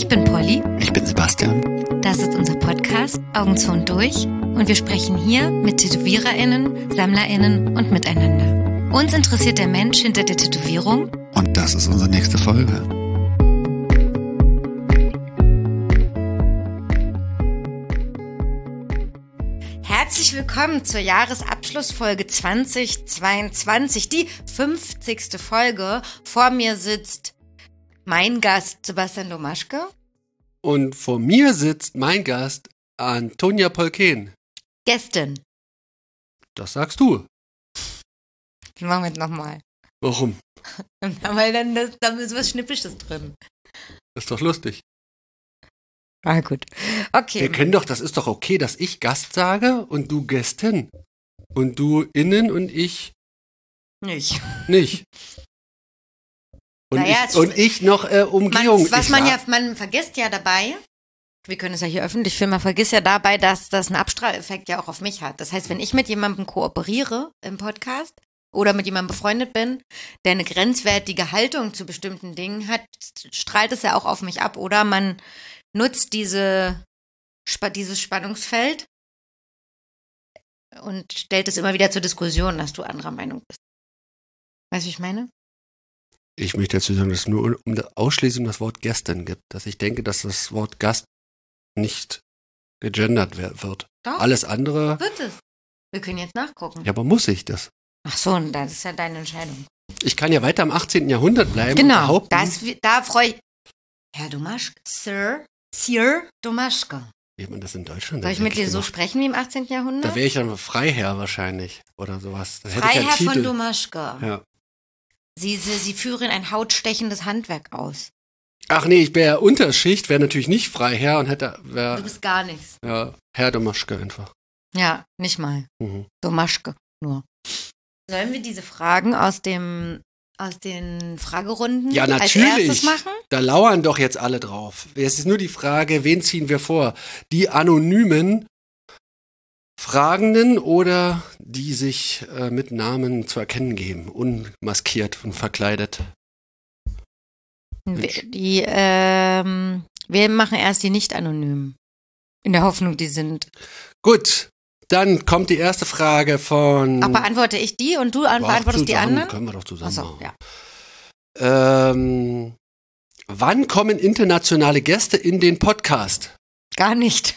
Ich bin Polly. Ich bin Sebastian. Das ist unser Podcast Augen zu und durch und wir sprechen hier mit TätowiererInnen, SammlerInnen und miteinander. Uns interessiert der Mensch hinter der Tätowierung. Und das ist unsere nächste Folge. Herzlich willkommen zur Jahresabschlussfolge 2022, die 50. Folge. Vor mir sitzt mein Gast Sebastian Domaschke. Und vor mir sitzt mein Gast Antonia Polken. Gästin. Das sagst du. Machen wir jetzt nochmal. Warum? Weil da ist was Schnippisches drin. Das ist doch lustig. Ah, gut. Okay. Wir können doch, das ist doch okay, dass ich Gast sage und du Gästin. Und du innen und ich Nicht. nicht. Und, Naja, ich noch Umgehung. Man vergisst ja dabei, wir können es ja hier öffentlich filmen, man vergisst ja dabei, dass das einen Abstrahleffekt ja auch auf mich hat. Das heißt, wenn ich mit jemandem kooperiere im Podcast oder mit jemandem befreundet bin, der eine grenzwertige Haltung zu bestimmten Dingen hat, strahlt es ja auch auf mich ab. Oder man nutzt dieses Spannungsfeld und stellt es immer wieder zur Diskussion, dass du anderer Meinung bist. Weißt du, wie ich meine? Ich möchte dazu sagen, dass es nur ausschließlich um das Wort Gästin gibt. Dass ich denke, dass das Wort Gast nicht gegendert wird. Doch. Alles andere. Wird es. Wir können jetzt nachgucken. Ja, aber muss ich das? Ach so, das ist ja deine Entscheidung. Ich kann ja weiter im 18. Jahrhundert bleiben. Genau, Und behaupten, da freue ich. Herr Domaschke, Sir Domaschke. wie man das in Deutschland. Soll ich mit dir so sprechen wie im 18. Jahrhundert? Da wäre ich dann Freiherr wahrscheinlich oder sowas. Da hätte ich Freiherr einen von Titel. Domaschke. Ja. Sie führen ein hautstechendes Handwerk aus. Ach nee, ich wäre Unterschicht, wäre natürlich nicht Freiherr und Du bist gar nichts. ja, Herr Domaschke einfach. Ja, nicht mal. Mhm. Domaschke nur. Sollen wir diese Fragen aus den Fragerunden Ja, als erstes natürlich. machen? Da lauern doch jetzt alle drauf. Es ist nur die Frage, wen ziehen wir vor? Die anonymen Fragenden oder die sich mit Namen zu erkennen geben, unmaskiert und verkleidet? Wir machen erst die nicht anonymen. In der Hoffnung, die sind. Gut, dann kommt die erste Frage von... Ach, beantworte ich die und du beantwortest die anderen? Können wir doch zusammen Achso, machen. ja. Wann kommen internationale Gäste in den Podcast? Gar nicht.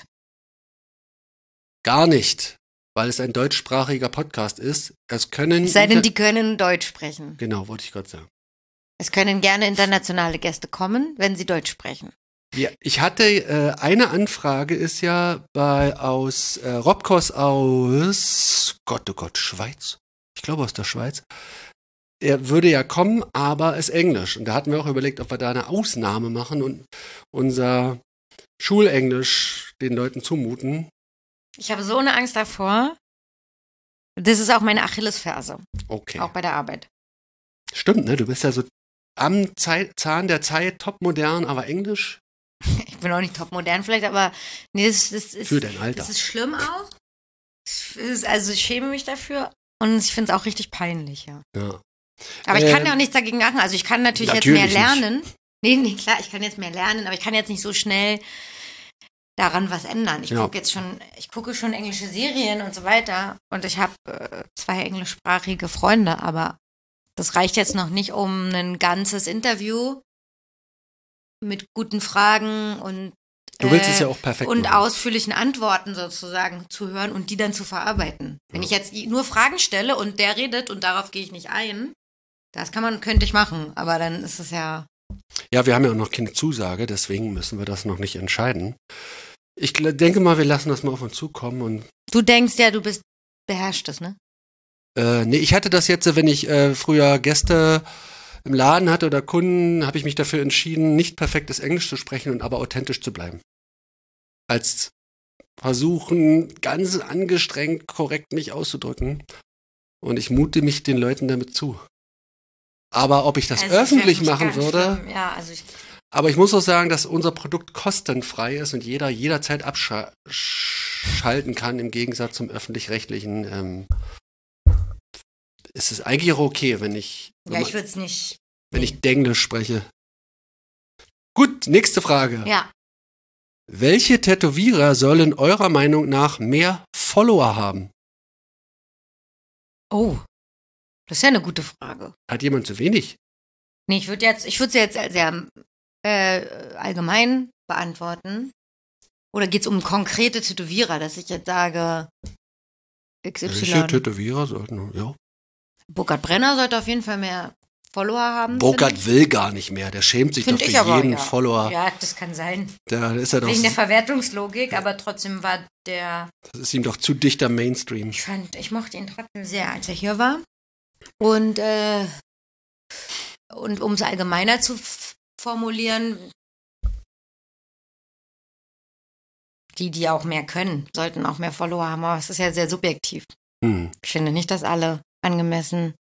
Gar nicht, weil es ein deutschsprachiger Podcast ist. Es sei denn, die können Deutsch sprechen. Genau, wollte ich gerade sagen. Es können gerne internationale Gäste kommen, wenn sie Deutsch sprechen. Ja, ich hatte eine Anfrage, ist ja aus Robkos aus Schweiz. Ich glaube aus der Schweiz. Er würde ja kommen, aber ist Englisch. Und da hatten wir auch überlegt, ob wir da eine Ausnahme machen und unser Schulenglisch den Leuten zumuten. Ich habe so eine Angst davor. Das ist auch meine Achillesferse. Okay. Auch bei der Arbeit. Stimmt, ne? Du bist ja so am Zahn der Zeit, top modern, aber Englisch. Ich bin auch nicht top modern vielleicht, aber nee, das ist für dein Alter. Das ist schlimm auch. Also ich schäme mich dafür und ich finde es auch richtig peinlich, ja. Ja. Aber ich kann ja auch nichts dagegen machen. Also ich kann natürlich jetzt mehr lernen. Nee, klar, ich kann jetzt mehr lernen, aber ich kann jetzt nicht so schnell daran was ändern. Ich gucke schon englische Serien und so weiter und ich habe 2 englischsprachige Freunde, aber das reicht jetzt noch nicht, um ein ganzes Interview mit guten Fragen und du willst es ja auch perfekt und machen. Ausführlichen Antworten sozusagen zu hören und die dann zu verarbeiten. Wenn ich jetzt nur Fragen stelle und der redet und darauf gehe ich nicht ein, könnte ich machen, aber dann ist es ja... Ja, wir haben ja auch noch keine Zusage, deswegen müssen wir das noch nicht entscheiden. Ich denke mal, wir lassen das mal auf uns zukommen. Und du denkst ja, du beherrschst es, ne? Nee, ich hatte das jetzt, wenn ich früher Gäste im Laden hatte oder Kunden, habe ich mich dafür entschieden, nicht perfektes Englisch zu sprechen und aber authentisch zu bleiben. Als versuchen, ganz angestrengt korrekt mich auszudrücken. Und ich mute mich den Leuten damit zu. Aber ob ich das öffentlich machen würde, aber ich muss auch sagen, dass unser Produkt kostenfrei ist und jeder jederzeit abschalten kann, im Gegensatz zum öffentlich-rechtlichen. Ist es eigentlich auch okay, wenn ich Ja, ich würde es nicht. Wenn ich Denglisch spreche. Gut, nächste Frage. Ja. Welche Tätowierer sollen eurer Meinung nach mehr Follower haben? Oh, das ist ja eine gute Frage. Hat jemand zu wenig? Nee, ich würde sie jetzt sehr allgemein beantworten. Oder geht es um konkrete Tätowierer, dass ich jetzt sage XY? Welche Tätowierer sollten, ja. Burkhard Brenner sollte auf jeden Fall mehr Follower haben. Burkhard will gar nicht mehr, der schämt sich doch für jeden Follower. Ja, das kann sein. Da ist er doch wegen der Verwertungslogik, aber trotzdem war der... Das ist ihm doch zu dichter Mainstream. Ich mochte ihn trotzdem sehr, als er hier war. Und um es allgemeiner zu formulieren, die auch mehr können, sollten auch mehr Follower haben, aber es ist ja sehr subjektiv. Ich finde nicht, dass alle angemessene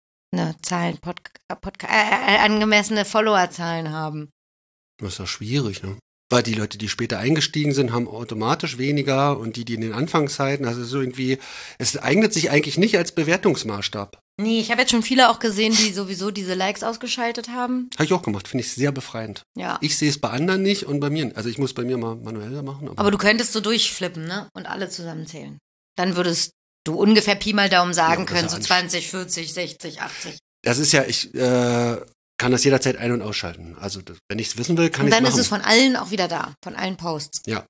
angemessene Followerzahlen haben. Das ist ja schwierig, ne? Weil die Leute, die später eingestiegen sind, haben automatisch weniger und die in den Anfangszeiten, also so irgendwie, es eignet sich eigentlich nicht als Bewertungsmaßstab. Nee, ich habe jetzt schon viele auch gesehen, die sowieso diese Likes ausgeschaltet haben. Habe ich auch gemacht, finde ich sehr befreiend. Ja. Ich sehe es bei anderen nicht und bei mir, also ich muss bei mir mal manuell machen. Aber du könntest so durchflippen, ne? Und alle zusammenzählen. Dann würdest du ungefähr Pi mal Daumen sagen können, so 20, 40, 60, 80. Das ist ja, ich kann das jederzeit ein- und ausschalten. Also wenn ich es wissen will, kann ich es machen. Und dann ist es von allen auch wieder da, von allen Posts. Ja.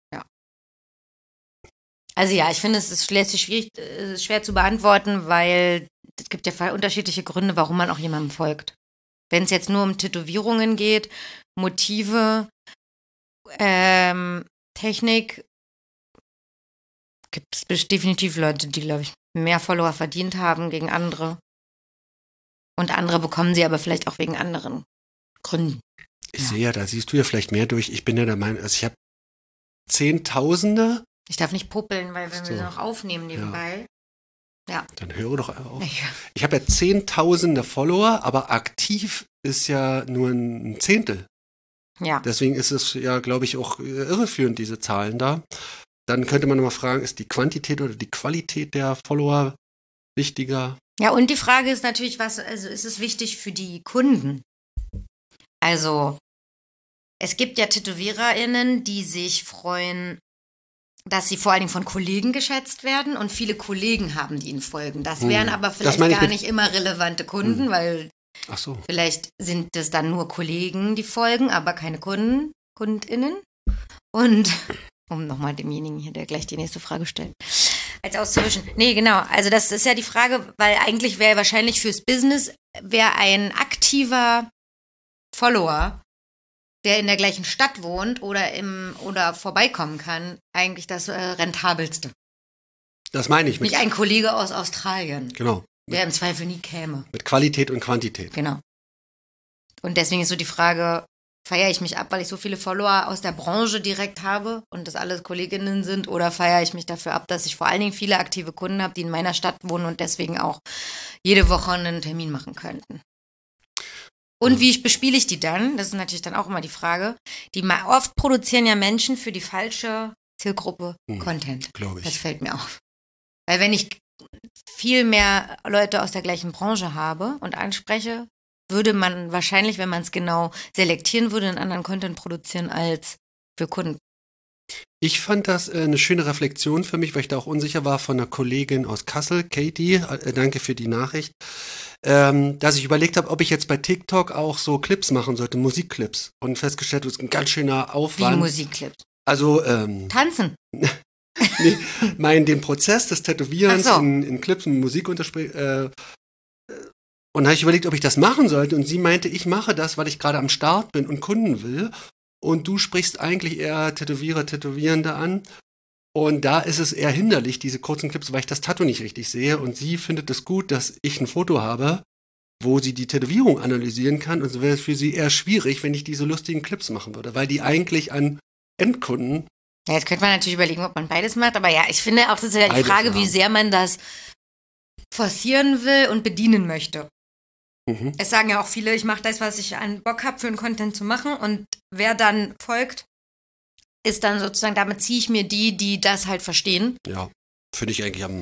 Also ja, ich finde, es ist schwer zu beantworten, weil es gibt ja unterschiedliche Gründe, warum man auch jemandem folgt. Wenn es jetzt nur um Tätowierungen geht, Motive, Technik, gibt es definitiv Leute, die, glaube ich, mehr Follower verdient haben gegen andere. Und andere bekommen sie aber vielleicht auch wegen anderen Gründen. Ich sehe ja, da siehst du ja vielleicht mehr durch. Ich bin ja der Meinung, also ich habe Zehntausende. Ich darf nicht puppeln, weil wenn wir noch aufnehmen nebenbei. Ja. Dann höre doch auf. Ja. Ich habe ja Zehntausende Follower, aber aktiv ist ja nur ein Zehntel. Ja. Deswegen ist es ja, glaube ich, auch irreführend, diese Zahlen da. Dann könnte man nochmal fragen, ist die Quantität oder die Qualität der Follower wichtiger? Ja, und die Frage ist natürlich, ist es wichtig für die Kunden? Also, es gibt ja TätowiererInnen, die sich freuen, dass sie vor allen Dingen von Kollegen geschätzt werden und viele Kollegen haben, die ihnen folgen. Das wären aber vielleicht gar nicht immer relevante Kunden, weil vielleicht sind es dann nur Kollegen, die folgen, aber keine KundInnen. Und um nochmal demjenigen hier, der gleich die nächste Frage stellt, als auszuwischen. Nee, genau. Also das ist ja die Frage, weil eigentlich wäre wahrscheinlich fürs Business, ein aktiver Follower, der in der gleichen Stadt wohnt oder vorbeikommen kann, eigentlich das rentabelste. Das meine ich. Nicht ein Kollege aus Australien. Genau. Der im Zweifel nie käme. Mit Qualität und Quantität. Genau. Und deswegen ist so die Frage, feiere ich mich ab, weil ich so viele Follower aus der Branche direkt habe und das alles Kolleginnen sind, oder feiere ich mich dafür ab, dass ich vor allen Dingen viele aktive Kunden habe, die in meiner Stadt wohnen und deswegen auch jede Woche einen Termin machen könnten. Und wie bespiele ich die dann? Das ist natürlich dann auch immer die Frage. Oft produzieren ja Menschen für die falsche Zielgruppe Content. Glaube ich. Das fällt mir auf. Weil wenn ich viel mehr Leute aus der gleichen Branche habe und anspreche, würde man wahrscheinlich, wenn man es genau selektieren würde, einen anderen Content produzieren als für Kunden. Ich fand das eine schöne Reflexion für mich, weil ich da auch unsicher war, von einer Kollegin aus Kassel, Katie, danke für die Nachricht, dass ich überlegt habe, ob ich jetzt bei TikTok auch so Clips machen sollte, Musikclips. Und festgestellt, das ist ein ganz schöner Aufwand. Wie Musikclips? Also, tanzen? Nee, den Prozess des Tätowierens in Clips und Musik und da habe ich überlegt, ob ich das machen sollte. Und sie meinte, ich mache das, weil ich gerade am Start bin und Kunden will. Und du sprichst eigentlich eher Tätowierende an. Und da ist es eher hinderlich, diese kurzen Clips, weil ich das Tattoo nicht richtig sehe. Und sie findet es gut, dass ich ein Foto habe, wo sie die Tätowierung analysieren kann. Und so wäre es für sie eher schwierig, wenn ich diese lustigen Clips machen würde, weil die eigentlich an Endkunden. Ja, jetzt könnte man natürlich überlegen, ob man beides macht. Aber ja, ich finde auch, das ist ja die Frage, wie sehr man das forcieren will und bedienen möchte. Es sagen ja auch viele, ich mache das, was ich an Bock habe, für einen Content zu machen. Und wer dann folgt, ist dann sozusagen, damit ziehe ich mir die das halt verstehen. Ja, finde ich eigentlich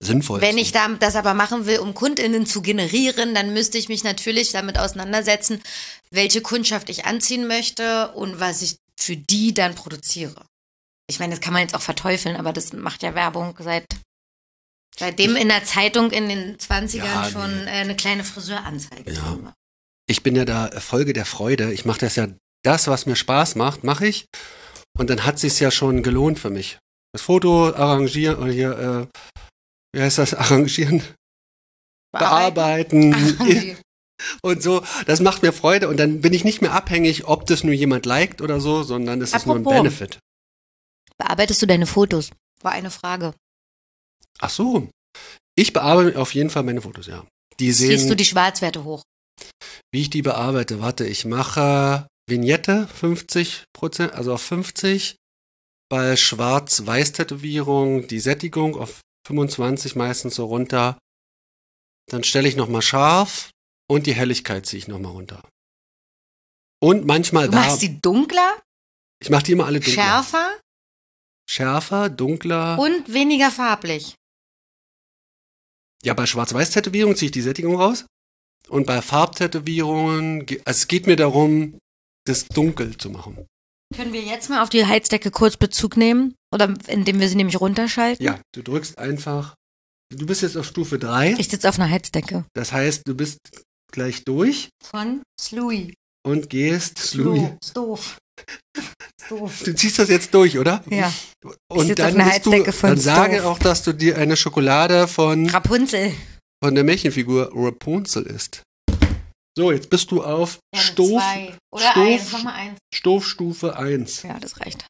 sinnvollsten. Wenn ich das aber machen will, um KundInnen zu generieren, dann müsste ich mich natürlich damit auseinandersetzen, welche Kundschaft ich anziehen möchte und was ich für die dann produziere. Ich meine, das kann man jetzt auch verteufeln, aber das macht ja Werbung seitdem in der Zeitung in den 20ern schon eine kleine Friseuranzeige. Ja. Ich bin ja da Folge der Freude. Ich mache das, was mir Spaß macht, mache ich. Und dann hat sich's ja schon gelohnt für mich. Das Foto arrangieren, oder hier, wie heißt das, arrangieren? Bearbeiten. Und so, das macht mir Freude. Und dann bin ich nicht mehr abhängig, ob das nur jemand liked oder so, sondern es ist nur ein Benefit. Bearbeitest du deine Fotos? War eine Frage. Ach so. Ich bearbeite auf jeden Fall meine Fotos, ja. Ziehst du die Schwarzwerte hoch? Wie ich die bearbeite? Warte, ich mache Vignette 50%, also auf 50. Bei Schwarz-Weiß-Tätowierung die Sättigung auf 25 meistens so runter. Dann stelle ich nochmal scharf und die Helligkeit ziehe ich nochmal runter. Und manchmal Du machst die dunkler? Ich mache die immer alle dunkler. Schärfer, dunkler. Und weniger farblich. Ja, bei Schwarz-Weiß-Tätowierungen ziehe ich die Sättigung raus. Und bei Farbtätowierungen, also es geht mir darum, das dunkel zu machen. Können wir jetzt mal auf die Heizdecke kurz Bezug nehmen? Oder indem wir sie nämlich runterschalten? Ja, du drückst einfach, du bist jetzt auf Stufe 3. Ich sitze auf einer Heizdecke. Das heißt, du bist gleich durch. Von Slui. Und gehst Slui. Stove. Du ziehst das jetzt durch, oder? Ja. Und dann sage auch, dass du dir eine Schokolade von Rapunzel. Von der Märchenfigur Rapunzel isst. So, jetzt bist du auf Stufe 1. Stufe 1. Ja, das reicht.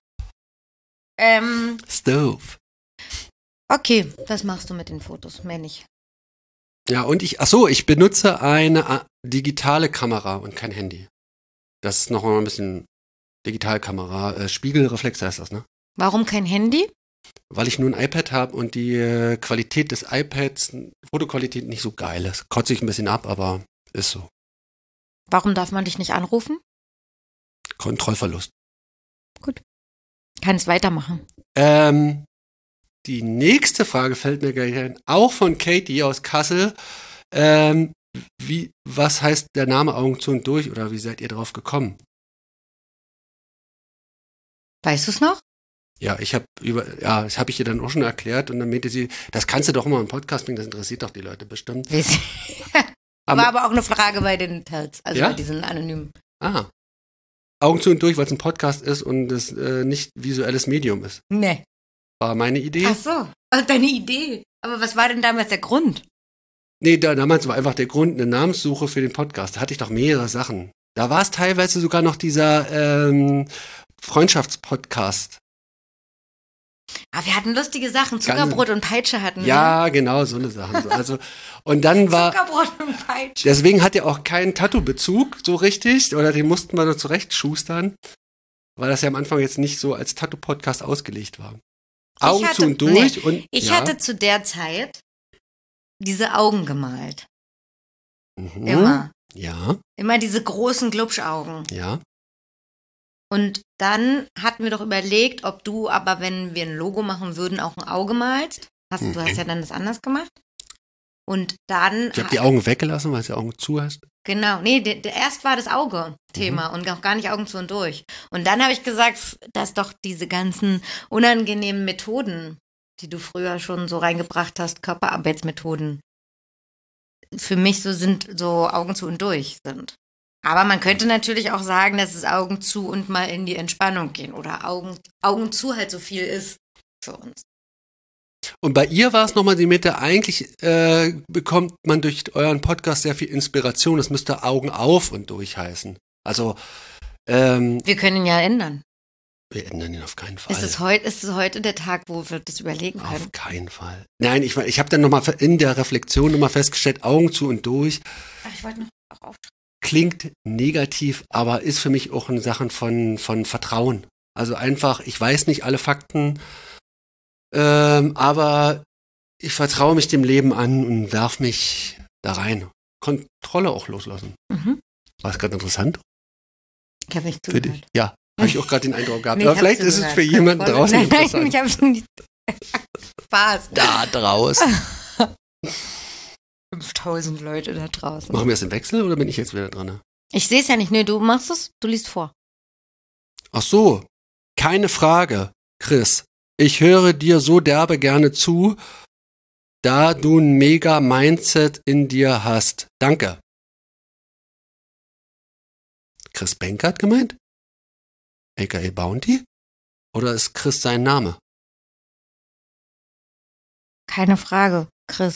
Stove. Okay, das machst du mit den Fotos, mehr nicht. Ja, und ich benutze eine digitale Kamera und kein Handy. Das ist noch mal ein bisschen Digitalkamera, Spiegelreflex heißt das, ne? Warum kein Handy? Weil ich nur ein iPad habe und die Qualität des iPads, Fotoqualität nicht so geil ist. Kotze ich ein bisschen ab, aber ist so. Warum darf man dich nicht anrufen? Kontrollverlust. Gut. Kannst weitermachen. Die nächste Frage fällt mir gleich ein, auch von Katie aus Kassel. Was heißt der Name Augen zu und durch oder wie seid ihr drauf gekommen? Weißt du es noch? Ja, das habe ich ihr dann auch schon erklärt und dann meinte sie, das kannst du doch immer im Podcast bringen, das interessiert doch die Leute bestimmt. War aber auch eine Frage bei den Tells, also ja? Bei diesen anonymen. Ah. Augen zu und durch, weil es ein Podcast ist und es nicht visuelles Medium ist. Nee. War meine Idee. Ach so, deine Idee. Aber was war denn damals der Grund? Nee, damals war einfach der Grund eine Namenssuche für den Podcast. Da hatte ich doch mehrere Sachen. Da war es teilweise sogar noch dieser Freundschaftspodcast. Aber wir hatten lustige Sachen. Zuckerbrot und Peitsche hatten wir. Ja, genau, so eine Sache. Also, und dann war. Zuckerbrot und Peitsche. Deswegen hat er auch keinen Tattoo-Bezug so richtig. Oder den mussten wir nur zurechtschustern. Weil das ja am Anfang jetzt nicht so als Tattoo-Podcast ausgelegt war. Augen zu und durch. Ich hatte zu der Zeit diese Augen gemalt. Mhm. Immer. Ja. Immer diese großen Glubschaugen. Ja. Und dann hatten wir doch überlegt, ob du aber, wenn wir ein Logo machen würden, auch ein Auge malst. Du hast ja dann das anders gemacht. Und dann... Ich habe die Augen weggelassen, weil du die Augen zu hast. Genau. Nee, erst war das Auge-Thema und auch gar nicht Augen zu und durch. Und dann habe ich gesagt, dass doch diese ganzen unangenehmen Methoden, die du früher schon so reingebracht hast, Körperarbeitsmethoden, für mich so Augen zu und durch sind. Aber man könnte natürlich auch sagen, dass es Augen zu und mal in die Entspannung gehen oder Augen zu halt so viel ist für uns. Und bei ihr war es nochmal die Mitte, eigentlich bekommt man durch euren Podcast sehr viel Inspiration. Das müsste Augen auf und durch heißen. Also wir können ihn ja ändern. Wir ändern ihn auf keinen Fall. Ist es heute der Tag, wo wir das überlegen können? Auf keinen Fall. Nein, ich habe dann nochmal in der Reflexion nochmal festgestellt, Augen zu und durch. Ach, ich wollte noch auch aufschreiben. Klingt negativ, aber ist für mich auch in Sachen von Vertrauen. Also einfach, ich weiß nicht alle Fakten, aber ich vertraue mich dem Leben an und werf mich da rein. Kontrolle auch loslassen. Mhm. War es gerade interessant? Ich habe nicht zugehört. Für dich? Ja, habe ich auch gerade den Eindruck gehabt. Nee, aber vielleicht ist es für jemanden draußen interessant. Nein, ich habe schon nicht. Spaß. Da draußen. 5000 Leute da draußen. Machen wir es im Wechsel oder bin ich jetzt wieder dran? Ich sehe es ja nicht. Nö, du machst es, du liest vor. Ach so, keine Frage, Chris. Ich höre dir so derbe gerne zu, da du ein mega Mindset in dir hast. Danke. Chris Benkert gemeint? A.k.a. Bounty? Oder ist Chris sein Name? Keine Frage, Chris.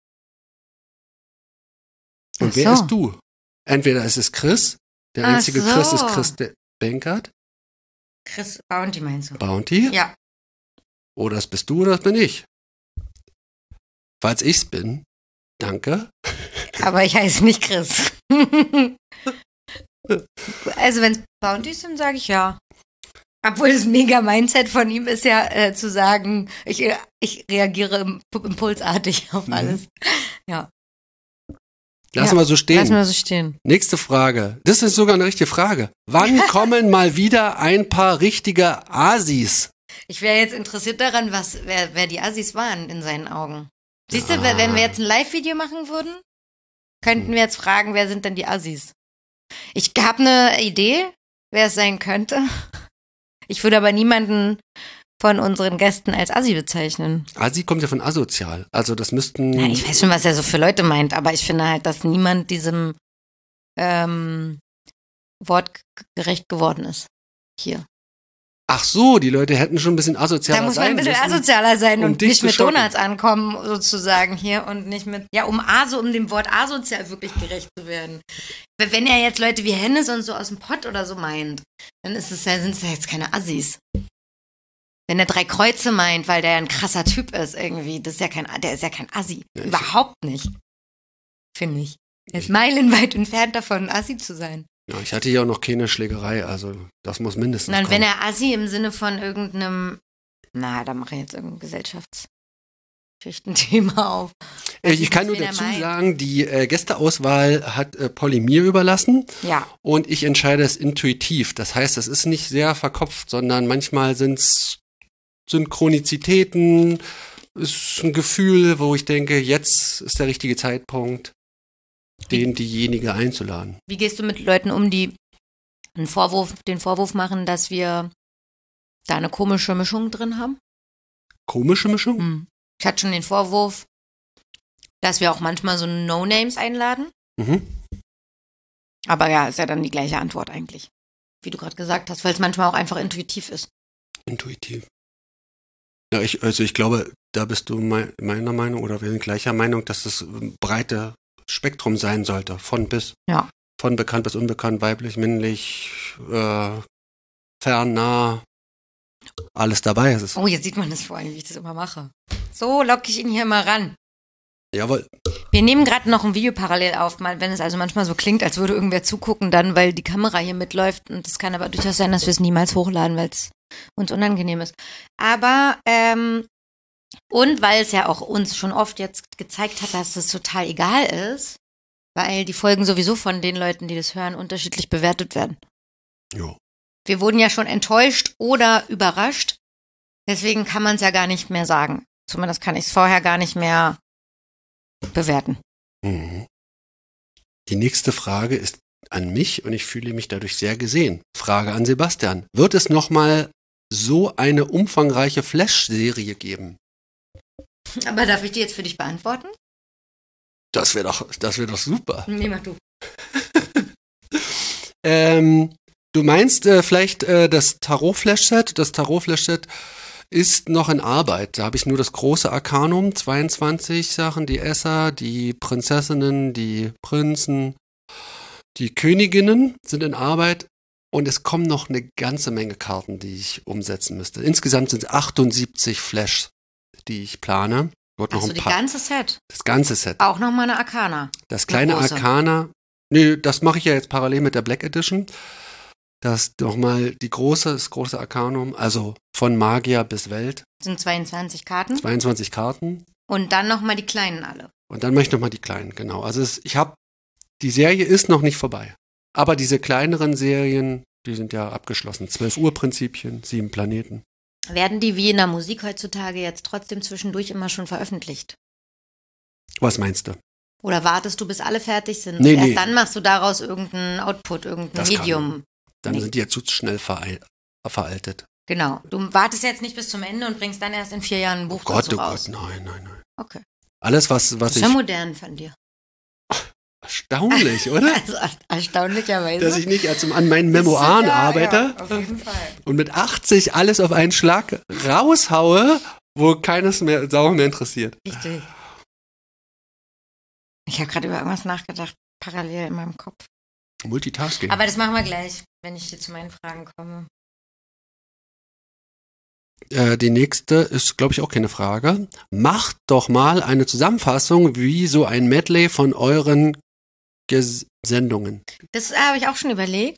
Und wer ist du? Entweder ist es Chris, der einzige Chris ist Chris Benkert. Chris Bounty meinst du? Bounty? Ja. Oder das bist du oder das bin ich. Falls ich's bin, danke. Aber ich heiße nicht Chris. Also wenn es Bounty ist, dann sage ich ja. Obwohl das mega Mindset von ihm ist ja zu sagen, ich reagiere impulsartig auf alles. Ja. Lassen wir so stehen. Lassen wir so stehen. Nächste Frage. Das ist sogar eine richtige Frage. Wann kommen mal wieder ein paar richtige Asis? Ich wäre jetzt interessiert daran, wer die Asis waren in seinen Augen. Siehst du, wenn wir jetzt ein Live-Video machen würden, könnten wir jetzt fragen, wer sind denn die Asis? Ich habe eine Idee, wer es sein könnte. Ich würde aber niemanden von unseren Gästen als Assi bezeichnen. Assi kommt ja von asozial. Also das müssten... Ja, ich weiß schon, was er so für Leute meint, aber ich finde halt, dass niemand diesem Wort gerecht geworden ist. Hier. Ach so, die Leute hätten schon ein bisschen asozialer sein. Da muss man ein bisschen asozialer sein und nicht mit schocken. Donuts ankommen, sozusagen hier und nicht mit, ja, um dem Wort asozial wirklich gerecht zu werden. Wenn er jetzt Leute wie Hennes und so aus dem Pott oder so meint, dann sind es ja jetzt keine Assis. Wenn er 3 Kreuze meint, weil der ein krasser Typ ist irgendwie, der ist ja kein Assi. Ja, überhaupt nicht. Finde ich. Er ist meilenweit entfernt davon, ein Assi zu sein. Ja, ich hatte ja auch noch keine Schlägerei, also das muss mindestens Nein, kommen. wenn er Assi im Sinne von irgendeinem, da mache ich jetzt irgendein Gesellschaftsschichtenthema auf. Ich kann nur dazu sagen, die Gästeauswahl hat Polly mir überlassen. Ja. Und ich entscheide es intuitiv. Das heißt, es ist nicht sehr verkopft, sondern manchmal sind es Synchronizitäten, ist ein Gefühl, wo ich denke, jetzt ist der richtige Zeitpunkt, diejenige einzuladen. Wie gehst du mit Leuten um, die den Vorwurf machen, dass wir da eine komische Mischung drin haben? Komische Mischung? Hm. Ich hatte schon den Vorwurf, dass wir auch manchmal so No-Names einladen. Mhm. Aber ja, ist ja dann die gleiche Antwort eigentlich. Wie du gerade gesagt hast, weil es manchmal auch einfach intuitiv ist. Intuitiv. Ja, ich glaube, da bist du meiner Meinung oder wir sind gleicher Meinung, dass das ein breites Spektrum sein sollte, von bis. Ja. Von bekannt bis unbekannt, weiblich, männlich, fern, nah, alles dabei ist es. Oh, jetzt sieht man das vor allem, wie ich das immer mache. So locke ich ihn hier mal ran. Jawohl. Wir nehmen gerade noch ein Video parallel auf, wenn es also manchmal so klingt, als würde irgendwer zugucken dann, weil die Kamera hier mitläuft. Und es kann aber durchaus sein, dass wir es niemals hochladen, weil es uns unangenehm ist. Aber, und weil es ja auch uns schon oft jetzt gezeigt hat, dass es total egal ist, weil die Folgen sowieso von den Leuten, die das hören, unterschiedlich bewertet werden. Jo. Wir wurden ja schon enttäuscht oder überrascht. Deswegen kann man es ja gar nicht mehr sagen. Zumindest kann ich es vorher gar nicht mehr bewerten. Mhm. Die nächste Frage ist an mich und ich fühle mich dadurch sehr gesehen. Frage an Sebastian. Wird es nochmal so eine umfangreiche Flash-Serie geben? Aber darf ich die jetzt für dich beantworten? Das wäre doch super. Nee, mach du. Du meinst vielleicht das Tarot-Flash-Set? Das Tarot-Flash-Set ist noch in Arbeit. Da habe ich nur das große Arkanum, 22 Sachen, die Esser, die Prinzessinnen, die Prinzen, die Königinnen sind in Arbeit und es kommen noch eine ganze Menge Karten, die ich umsetzen müsste. Insgesamt sind es 78 Flash, die ich plane. Also die ganze Set? Das ganze Set. Auch nochmal eine Arcana? Das kleine Arcana, nee, das mache ich ja jetzt parallel mit der Black Edition. Das nochmal das große Arcanum, also von Magier bis Welt. Das sind 22 Karten? 22 Karten. Und dann nochmal die kleinen alle? Und dann mache ich nochmal die kleinen, genau. Also die Serie ist noch nicht vorbei. Aber diese kleineren Serien, die sind ja abgeschlossen. 12-Uhr-Prinzipien, 7 Planeten. Werden die wie in der Musik heutzutage jetzt trotzdem zwischendurch immer schon veröffentlicht? Was meinst du? Oder wartest du, bis alle fertig sind? Nee. Dann machst du daraus irgendein Output, irgendein Medium. Dann sind die ja zu schnell veraltet. Genau. Du wartest jetzt nicht bis zum Ende und bringst dann erst in 4 Jahren ein Buch dazu raus. Oh Gott, nein. Okay. Alles, was das ist ja modern von dir. Erstaunlich, oder? Also erstaunlicherweise. Dass ich nicht an meinen Memoiren arbeite auf jeden Fall. Und mit 80 alles auf einen Schlag raushaue, wo keines mehr Sau mehr interessiert. Richtig. Ich habe gerade über irgendwas nachgedacht, parallel in meinem Kopf. Multitasking. Aber das machen wir gleich, wenn ich hier zu meinen Fragen komme. Die nächste ist, glaube ich, auch keine Frage. Macht doch mal eine Zusammenfassung, wie so ein Medley von euren Sendungen. Das habe ich auch schon überlegt,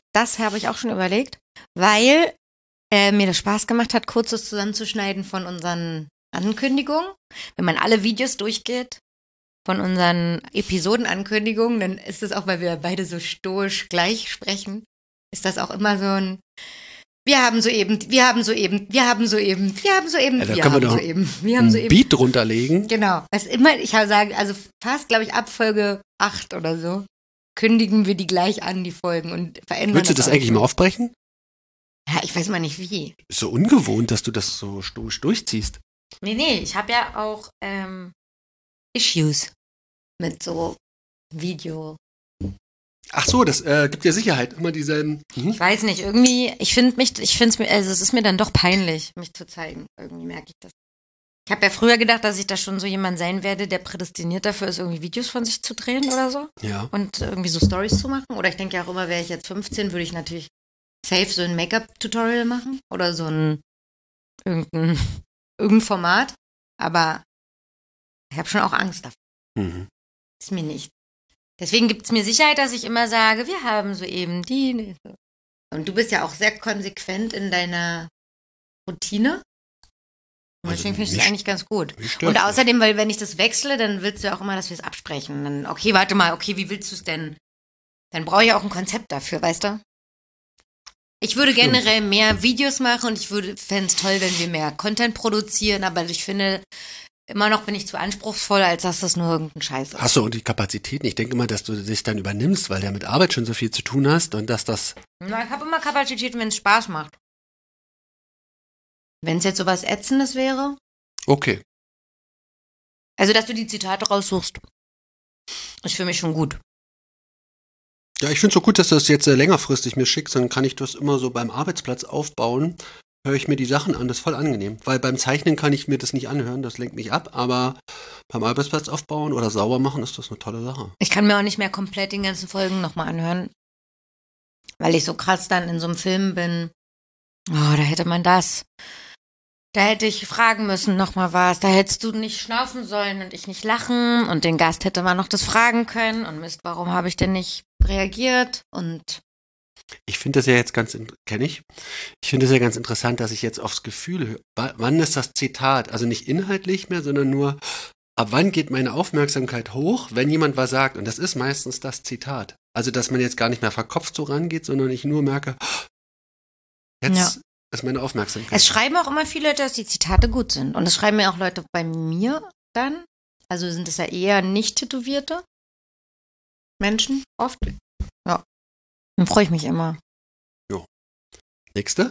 weil mir das Spaß gemacht hat, kurzes zusammenzuschneiden von unseren Ankündigungen. Wenn man alle Videos durchgeht, von unseren Episodenankündigungen, dann ist es auch, weil wir beide so stoisch gleich sprechen, ist das auch immer so ein wir haben soeben. Da können wir doch ein Beat drunter legen. Genau. Ich habe sagen, also fast, glaube ich, ab Folge 8 oder so, kündigen wir die gleich an, die Folgen, und verändern. Willst du das eigentlich mal aufbrechen? Ja, ich weiß mal nicht wie. Ist so ungewohnt, dass du das so stoisch durchziehst. Nee, ich habe ja auch Issues mit so Video. Ach so, das gibt ja Sicherheit, immer diese. Ich weiß nicht, irgendwie, es ist mir dann doch peinlich, mich zu zeigen. Irgendwie merke ich das. Ich habe ja früher gedacht, dass ich da schon so jemand sein werde, der prädestiniert dafür ist, irgendwie Videos von sich zu drehen oder so. Ja. Und irgendwie so Stories zu machen. Oder ich denke ja auch immer, wäre ich jetzt 15, würde ich natürlich safe so ein Make-up-Tutorial machen. Oder so irgendein Format. Aber ich habe schon auch Angst davor. Mhm. Ist mir nicht. Deswegen gibt es mir Sicherheit, dass ich immer sage, wir haben soeben die. Und du bist ja auch sehr konsequent in deiner Routine. Und deswegen finde ich das eigentlich ganz gut. Und außerdem, weil wenn ich das wechsle, dann willst du ja auch immer, dass wir es absprechen. Dann, okay, warte mal, wie willst du es denn? Dann brauche ich auch ein Konzept dafür, weißt du? Ich würde generell mehr Videos machen und fände es toll, wenn wir mehr Content produzieren, aber ich finde, immer noch bin ich zu anspruchsvoll, als dass das nur irgendein Scheiß ist. Hast du und die Kapazitäten? Ich denke immer, dass du dich dann übernimmst, weil du ja mit Arbeit schon so viel zu tun hast und dass das. Na, ich habe immer Kapazitäten, wenn es Spaß macht. Wenn es jetzt sowas Ätzendes wäre. Okay. Also, dass du die Zitate raussuchst, ist für mich schon gut. Ja, ich finde es so gut, dass du das jetzt längerfristig mir schickst, dann kann ich das immer so beim Arbeitsplatz aufbauen. Höre ich mir die Sachen an, das ist voll angenehm. Weil beim Zeichnen kann ich mir das nicht anhören, das lenkt mich ab, aber beim Arbeitsplatz aufbauen oder sauber machen ist das eine tolle Sache. Ich kann mir auch nicht mehr komplett den ganzen Folgen nochmal anhören, weil ich so krass dann in so einem Film bin. Oh, da hätte man das. Da hätte ich fragen müssen nochmal was. Da hättest du nicht schnaufen sollen und ich nicht lachen und den Gast hätte man noch das fragen können und Mist, warum habe ich denn nicht reagiert und ich finde das ja jetzt Ich finde es ja ganz interessant, dass ich jetzt aufs Gefühl höre. Wann ist das Zitat? Also nicht inhaltlich mehr, sondern nur, ab wann geht meine Aufmerksamkeit hoch, wenn jemand was sagt? Und das ist meistens das Zitat. Also, dass man jetzt gar nicht mehr verkopft so rangeht, sondern ich nur merke, jetzt ist meine Aufmerksamkeit. Es schreiben auch immer viele Leute, dass die Zitate gut sind. Und es schreiben mir auch Leute bei mir dann. Also sind es ja eher nicht tätowierte Menschen, oft. Ja. Dann freue ich mich immer. Jo. Nächste.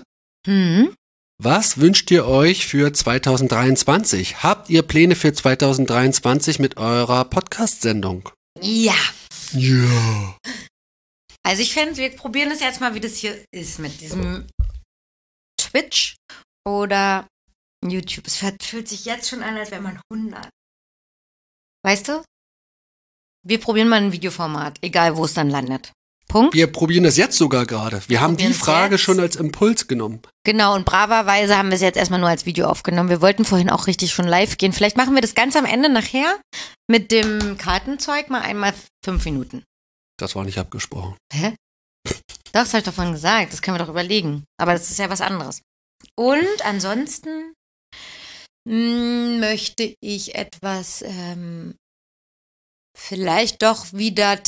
Was wünscht ihr euch für 2023? Habt ihr Pläne für 2023 mit eurer Podcast-Sendung? Ja. Ja. Also ich fände, wir probieren es jetzt mal, wie das hier ist mit diesem Twitch oder YouTube. Es fühlt sich jetzt schon an, als wäre man 100. Weißt du? Wir probieren mal ein Videoformat, egal wo es dann landet. Punkt. Wir probieren das jetzt sogar gerade. Wir haben die Frage schon als Impuls genommen. Genau, und braverweise haben wir es jetzt erstmal nur als Video aufgenommen. Wir wollten vorhin auch richtig schon live gehen. Vielleicht machen wir das ganz am Ende nachher mit dem Kartenzeug mal einmal 5 Minuten. Das war nicht abgesprochen. Hä? Das habe ich davon gesagt. Das können wir doch überlegen. Aber das ist ja was anderes. Und ansonsten möchte ich etwas vielleicht doch wieder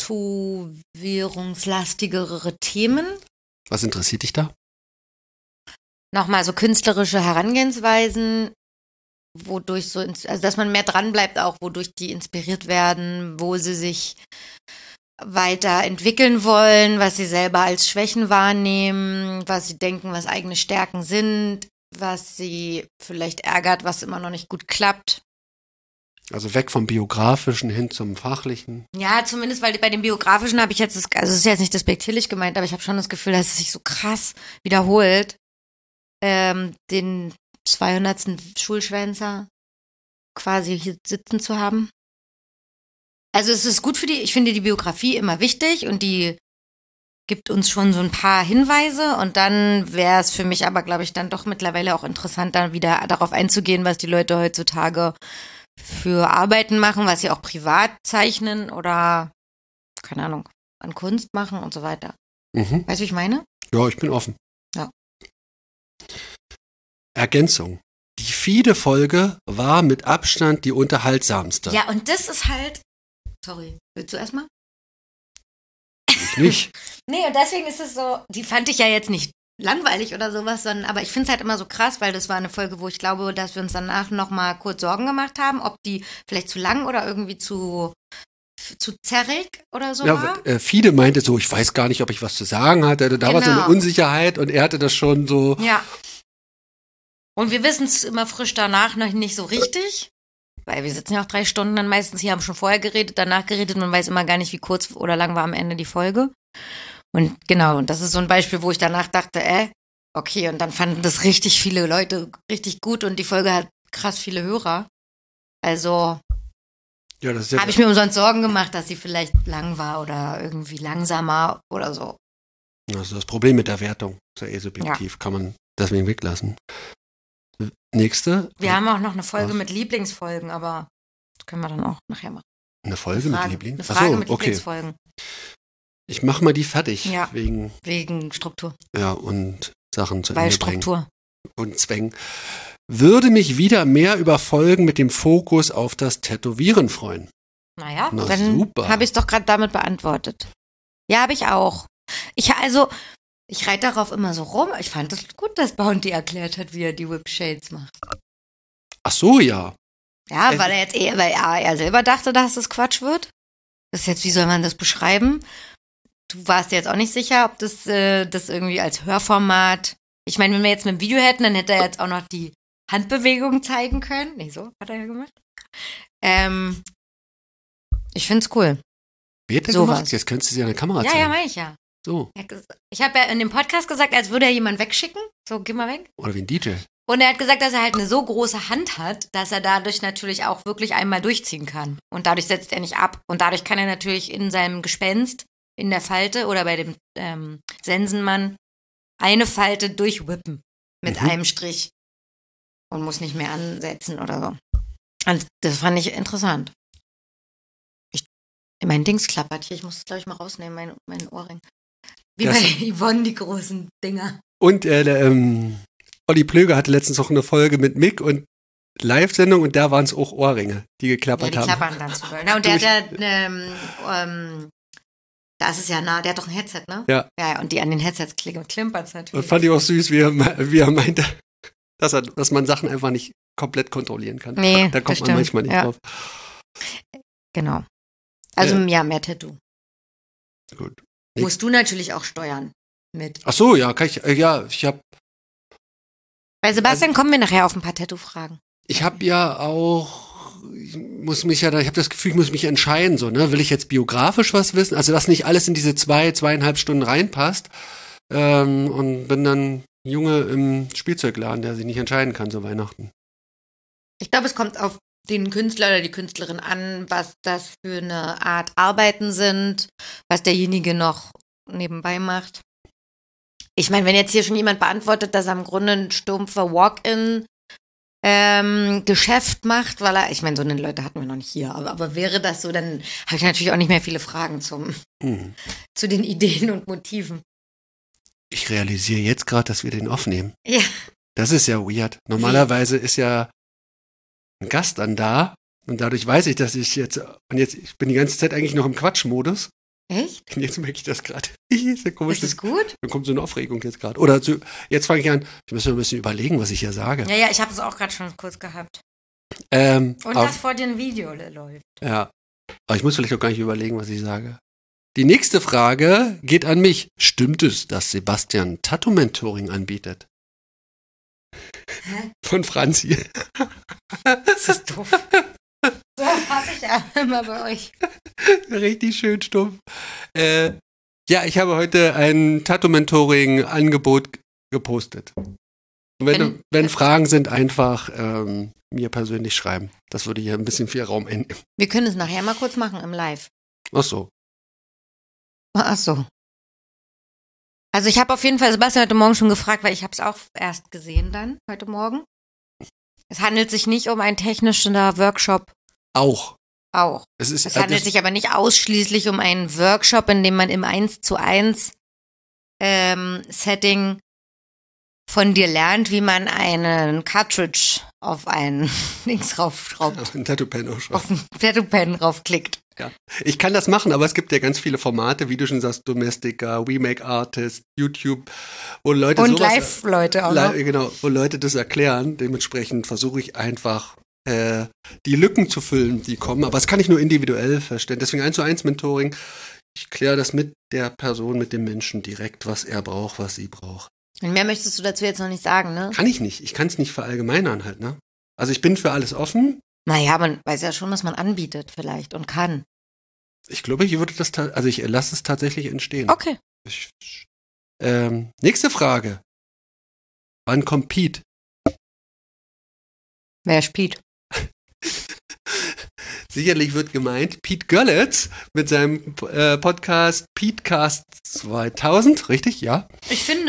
tätowierungslastigere Themen. Was interessiert dich da? Nochmal so künstlerische Herangehensweisen, wodurch so, also dass man mehr dran bleibt auch, wodurch die inspiriert werden, wo sie sich weiterentwickeln wollen, was sie selber als Schwächen wahrnehmen, was sie denken, was eigene Stärken sind, was sie vielleicht ärgert, was immer noch nicht gut klappt. Also weg vom Biografischen hin zum Fachlichen. Ja, zumindest, weil bei dem Biografischen habe ich jetzt, also es ist jetzt nicht despektierlich gemeint, aber ich habe schon das Gefühl, dass es sich so krass wiederholt, den 200. Schulschwänzer quasi hier sitzen zu haben. Also es ist gut ich finde die Biografie immer wichtig und die gibt uns schon so ein paar Hinweise und dann wäre es für mich aber, glaube ich, dann doch mittlerweile auch interessant, dann wieder darauf einzugehen, was die Leute heutzutage für Arbeiten machen, was sie auch privat zeichnen oder, keine Ahnung, an Kunst machen und so weiter. Weißt du, wie ich meine? Ja, ich bin offen. Ja. Ergänzung. Die Fiede-Folge war mit Abstand die unterhaltsamste. Ja, und das ist halt, sorry, willst du erstmal? Ich nicht. Nee, und deswegen ist es so, die fand ich ja jetzt nicht langweilig oder sowas, sondern, aber ich finde es halt immer so krass, weil das war eine Folge, wo ich glaube, dass wir uns danach nochmal kurz Sorgen gemacht haben, ob die vielleicht zu lang oder irgendwie zu zerrig oder so war. Fiede meinte so, ich weiß gar nicht, ob ich was zu sagen hatte. Da war so eine Unsicherheit und er hatte das schon so. Ja. Und wir wissen es immer frisch danach noch nicht so richtig, weil wir sitzen ja auch 3 Stunden dann meistens hier, haben schon vorher geredet, danach geredet, man weiß immer gar nicht, wie kurz oder lang war am Ende die Folge. Und genau, und das ist so ein Beispiel, wo ich danach dachte, okay, und dann fanden das richtig viele Leute richtig gut und die Folge hat krass viele Hörer. Also ja, habe ich mir umsonst Sorgen gemacht, dass sie vielleicht lang war oder irgendwie langsamer oder so. Das ist das Problem mit der Wertung. Das ist ja subjektiv, kann man deswegen weglassen. Nächste. Wir haben auch noch eine Folge mit Lieblingsfolgen, aber das können wir dann auch nachher machen. Eine Folge mit Lieblingsfolgen? Eine Frage mit Lieblingsfolgen. Ich mach mal die fertig. Ja, wegen Struktur. Ja, und Sachen zu Ende Struktur. Und Zwängen. Würde mich wieder mehr über Folgen mit dem Fokus auf das Tätowieren freuen. Naja, dann habe ich es doch gerade damit beantwortet. Ja, habe ich auch. Ich reite darauf immer so rum. Ich fand es gut, dass Bounty erklärt hat, wie er die Whipshades macht. Ach so, ja. Ja, weil er selber dachte, dass es Quatsch wird. Das ist jetzt, wie soll man das beschreiben? Du warst dir jetzt auch nicht sicher, ob das irgendwie als Hörformat. Ich meine, wenn wir jetzt mit dem Video hätten, dann hätte er jetzt auch noch die Handbewegung zeigen können. Nee, so hat er ja gemacht. Ich find's cool. Wie hat er gemacht? Jetzt könntest du sie an der Kamera zeigen. Ja, meine ich ja. So. Ich habe ja in dem Podcast gesagt, als würde er jemanden wegschicken. So, geh mal weg. Oder wie ein DJ. Und er hat gesagt, dass er halt eine so große Hand hat, dass er dadurch natürlich auch wirklich einmal durchziehen kann. Und dadurch setzt er nicht ab. Und dadurch kann er natürlich in seinem Gespenst, in der Falte oder bei dem Sensenmann eine Falte durchwippen mit einem Strich. Und muss nicht mehr ansetzen oder so. Und das fand ich interessant. Mein Dings klappert hier. Ich muss es, glaube ich, mal rausnehmen, mein Ohrring. Wie bei Yvonne, die großen Dinger. Und Olli Plöger hatte letztens auch eine Folge mit Mick und Live-Sendung und da waren es auch Ohrringe, die geklappert haben. Ja, die klappern dann zu doll. Na, und der hat ja, da ist es ja nah, der hat doch ein Headset, ne? Ja. Ja, und die an den Headsets klimpert es natürlich. Und fand ich auch süß, wie er meinte, dass man Sachen einfach nicht komplett kontrollieren kann. Nee, da kommt man manchmal nicht drauf. Genau. Also mehr Tattoo. Gut. Musst du natürlich auch steuern mit. Ach so, ja, kann ich, ich habe. Bei Sebastian kommen wir nachher auf ein paar Tattoo-Fragen. Ich habe ja auch, ich habe das Gefühl, ich muss mich entscheiden, so, ne, will ich jetzt biografisch was wissen, also dass nicht alles in diese 2,5 Stunden reinpasst, und bin dann Junge im Spielzeugladen, der sich nicht entscheiden kann, so Weihnachten. Ich glaube, es kommt auf den Künstler oder die Künstlerin an, was das für eine Art Arbeiten sind, was derjenige noch nebenbei macht. Ich meine, wenn jetzt hier schon jemand beantwortet, dass er im Grunde ein stumpfer Walk-in-Geschäft macht, weil ich meine, so eine Leute hatten wir noch nicht hier, aber wäre das so, dann habe ich natürlich auch nicht mehr viele Fragen zu den Ideen und Motiven. Ich realisiere jetzt gerade, dass wir den aufnehmen. Ja. Das ist ja weird. Normalerweise ist ja ein Gast dann da und dadurch weiß ich, dass ich ich bin die ganze Zeit eigentlich noch im Quatschmodus. Echt? Und jetzt merke ich das gerade. Ist ja komisch. Ist das gut? Dann kommt so eine Aufregung jetzt gerade. Oder jetzt fange ich an, ich muss mir ein bisschen überlegen, was ich hier sage. Ja, ich habe es auch gerade schon kurz gehabt. Und dass vor dir ein Video läuft. Ja. Aber ich muss vielleicht auch gar nicht überlegen, was ich sage. Die nächste Frage geht an mich. Stimmt es, dass Sebastian Tattoo-Mentoring anbietet? Hä? Von Franzi. Das ist doof. So hasse ich ja immer bei euch. Richtig schön stumpf. Ja, ich habe heute ein Tattoo-Mentoring-Angebot gepostet. Wenn Fragen sind, einfach mir persönlich schreiben. Das würde hier ein bisschen viel Raum einnehmen. Wir können es nachher mal kurz machen im Live. Ach so. Also ich habe auf jeden Fall Sebastian heute Morgen schon gefragt, weil ich habe es auch erst gesehen dann, heute Morgen. Es handelt sich nicht um einen technischen Workshop. Auch. Es handelt sich aber nicht ausschließlich um einen Workshop, in dem man im 1:1 Setting von dir lernt, wie man einen Cartridge auf einen Links raufschraubt. Auf einen Tattoo-Pen auf einen Tattoo-Pen raufklickt. Ja. Ich kann das machen, aber es gibt ja ganz viele Formate, wie du schon sagst, Domestika, We Make Artist, YouTube, wo Leute und Live-Leute auch noch. Genau, wo Leute das erklären. Dementsprechend versuche ich einfach die Lücken zu füllen, die kommen. Aber das kann ich nur individuell verstehen. Deswegen 1:1 Mentoring. Ich kläre das mit der Person, mit dem Menschen direkt, was er braucht, was sie braucht. Und mehr möchtest du dazu jetzt noch nicht sagen, ne? Kann ich nicht. Ich kann es nicht verallgemeinern halt, ne? Also ich bin für alles offen. Naja, man weiß ja schon, was man anbietet vielleicht und kann. Ich glaube, ich lasse es tatsächlich entstehen. Okay. Nächste Frage. Wann kommt Pete? Wer ist Pete? Sicherlich wird gemeint Pete Görlitz mit seinem Podcast Petecast 2000, richtig? Ja. Ich finde,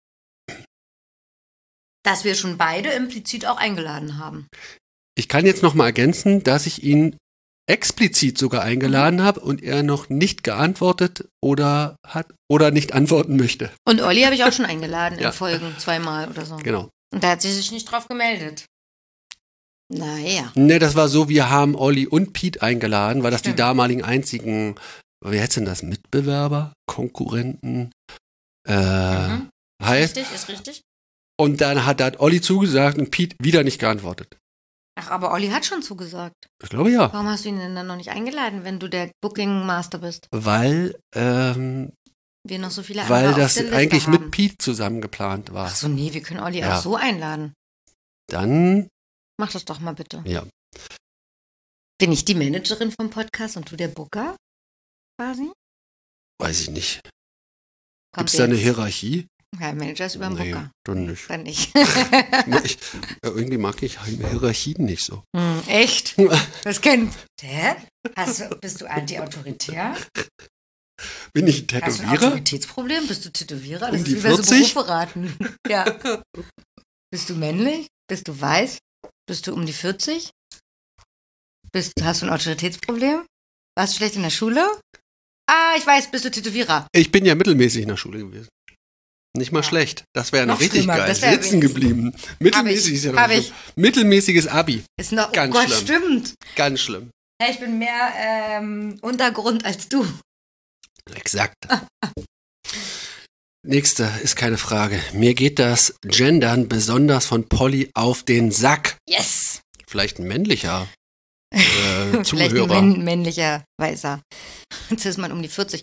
dass wir schon beide implizit auch eingeladen haben. Ich kann jetzt noch mal ergänzen, dass ich ihn explizit sogar eingeladen habe und er noch nicht geantwortet oder nicht antworten möchte. Und Olli habe ich auch schon eingeladen in Folgen 2-mal oder so. Genau. Und da hat sie sich nicht drauf gemeldet. Naja. Ne, das war so, wir haben Olli und Pete eingeladen, weil das die damaligen einzigen, wie heißt denn das, Mitbewerber, Konkurrenten, heißt. Ist richtig. Und dann hat Olli zugesagt und Pete wieder nicht geantwortet. Ach, aber Olli hat schon zugesagt. Ich glaube ja. Warum hast du ihn denn dann noch nicht eingeladen, wenn du der Booking Master bist? Weil wir noch so viele andere weil das auf der eigentlich Liste haben. mit Pete zusammen geplant war. Ach so, nee, wir können Olli auch so einladen. Dann mach das doch mal bitte. Ja. Bin ich die Managerin vom Podcast und du der Booker? Quasi? Weiß ich nicht. Gibt es da eine Hierarchie? Ja, Manager ist über dem Booker. Dann nicht. Dann nicht. Irgendwie mag ich Hierarchien nicht so. Echt? Das kennt. Hä? Bist du anti-autoritär? Bin ich ein Tätowierer? Hast du ein Autoritätsproblem? Bist du Tätowierer? Das die ist wie bei so 40? Berufe raten. Ja. Bist du männlich? Bist du weiß? Bist du um die 40? Hast du ein Autoritätsproblem? Warst du schlecht in der Schule? Ah, ich weiß, bist du Tätowierer? Ich bin ja mittelmäßig in der Schule gewesen. Nicht mal schlecht. Das wäre noch richtig schlimmer. geil. Sitzen geblieben. Mittelmäßig ist ja noch schlimm. Mittelmäßiges Abi. Ist noch, ganz Gott, schlimm. Stimmt. Ganz schlimm. Ja, ich bin mehr Untergrund als du. Exakt. Nächste ist keine Frage. Mir geht das Gendern besonders von Polly auf den Sack. Yes. Vielleicht ein männlicher Zuhörer. Vielleicht ein männlicher Weißer. Jetzt ist man um die 40.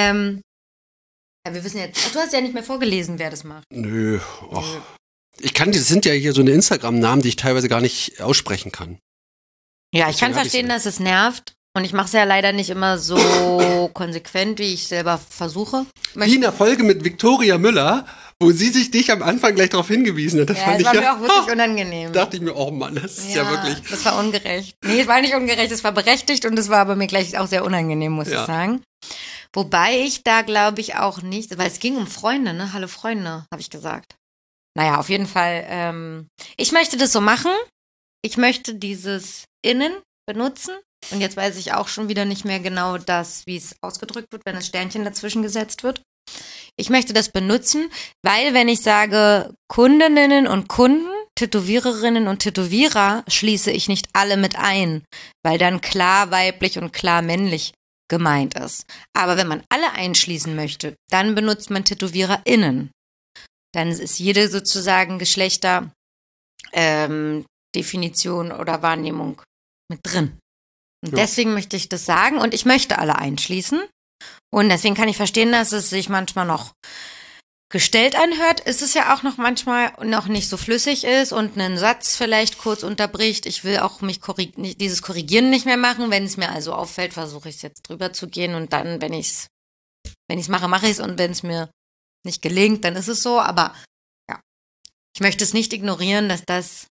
Wir wissen jetzt, du hast ja nicht mehr vorgelesen, wer das macht. Nö. Das sind ja hier so eine Instagram-Namen, die ich teilweise gar nicht aussprechen kann. Ja, ich kann verstehen, dass es nervt. Und ich mache es ja leider nicht immer so konsequent, wie ich selber versuche. Wie in der Folge mit Victoria Müller, wo sie sich dich am Anfang gleich darauf hingewiesen hat. Das war mir auch wirklich unangenehm. Dachte ich mir, oh Mann, das ist ja wirklich. Das war ungerecht. Nee, es war nicht ungerecht, es war berechtigt und es war aber mir gleich auch sehr unangenehm, muss ich sagen. Wobei ich da glaube ich auch nicht, weil es ging um Freunde, ne? Hallo Freunde, habe ich gesagt. Naja, auf jeden Fall, ich möchte das so machen. Ich möchte dieses Innen benutzen. Und jetzt weiß ich auch schon wieder nicht mehr genau wie es ausgedrückt wird, wenn das Sternchen dazwischen gesetzt wird. Ich möchte das benutzen, weil wenn ich sage Kundinnen und Kunden, Tätowiererinnen und Tätowierer, schließe ich nicht alle mit ein, weil dann klar weiblich und klar männlich gemeint ist. Aber wenn man alle einschließen möchte, dann benutzt man TätowiererInnen. Dann ist jede sozusagen Geschlechter Definition oder Wahrnehmung mit drin. Und deswegen möchte ich das sagen und ich möchte alle einschließen. Und deswegen kann ich verstehen, dass es sich manchmal noch gestellt anhört, ist es ja auch noch manchmal noch nicht so flüssig ist und einen Satz vielleicht kurz unterbricht. Ich will auch dieses Korrigieren nicht mehr machen. Wenn es mir also auffällt, versuche ich es jetzt drüber zu gehen und dann, wenn ich es mache, mache ich es und wenn es mir nicht gelingt, dann ist es so. Aber ja, ich möchte es nicht ignorieren, dass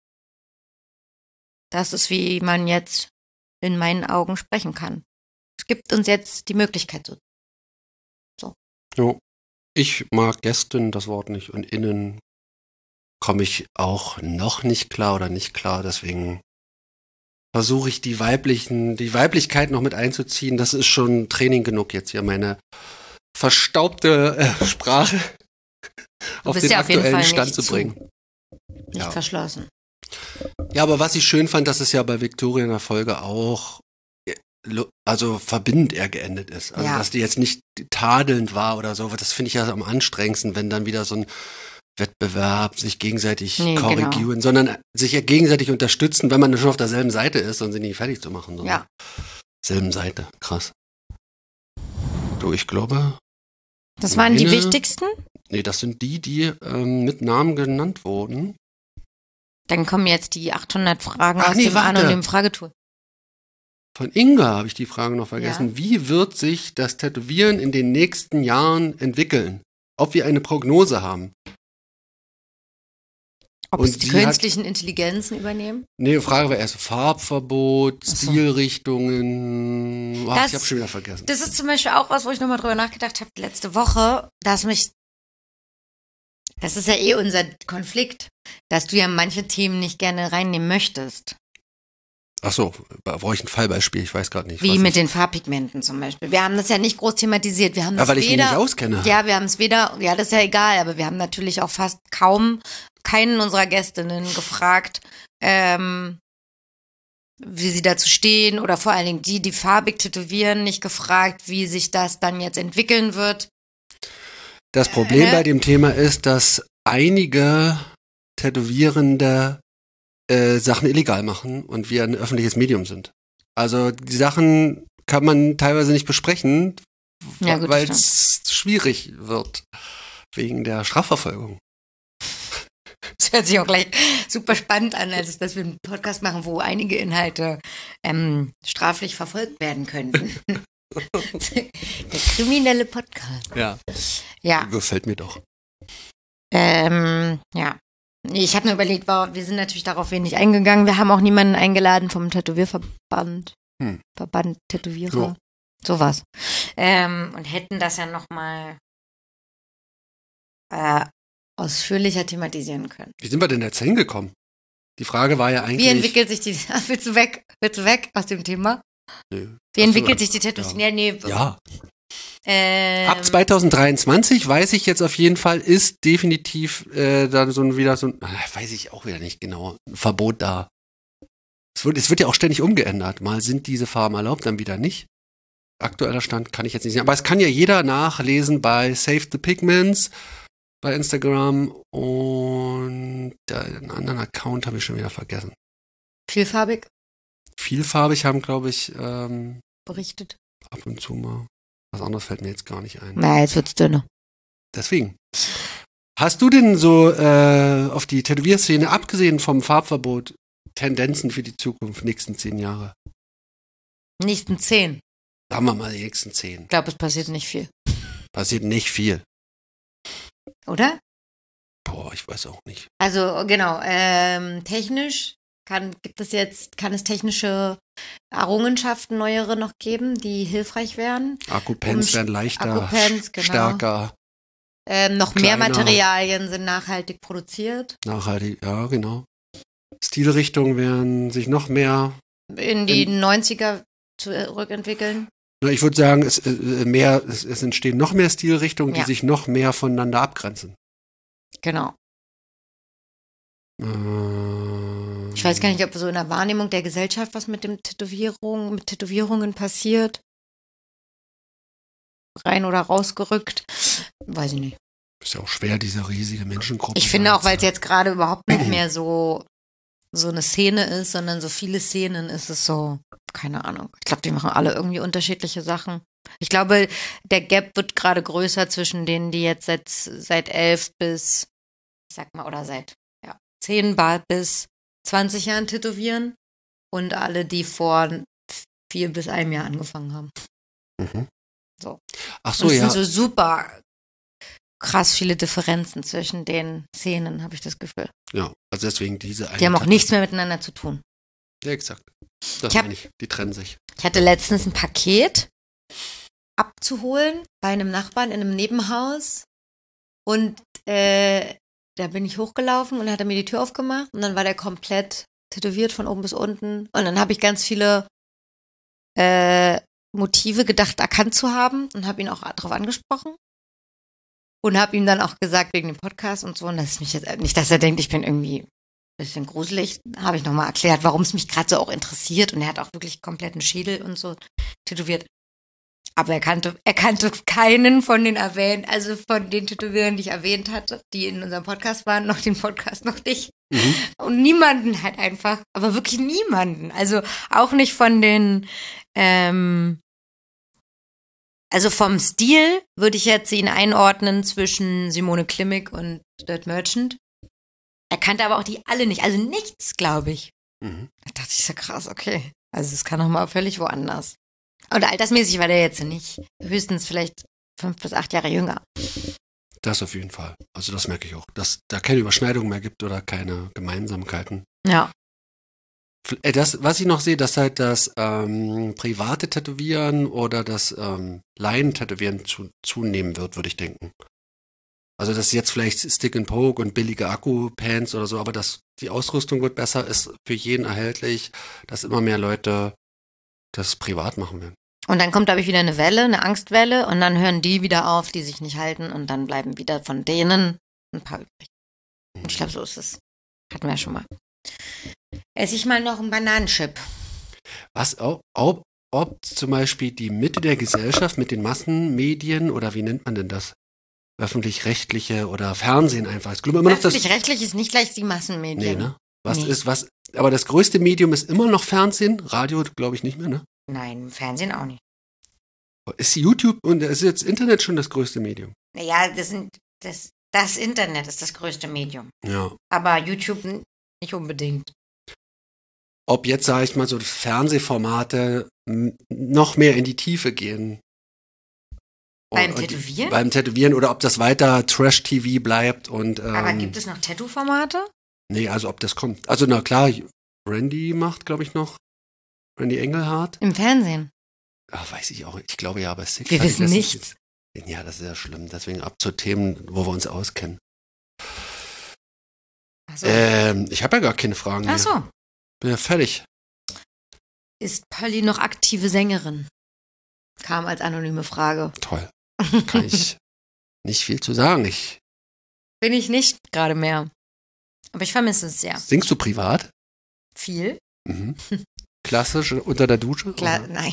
das ist, wie man jetzt in meinen Augen sprechen kann. Es gibt uns jetzt die Möglichkeit so. Jo. Ich mag gestern das Wort nicht und innen komme ich auch noch nicht klar oder nicht klar. Deswegen versuche ich die Weiblichkeit noch mit einzuziehen. Das ist schon Training genug jetzt hier, meine verstaubte Sprache auf den aktuellen Stand zu bringen. Nicht verschlossen. Ja, aber was ich schön fand, dass es ja bei Victoria in der Folge auch verbindend eher geendet ist. Also, dass die jetzt nicht tadelnd war oder so. Das finde ich ja am anstrengendsten, wenn dann wieder so ein Wettbewerb sich gegenseitig korrigieren, sondern sich ja gegenseitig unterstützen, wenn man schon auf derselben Seite ist und sie nicht fertig zu machen. Ja. Selben Seite. Krass. Du, ich glaube. Das waren die wichtigsten? Nee, das sind die mit Namen genannt wurden. Dann kommen jetzt die 800 Fragen aus dem anonymen Fragetool. Von Inga habe ich die Frage noch vergessen. Ja. Wie wird sich das Tätowieren in den nächsten Jahren entwickeln? Ob wir eine Prognose haben? Ob es die künstlichen Intelligenzen übernehmen? Nee, die Frage war erst Farbverbot, Stilrichtungen. Ich habe schon wieder vergessen. Das ist zum Beispiel auch was, wo ich nochmal drüber nachgedacht habe letzte Woche, das ist ja unser Konflikt, dass du ja manche Themen nicht gerne reinnehmen möchtest. Ach so, brauche ich ein Fallbeispiel? Ich weiß gerade nicht. Wie mit den Farbpigmenten zum Beispiel. Wir haben das ja nicht groß thematisiert. Wir haben das weil ich mich nicht auskenne. Ja, wir haben es weder, ja, das ist ja egal, aber wir haben natürlich auch fast keinen unserer Gästinnen gefragt, wie sie dazu stehen oder vor allen Dingen die farbig tätowieren, nicht gefragt, wie sich das dann jetzt entwickeln wird. Das Problem bei dem Thema ist, dass einige Tätowierende Sachen illegal machen und wir ein öffentliches Medium sind. Also die Sachen kann man teilweise nicht besprechen, weil es schwierig wird wegen der Strafverfolgung. Das hört sich auch gleich super spannend an, als dass wir einen Podcast machen, wo einige Inhalte straflich verfolgt werden könnten. Der kriminelle Podcast. Ja. Gefällt mir doch. Ja. Ich habe nur überlegt, wir sind natürlich darauf wenig eingegangen. Wir haben auch niemanden eingeladen vom Tätowierverband. Verband Tätowierer. Sowas. Und hätten das ja nochmal ausführlicher thematisieren können. Wie sind wir denn jetzt hingekommen? Die Frage war ja eigentlich. Wie entwickelt sich die. Willst du weg aus dem Thema? Nö. Wie entwickelt sich die Tätowierung? Ja. Ab 2023 weiß ich jetzt auf jeden Fall, ist definitiv dann weiß ich auch wieder nicht genau, ein Verbot da. Es wird ja auch ständig umgeändert. Mal sind diese Farben erlaubt, dann wieder nicht. Aktueller Stand kann ich jetzt nicht sehen. Aber es kann ja jeder nachlesen bei Save the Pigments bei Instagram und den anderen Account habe ich schon wieder vergessen. Vielfarbig? Vielfarbig haben, glaube ich, berichtet. Ab und zu mal. Was anderes fällt mir jetzt gar nicht ein. Na, jetzt wird's dünner. Deswegen. Hast du denn so auf die Tätowierszene, abgesehen vom Farbverbot, Tendenzen für die Zukunft, nächsten 10 Jahre? Nächsten 10? Sagen wir mal die nächsten 10. Ich glaube, es passiert nicht viel. Passiert nicht viel. Oder? Boah, ich weiß auch nicht. Also, genau, technisch kann es technische Errungenschaften, neuere noch geben, die hilfreich wären. Akkupens werden leichter, stärker. Noch kleiner. Mehr Materialien sind nachhaltig produziert. Nachhaltig, ja, genau. Stilrichtungen werden sich noch mehr in die 90er zurückentwickeln. Ich würde sagen, es entstehen noch mehr Stilrichtungen, die sich noch mehr voneinander abgrenzen. Genau. Ich weiß gar nicht, ob so in der Wahrnehmung der Gesellschaft was mit Tätowierungen passiert. Rein oder rausgerückt. Weiß ich nicht. Ist ja auch schwer, diese riesige Menschengruppe. Ich finde auch, weil es jetzt gerade überhaupt nicht mehr so so eine Szene ist, sondern so viele Szenen ist es so, keine Ahnung. Ich glaube, die machen alle irgendwie unterschiedliche Sachen. Ich glaube, der Gap wird gerade größer zwischen denen, die jetzt seit 11 bis, ich sag mal, oder seit 10 bis 20 Jahren tätowieren und alle, die vor 4 bis 1 Jahr angefangen haben. Mhm. So. Ach so, und es ja. sind so super krass viele Differenzen zwischen den Szenen, habe ich das Gefühl. Ja, also deswegen diese eine. Die haben auch nichts mehr miteinander zu tun. Ja, exakt. Das meine ich. Die trennen sich. Ich hatte letztens ein Paket abzuholen bei einem Nachbarn in einem Nebenhaus und da bin ich hochgelaufen und hat er mir die Tür aufgemacht und dann war der komplett tätowiert von oben bis unten und dann habe ich ganz viele Motive gedacht, erkannt zu haben und habe ihn auch darauf angesprochen und habe ihm dann auch gesagt wegen dem Podcast und so und dass mich jetzt nicht, dass er denkt, ich bin irgendwie ein bisschen gruselig, habe ich nochmal erklärt, warum es mich gerade so auch interessiert und er hat auch wirklich kompletten Schädel und so tätowiert. Aber er kannte keinen von den also von den Tätowierern, die ich erwähnt hatte, die in unserem Podcast waren, noch den Podcast, noch dich. Mhm. Und niemanden halt einfach, aber wirklich niemanden. Also auch nicht von den, also vom Stil würde ich jetzt ihn einordnen zwischen Simone Klimek und Dirt Merchant. Er kannte aber auch die alle nicht, also nichts, glaube ich. Mhm. Da dachte ich so krass, okay. Also es kann auch mal völlig woanders. Oder altersmäßig war der jetzt nicht. Höchstens vielleicht 5 bis 8 Jahre jünger. Das auf jeden Fall. Also das merke ich auch. Dass da keine Überschneidung mehr gibt oder keine Gemeinsamkeiten. Ja. Das, was ich noch sehe, dass halt das private Tätowieren oder das Laien-Tätowieren zunehmen wird, würde ich denken. Also das ist jetzt vielleicht Stick and Poke und billige Akku-Pants oder so, aber die Ausrüstung wird besser, ist für jeden erhältlich, dass immer mehr Leute das privat machen werden. Und dann kommt, glaube ich, wieder eine Welle, eine Angstwelle und dann hören die wieder auf, die sich nicht halten und dann bleiben wieder von denen ein paar übrig. Und ich glaube, so ist es. Hatten wir ja schon mal. Esse ich mal noch einen Bananenchip. Was, ob zum Beispiel die Mitte der Gesellschaft mit den Massenmedien oder wie nennt man denn das? Öffentlich-rechtliche oder Fernsehen einfach. Öffentlich-rechtlich ist nicht gleich die Massenmedien. Nee, ne? Aber das größte Medium ist immer noch Fernsehen, Radio glaube ich nicht mehr, ne? Nein, Fernsehen auch nicht. Ist YouTube und ist jetzt Internet schon das größte Medium? Naja, das Internet ist das größte Medium. Ja. Aber YouTube nicht unbedingt. Ob jetzt, sage ich mal, so Fernsehformate noch mehr in die Tiefe gehen. Beim Tätowieren? Beim Tätowieren oder ob das weiter Trash-TV bleibt und. Aber gibt es noch Tattoo-Formate? Nee, also ob das kommt. Also na klar, Randy macht, glaube ich, noch. Randy Engelhardt. Im Fernsehen? Ach, weiß ich auch. Ich glaube ja, aber Sick. Wir wissen nichts. Ja, das ist ja schlimm. Deswegen ab zu Themen, wo wir uns auskennen. Ach so. Ich habe ja gar keine Fragen mehr. Ach so. Bin ja fertig. Ist Polly noch aktive Sängerin? Kam als anonyme Frage. Toll. Kann ich nicht viel zu sagen. Bin ich nicht gerade mehr. Aber ich vermisse es sehr. Singst du privat? Viel. Mhm. Klassisch unter der Dusche? Nein.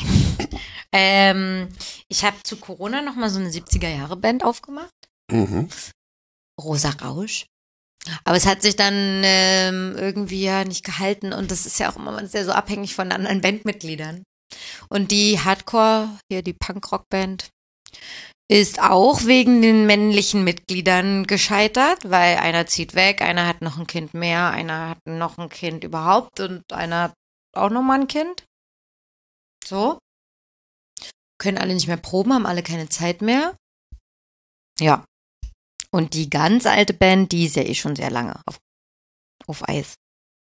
Ich habe zu Corona noch mal so eine 70er-Jahre-Band aufgemacht. Mhm. Rosa Rausch. Aber es hat sich dann irgendwie ja nicht gehalten und das ist ja auch immer, man ist ja so abhängig von anderen Bandmitgliedern. Und die Hardcore, hier die Punk-Rock-Band, ist auch wegen den männlichen Mitgliedern gescheitert, weil einer zieht weg, einer hat noch ein Kind mehr, einer hat noch ein Kind überhaupt und einer hat auch nochmal ein Kind. So. Können alle nicht mehr proben, haben alle keine Zeit mehr. Ja. Und die ganz alte Band, die ist ja eh schon sehr lange auf Eis.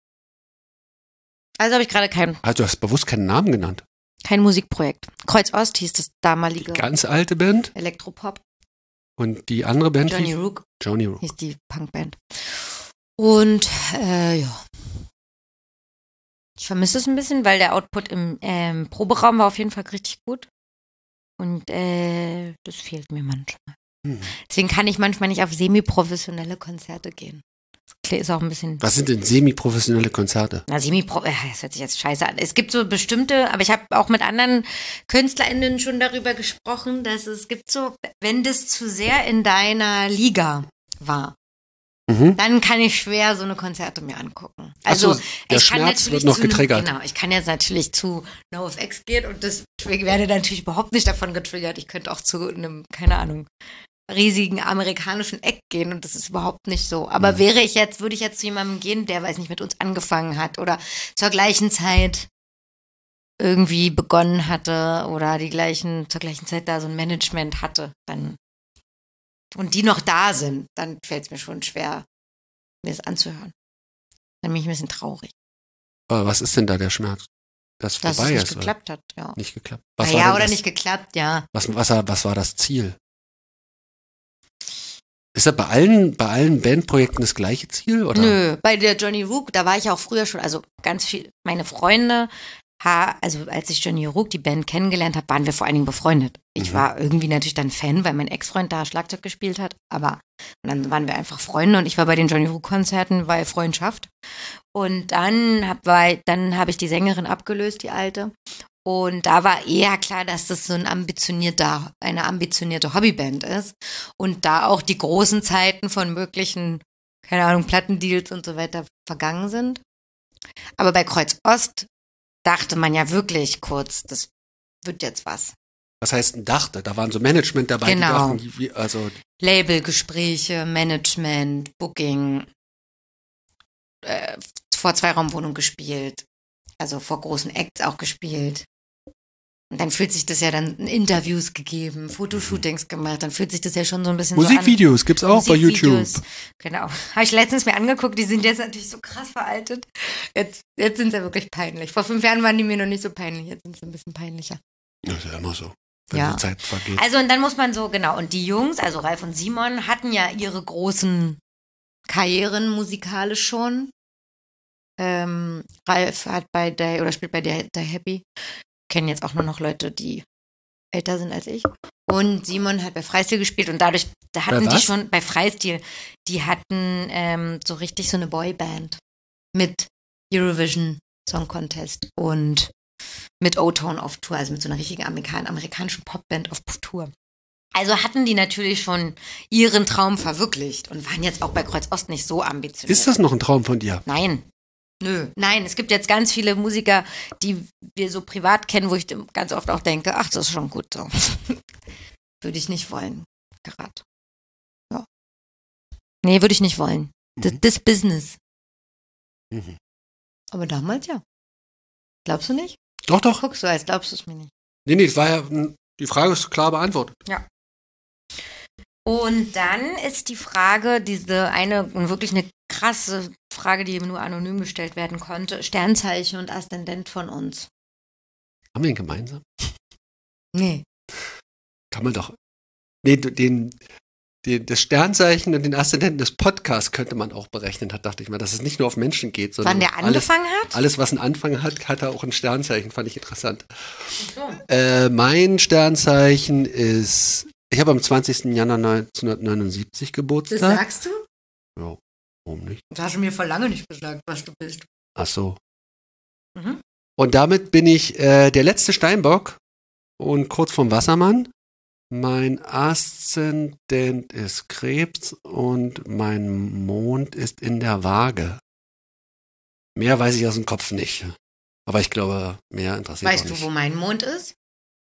Also habe ich gerade Also du hast bewusst keinen Namen genannt. Kein Musikprojekt. Kreuz Ost hieß das damalige. Die ganz alte Band? Elektropop. Und die andere Band Johnny Rook. Johnny Rook. Hieß die Punkband. Und ja. Ich vermisse es ein bisschen, weil der Output im Proberaum war auf jeden Fall richtig gut. Und das fehlt mir manchmal. Deswegen kann ich manchmal nicht auf semi-professionelle Konzerte gehen. Das ist auch ein bisschen. Was sind denn semi-professionelle Konzerte? Na, das hört sich jetzt scheiße an. Es gibt so bestimmte, aber ich habe auch mit anderen KünstlerInnen schon darüber gesprochen, dass es gibt so, wenn das zu sehr in deiner Liga war, dann kann ich schwer so eine Konzerte mir angucken. Also der Schmerz wird noch getriggert. Genau, ich kann jetzt natürlich zu NoFX gehen und das werde natürlich überhaupt nicht davon getriggert. Ich könnte auch zu einem, keine Ahnung, riesigen amerikanischen Act gehen und das ist überhaupt nicht so. Aber würde ich jetzt zu jemandem gehen, der, weiß nicht, mit uns angefangen hat oder zur gleichen Zeit irgendwie begonnen hatte oder zur gleichen Zeit da so ein Management hatte, dann und die noch da sind, dann fällt es mir schon schwer, mir das anzuhören. Dann bin ich ein bisschen traurig. Aber was ist denn da der Schmerz? Dass es nicht geklappt hat, ja. Nicht geklappt. Nicht geklappt, ja. Was war das Ziel? Ist das bei allen Bandprojekten das gleiche Ziel? Oder? Nö, bei der Johnny Rook, da war ich auch früher schon, also ganz viel, meine Freunde, also als ich Johnny Rook, die Band kennengelernt habe, waren wir vor allen Dingen befreundet. Ich war irgendwie natürlich dann Fan, weil mein Ex-Freund da Schlagzeug gespielt hat, aber dann waren wir einfach Freunde und ich war bei den Johnny Rook-Konzerten, weil Freundschaft. Und dann habe ich die Sängerin abgelöst, die alte. Und da war eher klar, dass das so eine ambitionierte Hobbyband ist. Und da auch die großen Zeiten von möglichen, keine Ahnung, Plattendeals und so weiter vergangen sind. Aber bei Kreuz Ost dachte man ja wirklich kurz, das wird jetzt was. Was heißt denn dachte? Da waren so Management dabei, genau. Die dachten, Labelgespräche, Management, Booking, vor Zweiraumwohnung gespielt, also vor großen Acts auch gespielt. Und dann fühlt sich das ja dann Interviews gegeben, Fotoshootings gemacht, dann fühlt sich das ja schon so ein bisschen Musikvideos so an. Gibt's auch bei YouTube. Genau. Habe ich letztens mir angeguckt, die sind jetzt natürlich so krass veraltet. Jetzt sind sie ja wirklich peinlich. Vor 5 Jahren waren die mir noch nicht so peinlich, jetzt sind sie ein bisschen peinlicher. Das ist ja immer so, wenn die Zeit vergeht. Also und dann muss man so, genau, und die Jungs, also Ralf und Simon, hatten ja ihre großen Karrieren musikalisch schon. Ralf hat spielt bei der Happy. Kennen jetzt auch nur noch Leute, die älter sind als ich. Und Simon hat bei Freistil gespielt und dadurch, da hatten die schon bei Freistil, die hatten so richtig so eine Boyband mit Eurovision Song Contest und mit O-Tone auf Tour, also mit so einer richtigen amerikanischen Popband auf Tour. Also hatten die natürlich schon ihren Traum verwirklicht und waren jetzt auch bei Kreuz Ost nicht so ambitioniert. Ist das noch ein Traum von dir? Nein. Nein, es gibt jetzt ganz viele Musiker, die wir so privat kennen, wo ich ganz oft auch denke, ach, das ist schon gut so. Würde ich nicht wollen, gerade. Ja. Nee, würde ich nicht wollen. Das Business. Mhm. Aber damals ja. Glaubst du nicht? Doch. Guckst du, als glaubst du es mir nicht. Nee, das war ja, die Frage ist klar beantwortet. Ja. Und dann ist die Frage, wirklich eine krasse Frage, die nur anonym gestellt werden konnte, Sternzeichen und Aszendent von uns. Haben wir ihn gemeinsam? Nee. Kann man doch. Nee, das Sternzeichen und den Aszendenten des Podcasts könnte man auch berechnen, dachte ich mal, dass es nicht nur auf Menschen geht, sondern wann der angefangen hat? Alles, was einen Anfang hat, hat auch ein Sternzeichen, fand ich interessant. So. Mein Sternzeichen ist, ich habe am 20. Januar 1979 Geburtstag. Das sagst du? Ja, warum nicht? Das hast du mir vor lange nicht gesagt, was du bist. Ach so. Mhm. Und damit bin ich der letzte Steinbock und kurz vorm Wassermann. Mein Aszendent ist Krebs und mein Mond ist in der Waage. Mehr weiß ich aus dem Kopf nicht. Aber ich glaube, mehr interessiert mich nicht. Weißt du, wo mein Mond ist?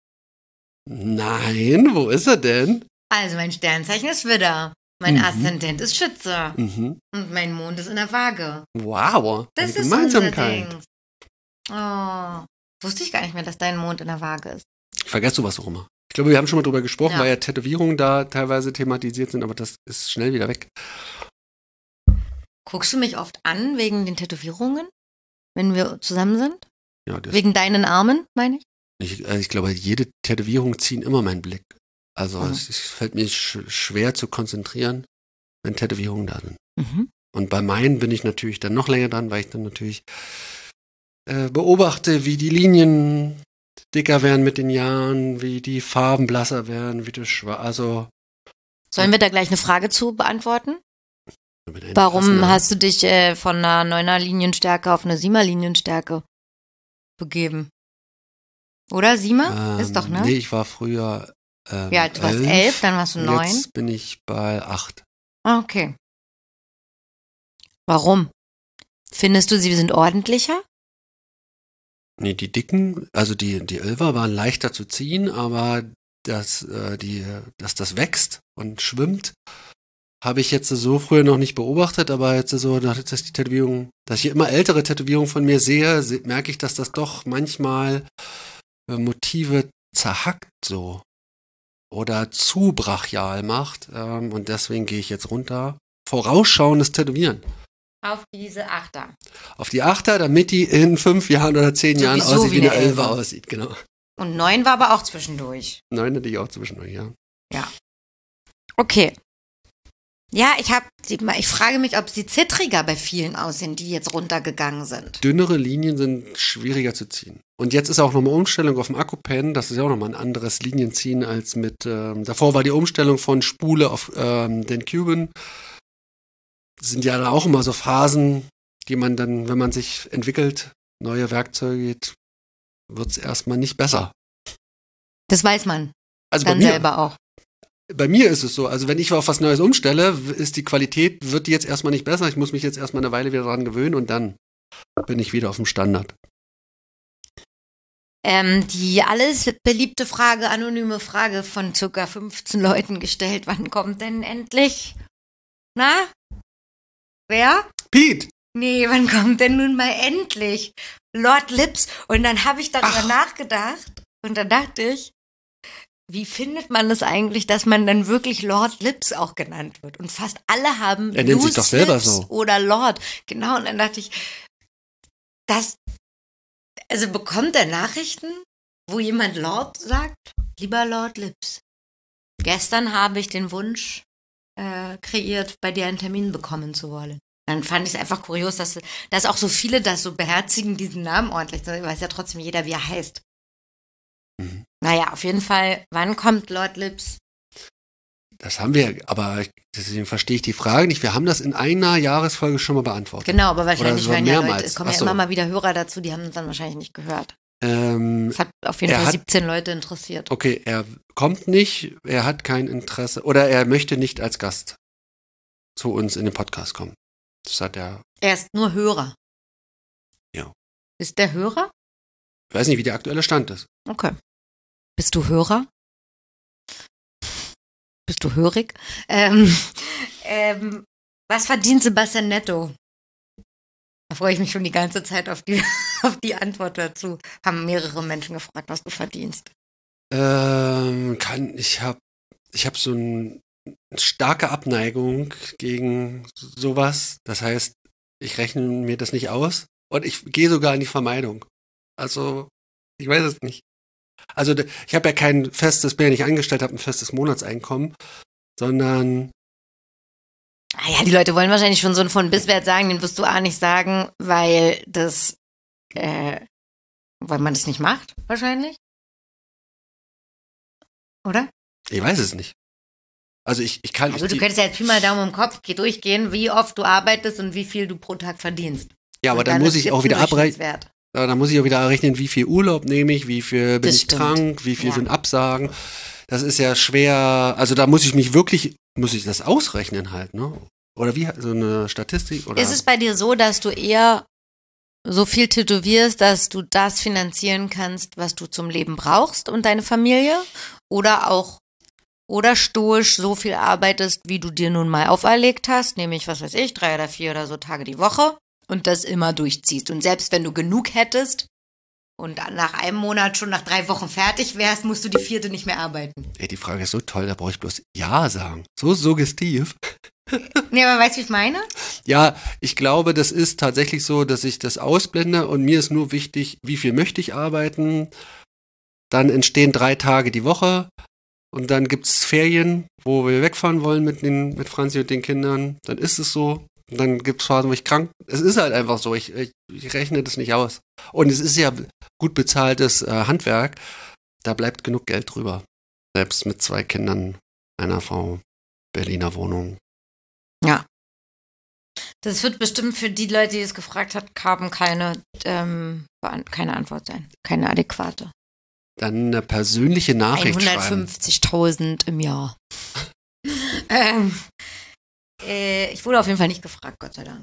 Nein, wo ist er denn? Also mein Sternzeichen ist Widder. Mein Aszendent ist Schütze. Mhm. Und mein Mond ist in der Waage. Wow, das eine ist Gemeinsamkeit. unser Ding. Oh, wusste ich gar nicht mehr, dass dein Mond in der Waage ist. Ich vergesse sowas auch immer. Ich glaube, wir haben schon mal drüber gesprochen, Ja. weil ja Tätowierungen da teilweise thematisiert sind, aber das ist schnell wieder weg. Guckst du mich oft an wegen den Tätowierungen, wenn wir zusammen sind? Ja, das Wegen deinen Armen, meine ich? ich glaube, jede Tätowierung zieht immer meinen Blick. Also Mhm. es fällt mir schwer zu konzentrieren, wenn Tätowierungen da sind. Mhm. Und bei meinen bin ich natürlich dann noch länger dran, weil ich dann natürlich beobachte, wie die Linien dicker werden mit den Jahren, wie die Farben blasser werden, wie das also Sollen wir da gleich eine Frage zu beantworten? mit einem Warum passenden- hast du dich von einer 9er Linienstärke auf eine 7er Linienstärke begeben? Oder 7er? Ist doch, ne? Nee, ich war früher Ja, du warst 11, dann warst du 9. Jetzt bin ich bei 8. Ah, okay. Warum? Findest du, sie sind ordentlicher? Nee, die dicken, also die 11er waren leichter zu ziehen, aber dass das wächst und schwimmt, habe ich jetzt so früher noch nicht beobachtet, aber jetzt so, dass die Tätowierung, dass ich immer ältere Tätowierungen von mir sehe, merke ich, dass das doch manchmal Motive zerhackt so oder zu brachial macht, und deswegen gehe ich jetzt runter. Vorausschauendes Tätowieren. Auf diese Achter. Auf die Achter, damit die in 5 Jahren oder 10 Jahren aussieht, wie eine 11er aussieht, genau. Und 9 war aber auch zwischendurch. 9 hatte ich auch zwischendurch, ja. Ja. Okay. Ja, ich frage mich, ob sie zittriger bei vielen aussehen, die jetzt runtergegangen sind. Dünnere Linien sind schwieriger zu ziehen. Und jetzt ist auch nochmal Umstellung auf dem Akkupen. Das ist ja auch nochmal ein anderes Linienziehen als mit, davor war die Umstellung von Spule auf den Cuban. Das sind ja dann auch immer so Phasen, die man dann, wenn man sich entwickelt, neue Werkzeuge geht, wird es erstmal nicht besser. Das weiß man. Also dann selber auch. Bei mir ist es so, also wenn ich auf was Neues umstelle, ist die Qualität, wird die jetzt erstmal nicht besser. Ich muss mich jetzt erstmal eine Weile wieder dran gewöhnen und dann bin ich wieder auf dem Standard. Die alles beliebte Frage, anonyme Frage von ca. 15 Leuten gestellt. Wann kommt denn endlich? Na? Wer? Pete! Nee, wann kommt denn nun mal endlich Lord Lips? Und dann habe ich darüber nachgedacht und dann dachte ich, wie findet man es eigentlich, dass man dann wirklich Lord Lips auch genannt wird? Und fast alle haben er nennt sich doch selber Lips so. Oder Lord. Genau, und dann dachte ich, also bekommt er Nachrichten, wo jemand Lord sagt? Lieber Lord Lips, gestern habe ich den Wunsch kreiert, bei dir einen Termin bekommen zu wollen. Dann fand ich es einfach kurios, dass auch so viele das so beherzigen, diesen Namen ordentlich. Da weiß ja trotzdem jeder, wie er heißt. Mhm. Naja, auf jeden Fall, wann kommt Lord Lips? Das haben wir, aber deswegen verstehe ich die Frage nicht. Wir haben das in einer Jahresfolge schon mal beantwortet. Genau, aber wahrscheinlich hören ja Leute, es kommen ja immer mal wieder Hörer dazu, die haben uns dann wahrscheinlich nicht gehört. Es hat auf jeden Fall 17 Leute interessiert. Okay, er kommt nicht, er hat kein Interesse oder er möchte nicht als Gast zu uns in den Podcast kommen. Das hat er. Er ist nur Hörer. Ja. Ist der Hörer? Ich weiß nicht, wie der aktuelle Stand ist. Okay. Bist du Hörer? Bist du hörig? Was verdient Sebastian netto? Da freue ich mich schon die ganze Zeit auf die Antwort dazu. Haben mehrere Menschen gefragt, was du verdienst. Ich habe so eine starke Abneigung gegen sowas. Das heißt, ich rechne mir das nicht aus und ich gehe sogar in die Vermeidung. Also, ich weiß es nicht. Also, ich habe ja kein festes, bin ja nicht angestellt, habe ein festes Monatseinkommen, sondern. Ja, die Leute wollen wahrscheinlich schon so einen von Bisswert sagen, den wirst du auch nicht sagen, weil man das nicht macht, wahrscheinlich. Oder? Ich weiß es nicht. Also ich kann. Also du könntest ja jetzt Pi mal Daumen im Kopf durchgehen, wie oft du arbeitest und wie viel du pro Tag verdienst. Ja, aber dann muss ich auch wieder abrechnen. Da muss ich auch wieder errechnen, wie viel Urlaub nehme ich, wie viel bin ich krank, wie viel sind Absagen. Das ist ja schwer, also da muss ich das ausrechnen halt, ne? Oder wie, so eine Statistik? Oder? Ist es bei dir so, dass du eher so viel tätowierst, dass du das finanzieren kannst, was du zum Leben brauchst und deine Familie? Oder stoisch so viel arbeitest, wie du dir nun mal auferlegt hast, nämlich, was weiß ich, 3 oder 4 oder so Tage die Woche und das immer durchziehst. Und selbst wenn du genug hättest und nach einem Monat schon nach 3 Wochen fertig wärst, musst du die 4. nicht mehr arbeiten. Ey, die Frage ist so toll, da brauche ich bloß Ja sagen. So suggestiv. Nee, aber weißt du, wie ich meine? Ja, ich glaube, das ist tatsächlich so, dass ich das ausblende und mir ist nur wichtig, wie viel möchte ich arbeiten. Dann entstehen 3 Tage die Woche. Und dann gibt es Ferien, wo wir wegfahren wollen mit Franzi und den Kindern. Dann ist es so. Und dann gibt es Phasen, wo ich krank bin. Es ist halt einfach so. Ich rechne das nicht aus. Und es ist ja gut bezahltes Handwerk. Da bleibt genug Geld drüber. Selbst mit 2 Kindern, einer Frau, Berliner Wohnung. Ja. Das wird bestimmt für die Leute, die es gefragt haben, keine Antwort sein. Keine adäquate. Dann eine persönliche Nachricht 150.000 im Jahr. Ich wurde auf jeden Fall nicht gefragt, Gott sei Dank.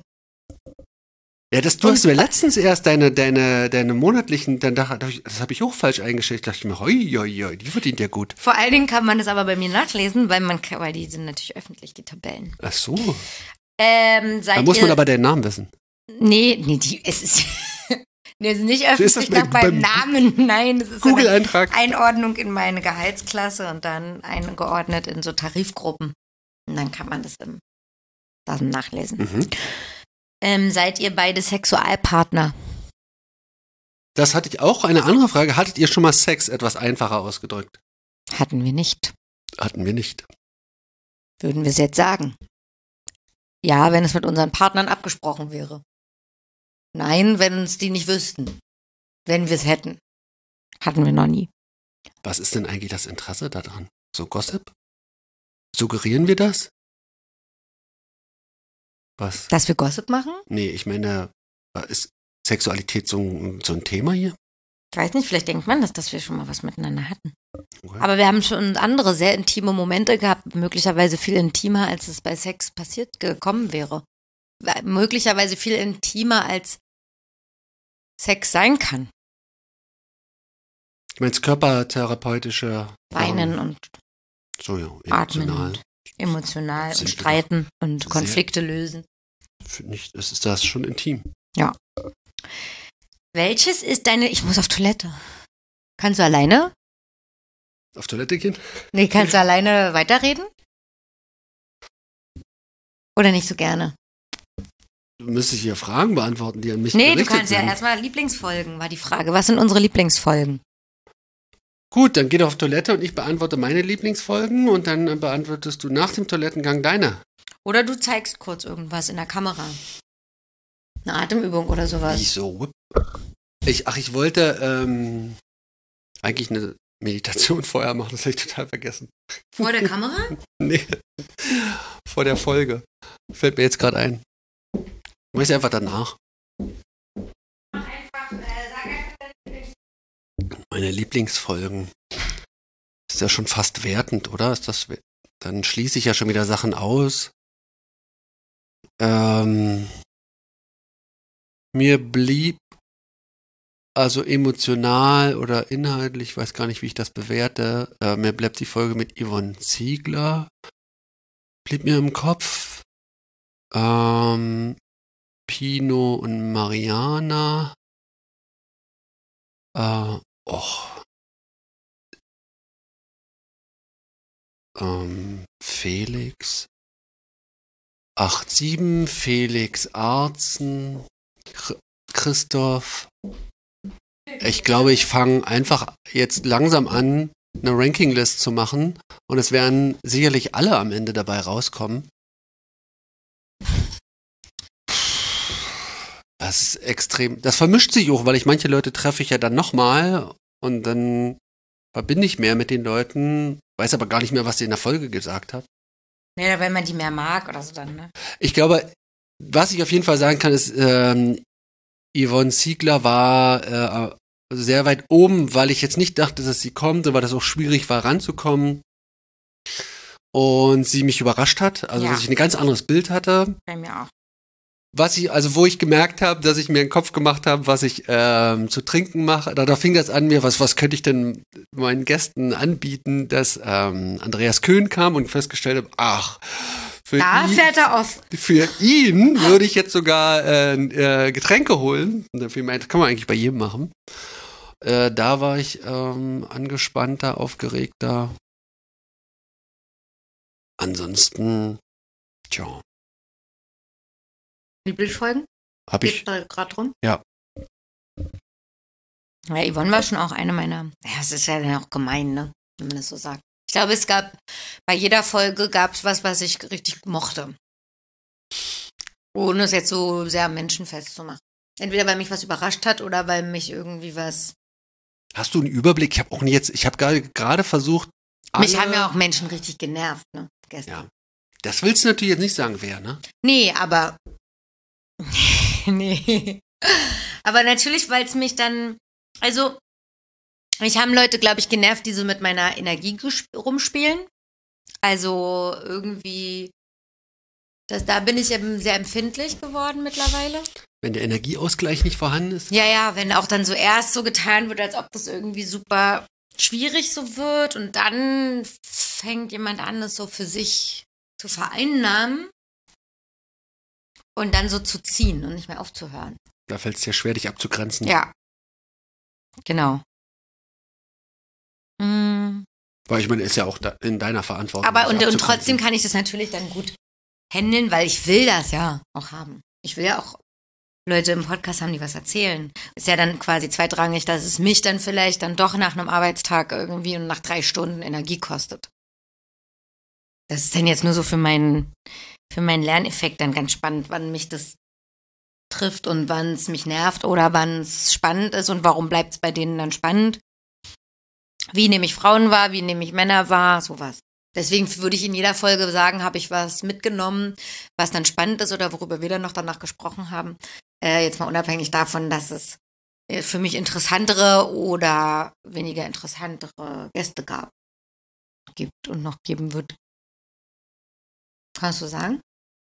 Ja, du hast mir letztens erst deine monatlichen, das habe ich auch falsch eingestellt. Ich dachte mir, hoi, die verdient ja gut. Vor allen Dingen kann man das aber bei mir nachlesen, weil die sind natürlich öffentlich, die Tabellen. Ach so. Da muss man aber deinen Namen wissen. Nee, es ist nicht öffentlich beim Namen. Nein, es ist Google-Eintrag. Eine Einordnung in meine Gehaltsklasse und dann eingeordnet in so Tarifgruppen. Und dann kann man das dann nachlesen. Mhm. Seid ihr beide Sexualpartner? Das hatte ich auch. Eine andere Frage. Hattet ihr schon mal Sex etwas einfacher ausgedrückt? Hatten wir nicht. Hatten wir nicht. Würden wir es jetzt sagen? Ja, wenn es mit unseren Partnern abgesprochen wäre. Nein, wenn uns die nicht wüssten. Wenn wir es hätten. Hatten wir noch nie. Was ist denn eigentlich das Interesse daran? So Gossip? Suggerieren wir das? Was? Dass wir Gossip machen? Nee, ich meine, ist Sexualität so ein Thema hier? Ich weiß nicht, vielleicht denkt man, dass wir schon mal was miteinander hatten. Okay. Aber wir haben schon andere sehr intime Momente gehabt, möglicherweise viel intimer, als es bei Sex gekommen wäre. Möglicherweise viel intimer, als Sex sein kann. Ich meine, das körpertherapeutische Weinen und so, ja, emotional und streiten und Konflikte lösen. Finde ich, ist das schon intim. Ja. Welches ist ich muss auf Toilette. Kannst du alleine? Auf Toilette gehen? Nee, kannst du alleine weiterreden? Oder nicht so gerne? Du müsstest hier Fragen beantworten, die an mich gerichtet sind. Nee, du kannst ja erstmal Lieblingsfolgen, war die Frage. Was sind unsere Lieblingsfolgen? Gut, dann geh doch auf Toilette und ich beantworte meine Lieblingsfolgen und dann beantwortest du nach dem Toilettengang deine. Oder du zeigst kurz irgendwas in der Kamera. Eine Atemübung oder sowas. Wieso? Ich wollte eigentlich eine Meditation vorher machen, das habe ich total vergessen. Vor der Kamera? Nee, vor der Folge. Fällt mir jetzt gerade ein. Ich weiß einfach danach. Sag einfach meine Lieblingsfolgen. Ist ja schon fast wertend, oder? Dann schließe ich ja schon wieder Sachen aus. Mir blieb also emotional oder inhaltlich, ich weiß gar nicht, wie ich das bewerte, mir bleibt die Folge mit Yvonne Ziegler, blieb mir im Kopf. Pino und Mariana. Felix. 8-7, Felix Arzen, Christoph. Ich glaube, ich fange einfach jetzt langsam an, eine Rankinglist zu machen und es werden sicherlich alle am Ende dabei rauskommen. Das ist extrem, das vermischt sich auch, weil manche Leute treffe ich ja dann nochmal und dann verbinde ich mehr mit den Leuten, weiß aber gar nicht mehr, was sie in der Folge gesagt hat. Ja, weil man die mehr mag oder so dann, ne? Ich glaube, was ich auf jeden Fall sagen kann, ist, Yvonne Ziegler war sehr weit oben, weil ich jetzt nicht dachte, dass sie kommt, weil das auch schwierig war, ranzukommen. Und sie mich überrascht hat, also dass ich ein ganz anderes Bild hatte. Bei mir auch. Wo ich gemerkt habe, dass ich mir einen Kopf gemacht habe, was ich zu trinken mache. Da fing das an mir, was könnte ich denn meinen Gästen anbieten, dass Andreas Köhn kam und festgestellt habe, fährt er oft. Für ihn würde ich jetzt sogar Getränke holen. Und dafür meinte, kann man eigentlich bei jedem machen. Da war ich angespannter, aufgeregter. Ansonsten, tja. Lieblingsfolgen? Hab ich. Geht da gerade drum? Ja. Ja, Yvonne war schon auch eine meiner. Ja, es ist ja dann auch gemein, ne? Wenn man das so sagt. Ich glaube, bei jeder Folge gab es was ich richtig mochte. Ohne es jetzt so sehr menschenfest zu machen. Entweder weil mich was überrascht hat oder weil mich irgendwie was. Hast du einen Überblick? Ich habe gerade versucht. Mich haben ja auch Menschen richtig genervt, ne? Gestern. Ja. Das willst du natürlich jetzt nicht sagen, wer, ne? Nee, aber. Nee. Aber natürlich, weil es mich dann. Also, mich haben Leute, glaube ich, genervt, die so mit meiner Energie rumspielen. Also irgendwie Da bin ich eben sehr empfindlich geworden mittlerweile. Wenn der Energieausgleich nicht vorhanden ist? Ja, wenn auch dann so erst so getan wird, als ob das irgendwie super schwierig so wird und dann fängt jemand an, das so für sich zu vereinnahmen und dann so zu ziehen und nicht mehr aufzuhören. Da fällt es dir schwer, dich abzugrenzen. Ja, genau. Weil ich meine, ist ja auch in deiner Verantwortung. Aber und trotzdem kann ich das natürlich dann gut handeln, weil ich will das ja auch haben. Ich will ja auch Leute im Podcast haben, die was erzählen. Ist ja dann quasi zweitrangig, dass es mich dann vielleicht dann doch nach einem Arbeitstag irgendwie und nach 3 Stunden Energie kostet. Das ist dann jetzt nur so für meinen Lerneffekt dann ganz spannend, wann mich das trifft und wann es mich nervt oder wann es spannend ist und warum bleibt es bei denen dann spannend. Wie nehme ich Frauen wahr, wie nehme ich Männer wahr, sowas. Deswegen würde ich in jeder Folge sagen, habe ich was mitgenommen, was dann spannend ist oder worüber wir dann noch danach gesprochen haben. Jetzt mal unabhängig davon, dass es für mich interessantere oder weniger interessantere Gäste gibt und noch geben wird. Kannst du sagen?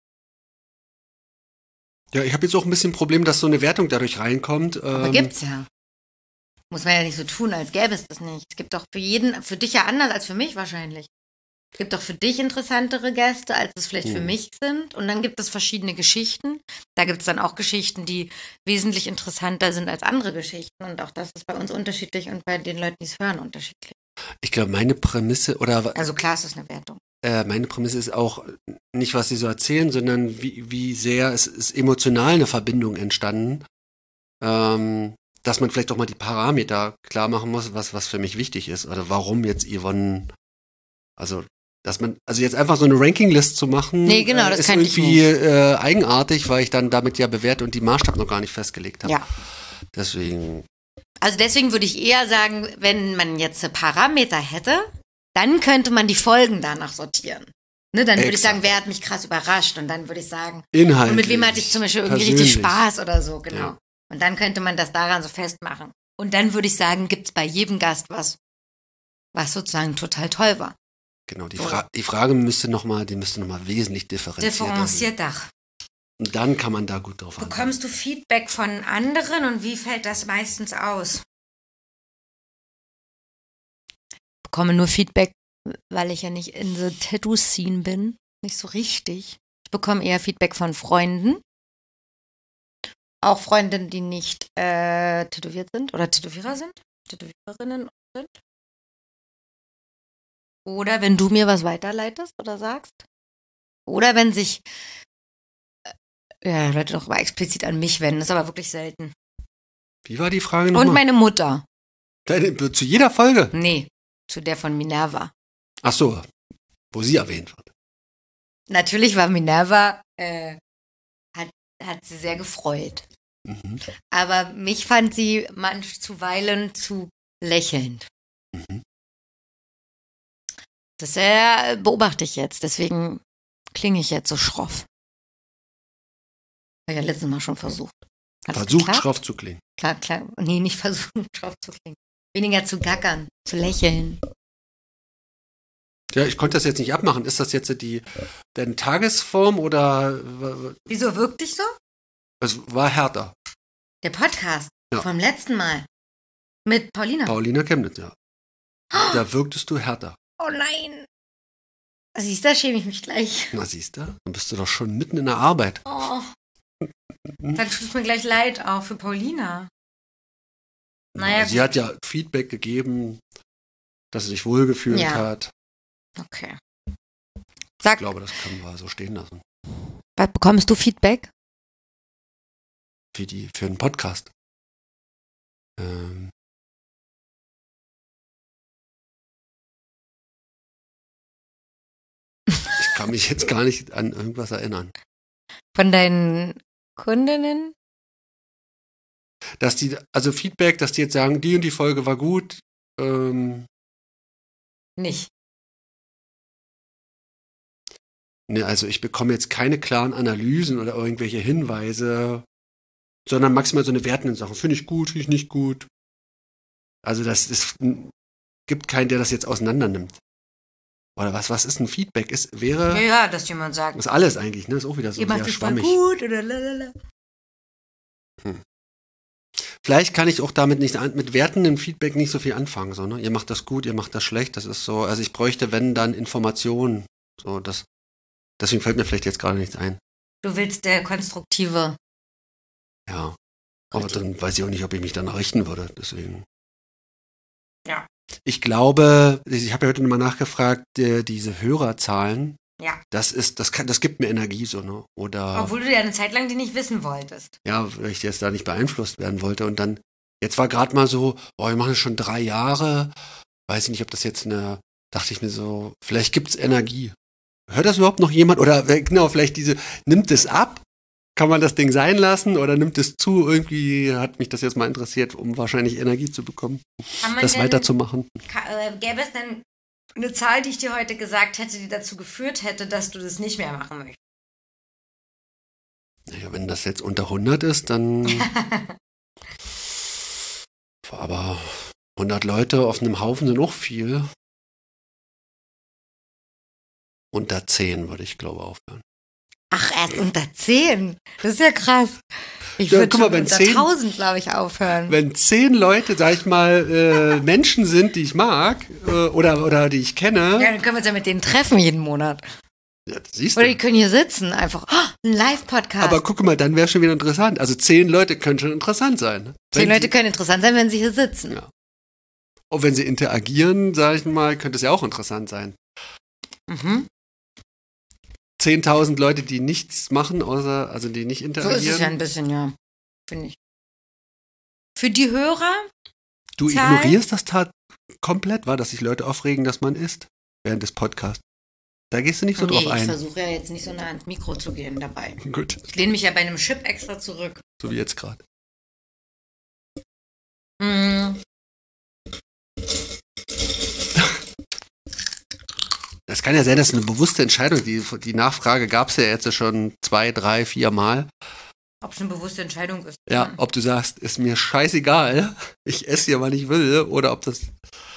Ja, ich habe jetzt auch ein bisschen ein Problem, dass so eine Wertung dadurch reinkommt. Aber gibt's ja. Muss man ja nicht so tun, als gäbe es das nicht. Es gibt doch für dich ja anders als für mich wahrscheinlich. Es gibt doch für dich interessantere Gäste, als es vielleicht für mich sind. Und dann gibt es verschiedene Geschichten. Da gibt es dann auch Geschichten, die wesentlich interessanter sind als andere Geschichten. Und auch das ist bei uns unterschiedlich und bei den Leuten, die es hören, unterschiedlich. Ich glaube, meine Prämisse Also klar, es ist eine Wertung. Meine Prämisse ist auch nicht, was sie so erzählen, sondern wie sehr es ist emotional eine Verbindung entstanden. Dass man vielleicht auch mal die Parameter klar machen muss, was für mich wichtig ist. Oder warum jetzt Yvonne, also jetzt einfach so eine Rankinglist zu machen, nee, genau, das ist kann irgendwie ich nicht. Eigenartig, weil ich dann damit ja bewerte und die Maßstab noch gar nicht festgelegt habe. Ja. Deswegen würde ich eher sagen, wenn man jetzt Parameter hätte, dann könnte man die Folgen danach sortieren. Ne, dann würde ich sagen, wer hat mich krass überrascht? Und dann würde ich sagen, inhaltlich, und mit wem hatte ich zum Beispiel irgendwie richtig Spaß oder so, genau. Ja. Und dann könnte man das daran so festmachen. Und dann würde ich sagen, gibt es bei jedem Gast was sozusagen total toll war. Genau, die Frage müsste noch mal wesentlich differenzierter. Und dann kann man da gut drauf antworten. Bekommst du Feedback von anderen und wie fällt das meistens aus? Ich bekomme nur Feedback, weil ich ja nicht in the Tattoo-Scene bin. Nicht so richtig. Ich bekomme eher Feedback von Freunden. Auch Freundinnen, die nicht tätowiert sind oder Tätowierer sind. Tätowiererinnen sind. Oder wenn du mir was weiterleitest oder sagst. Oder wenn sich Leute doch mal explizit an mich wenden. Das ist aber wirklich selten. Wie war die Frage nochmal? Und meine Mutter. Zu jeder Folge? Nee, zu der von Minerva. Ach so, wo sie erwähnt wird. Natürlich war Minerva, hat sie sehr gefreut. Mhm. Aber mich fand sie zuweilen zu lächelnd. Mhm. Das beobachte ich jetzt, deswegen klinge ich jetzt so schroff. Habe ich ja letztes Mal schon versucht. Versucht, schroff zu klingen. Klar. Nee, nicht versucht, schroff zu klingen. Weniger zu gackern, zu lächeln. Ja, ich konnte das jetzt nicht abmachen. Ist das jetzt deine Tagesform oder? Wieso wirkt dich so? Es war härter. Der Podcast vom letzten Mal. Mit Paulina. Paulina Chemnitz, ja. Da wirktest du härter. Oh nein. Siehst du, da schäme ich mich gleich. Na, siehst du? Dann bist du doch schon mitten in der Arbeit. Oh. Dann tut es mir gleich leid, auch für Paulina. Naja, sie hat ja Feedback gegeben, dass sie sich wohlgefühlt hat. Okay. Ich glaube, das können wir so stehen lassen. Bekommst du Feedback? Für den Podcast. Ich kann mich jetzt gar nicht an irgendwas erinnern. Von deinen Kundinnen? Also Feedback, dass die jetzt sagen, die und die Folge war gut. Nicht. Ne, also ich bekomme jetzt keine klaren Analysen oder irgendwelche Hinweise, sondern maximal so eine wertende Sache. Finde ich gut, finde ich nicht gut. Also es gibt keinen, der das jetzt auseinander nimmt. Oder was ist ein Feedback? Wäre. Ja, dass jemand sagt. Ist alles eigentlich, ne? Ist auch wieder so sehr schwammig. Gut oder lalala. Vielleicht kann ich auch damit mit wertendem Feedback nicht so viel anfangen, so, ne? Ihr macht das gut, ihr macht das schlecht, das ist so, also ich bräuchte, wenn, dann Informationen, so, deswegen fällt mir vielleicht jetzt gerade nichts ein. Du willst der konstruktive. Ja, aber dann weiß ich auch nicht, ob ich mich danach richten würde, deswegen. Ja. Ich glaube, ich habe ja heute nochmal nachgefragt, diese Hörerzahlen, ja. Das gibt mir Energie, so, ne? Oder. Obwohl du ja eine Zeit lang die nicht wissen wolltest. Ja, weil ich jetzt da nicht beeinflusst werden wollte. Und dann, jetzt war gerade mal so, wir machen es schon 3 Jahre. Weiß ich nicht, ob das jetzt dachte ich mir so, vielleicht gibt es Energie. Hört das überhaupt noch jemand? Oder genau, vielleicht nimmt es ab? Kann man das Ding sein lassen oder nimmt es zu? Irgendwie hat mich das jetzt mal interessiert, um wahrscheinlich Energie zu bekommen, das weiterzumachen. Gäbe es denn eine Zahl, die ich dir heute gesagt hätte, die dazu geführt hätte, dass du das nicht mehr machen möchtest? Naja, wenn das jetzt unter 100 ist, dann. Aber 100 Leute auf einem Haufen sind auch viel. Unter 10 würde ich, glaube ich, aufhören. Ach, erst unter 10? Das ist ja krass. Ich würde schon unter 1000, glaube ich, aufhören. Wenn 10 Leute, sag ich mal, Menschen sind, die ich mag oder die ich kenne. Ja, dann können wir uns ja mit denen treffen jeden Monat. Ja, das siehst du. Oder die können hier sitzen, einfach, ein Live-Podcast. Aber guck mal, dann wäre schon wieder interessant. Also 10 Leute können schon interessant sein. 10 Leute können interessant sein, wenn sie hier sitzen. Ja. Und wenn sie interagieren, sag ich mal, könnte es ja auch interessant sein. Mhm. 10.000 Leute, die nichts machen, also die nicht interagieren. So ist es ja ein bisschen, ja, finde ich. Für die Hörer? Du ignorierst das komplett, dass sich Leute aufregen, dass man isst während des Podcasts. Da gehst du nicht so drauf ein. Ich versuche ja jetzt nicht so nah ans Mikro zu gehen dabei. Gut. Ich lehne mich ja bei einem Chip extra zurück. So wie jetzt gerade. Das kann ja sein, dass eine bewusste Entscheidung, die Nachfrage gab es ja jetzt schon 2, 3, 4 Mal. Ob es eine bewusste Entscheidung ist. Ja, ob du sagst, ist mir scheißegal, ich esse ja, wann ich will, oder ob das...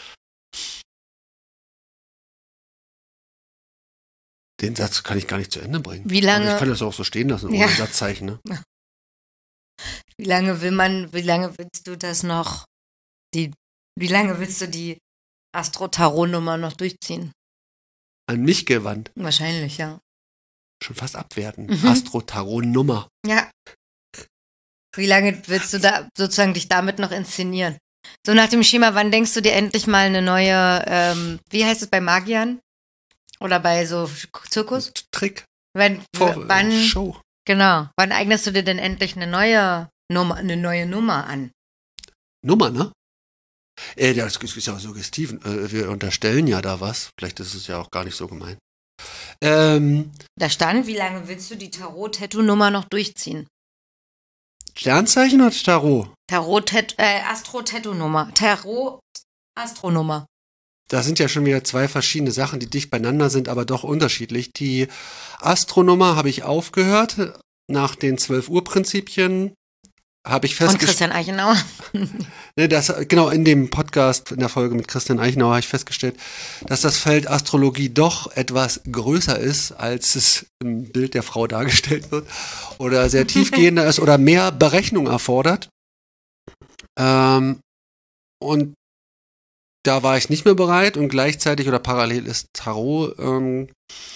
Den Satz kann ich gar nicht zu Ende bringen. Wie lange? Aber ich kann das auch so stehen lassen, ohne Satzzeichen. Ne? Wie lange willst du das noch, wie lange willst du die Astro-Tarot-Nummer noch durchziehen? An mich gewandt. Wahrscheinlich, ja. Schon fast abwerten. Astro-Tarot-Nummer. Ja. Wie lange willst du da sozusagen dich damit noch inszenieren? So nach dem Schema, wann denkst du dir endlich mal eine neue, wie heißt es bei Magiern? Oder bei so Zirkus? Trick. Wann? Show. Genau. Wann eignest du dir denn endlich eine neue Nummer an? Nummer, ne? Das ist ja suggestiv. Wir unterstellen ja da was. Vielleicht ist es ja auch gar nicht so gemeint. Da stand, wie lange willst du die Tarot-Tattoo-Nummer noch durchziehen? Sternzeichen oder Tarot? Astro-Tattoo-Nummer. Tarot-Astro-Nummer. Da sind ja schon wieder 2 verschiedene Sachen, die dicht beieinander sind, aber doch unterschiedlich. Die Astronummer habe ich aufgehört. Nach den 12-Uhr-Prinzipien habe ich festgestellt. Und Christian Eichenauer. Genau, in dem Podcast, in der Folge mit Christian Eichenauer habe ich festgestellt, dass das Feld Astrologie doch etwas größer ist, als es im Bild der Frau dargestellt wird. Oder sehr tiefgehender ist oder mehr Berechnung erfordert. Und da war ich nicht mehr bereit und gleichzeitig oder parallel ist Tarot in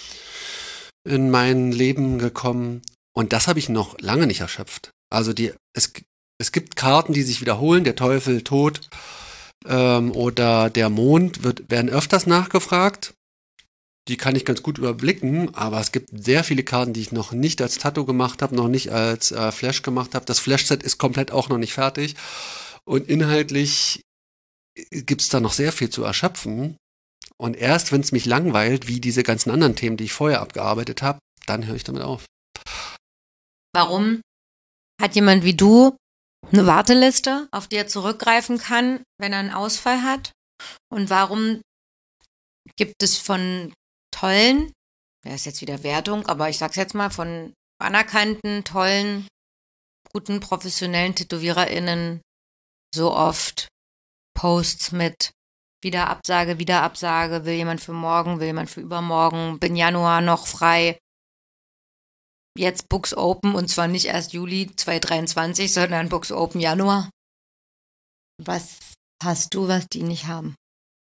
mein Leben gekommen und das habe ich noch lange nicht erschöpft. Also es gibt Karten, die sich wiederholen, der Teufel, Tod oder der Mond werden öfters nachgefragt. Die kann ich ganz gut überblicken, aber es gibt sehr viele Karten, die ich noch nicht als Tattoo gemacht habe, noch nicht als Flash gemacht habe. Das Flash-Set ist komplett auch noch nicht fertig und inhaltlich gibt es da noch sehr viel zu erschöpfen. Und erst, wenn es mich langweilt, wie diese ganzen anderen Themen, die ich vorher abgearbeitet habe, dann höre ich damit auf. Warum hat jemand wie du eine Warteliste, auf die er zurückgreifen kann, wenn er einen Ausfall hat? Und warum gibt es von tollen, das ist jetzt wieder Wertung, aber ich sag's jetzt mal, von anerkannten, tollen, guten, professionellen TätowiererInnen so oft Posts mit, Wieder Absage, will jemand für morgen, will jemand für übermorgen, bin Januar noch frei. Jetzt Books Open und zwar nicht erst Juli 2023, sondern Books Open Januar. Was hast du, was die nicht haben?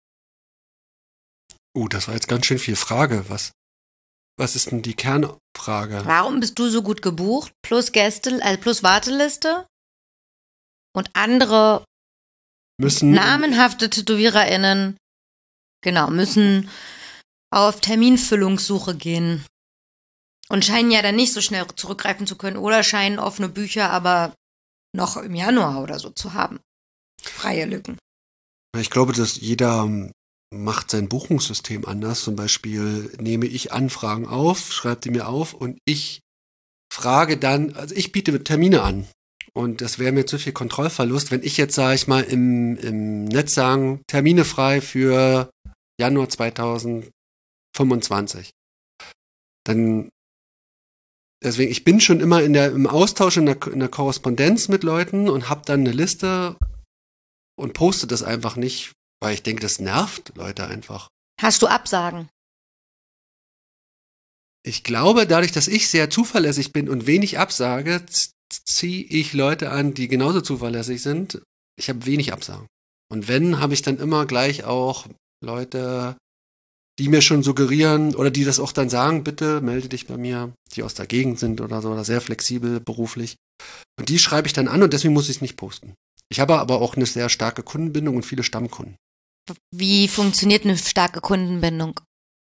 Das war jetzt ganz schön viel Frage. Was ist denn die Kernfrage? Warum bist du so gut gebucht? Plus Gäste, plus Warteliste? Und andere namenhafte TätowiererInnen, müssen auf Terminfüllungssuche gehen. Und scheinen ja dann nicht so schnell zurückgreifen zu können oder scheinen offene Bücher aber noch im Januar oder so zu haben. Freie Lücken. Ich glaube, dass jeder macht sein Buchungssystem anders. Zum Beispiel nehme ich Anfragen auf, schreibe die mir auf und ich frage dann, also ich biete Termine an. Und das wäre mir zu viel Kontrollverlust, wenn ich jetzt, sage ich mal, im Netz sagen, Termine frei für Januar 2025. Deswegen, ich bin schon immer im Austausch, in der Korrespondenz mit Leuten und habe dann eine Liste und poste das einfach nicht, weil ich denke, das nervt Leute einfach. Hast du Absagen? Ich glaube, dadurch, dass ich sehr zuverlässig bin und wenig absage, ziehe ich Leute an, die genauso zuverlässig sind. Ich habe wenig Absagen. Und wenn, habe ich dann immer gleich auch Leute, die mir schon suggerieren oder die das auch dann sagen, bitte melde dich bei mir, die aus der Gegend sind oder so, oder sehr flexibel beruflich. Und die schreibe ich dann an und deswegen muss ich es nicht posten. Ich habe aber auch eine sehr starke Kundenbindung und viele Stammkunden. Wie funktioniert eine starke Kundenbindung?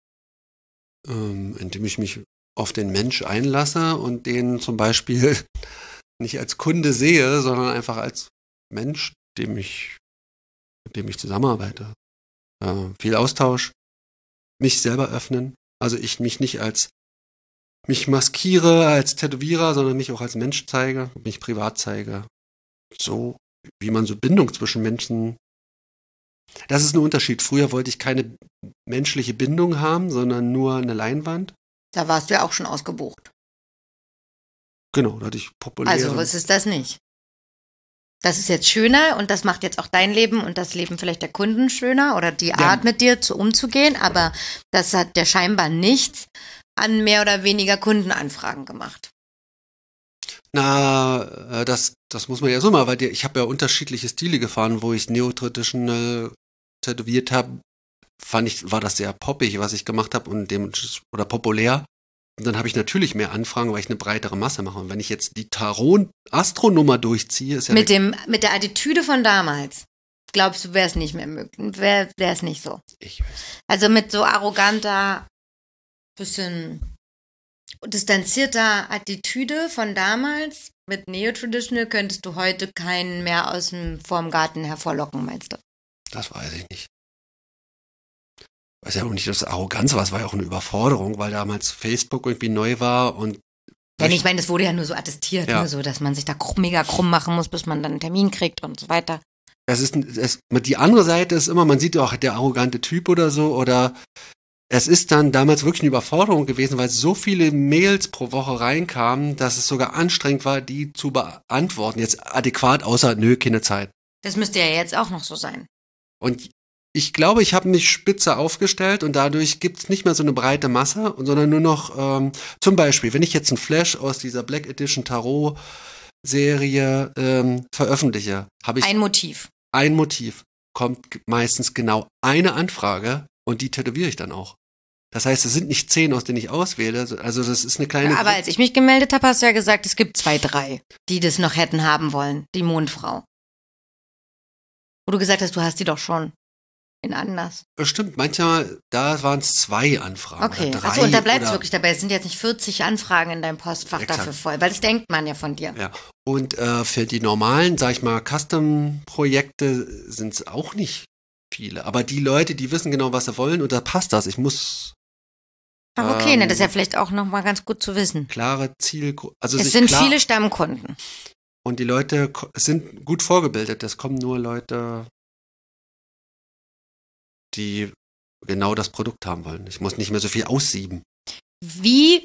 Indem ich mich auf den Mensch einlasse und den zum Beispiel nicht als Kunde sehe, sondern einfach als Mensch, mit dem ich zusammenarbeite. Viel Austausch, mich selber öffnen. Also ich mich nicht mich maskiere als Tätowierer, sondern mich auch als Mensch zeige, mich privat zeige. So, wie man so Bindung zwischen Menschen. Das ist ein Unterschied. Früher wollte ich keine menschliche Bindung haben, sondern nur eine Leinwand. Da warst du ja auch schon ausgebucht. Genau, da hatte ich populäre. Also, was ist das nicht? Das ist jetzt schöner und das macht jetzt auch dein Leben und das Leben vielleicht der Kunden schöner oder die Art mit dir umzugehen, aber das hat ja scheinbar nichts an mehr oder weniger Kundenanfragen gemacht. Na, das muss man ja so mal, weil ich habe ja unterschiedliche Stile gefahren, wo ich Neo-Traditional tätowiert habe, war das sehr poppig, was ich gemacht habe oder populär. Und dann habe ich natürlich mehr Anfragen, weil ich eine breitere Masse mache. Und wenn ich jetzt die Tarot-Astro-Nummer durchziehe, ist ja mit der Attitüde von damals, glaubst du, wäre es nicht mehr möglich? Wäre es nicht so? Ich weiß. Also mit so arroganter, bisschen distanzierter Attitüde von damals, mit Neo-Traditional könntest du heute keinen mehr vorm Garten hervorlocken, meinst du? Das weiß ich nicht. Ich weiß ja auch nicht, dass das Arroganz war, es war ja auch eine Überforderung, weil damals Facebook irgendwie neu war und ich meine, das wurde ja nur so attestiert, nur so, dass man sich da mega krumm machen muss, bis man dann einen Termin kriegt und so weiter. Die andere Seite ist immer, man sieht ja auch der arrogante Typ oder so, oder es ist dann damals wirklich eine Überforderung gewesen, weil so viele Mails pro Woche reinkamen, dass es sogar anstrengend war, die zu beantworten. Jetzt adäquat, außer keine Zeit. Das müsste ja jetzt auch noch so sein. Und ich glaube, ich habe mich spitze aufgestellt und dadurch gibt es nicht mehr so eine breite Masse, sondern nur noch, zum Beispiel, wenn ich jetzt einen Flash aus dieser Black Edition Tarot Serie veröffentliche, habe ich ein Motiv, kommt meistens genau eine Anfrage und die tätowiere ich dann auch. Das heißt, es sind nicht 10, aus denen ich auswähle, also das ist eine kleine... Ja, aber als ich mich gemeldet habe, hast du ja gesagt, es gibt 2, 3, die das noch hätten haben wollen, die Mondfrau. Wo du gesagt hast, du hast die doch schon. In anders. Stimmt, manchmal, da waren es 2 Anfragen. Okay, achso, und da bleibt es wirklich dabei. Es sind jetzt nicht 40 Anfragen in deinem Postfach dafür voll, weil das denkt man ja von dir. Ja, und für die normalen, sag ich mal, Custom-Projekte sind es auch nicht viele. Aber die Leute, die wissen genau, was sie wollen und da passt das. Ich muss... Ach, okay, das ist ja vielleicht auch nochmal ganz gut zu wissen. Klare Zielgruppe. Also es sind viele Stammkunden. Und die Leute sind gut vorgebildet. Es kommen nur Leute... die genau das Produkt haben wollen. Ich muss nicht mehr so viel aussieben. Wie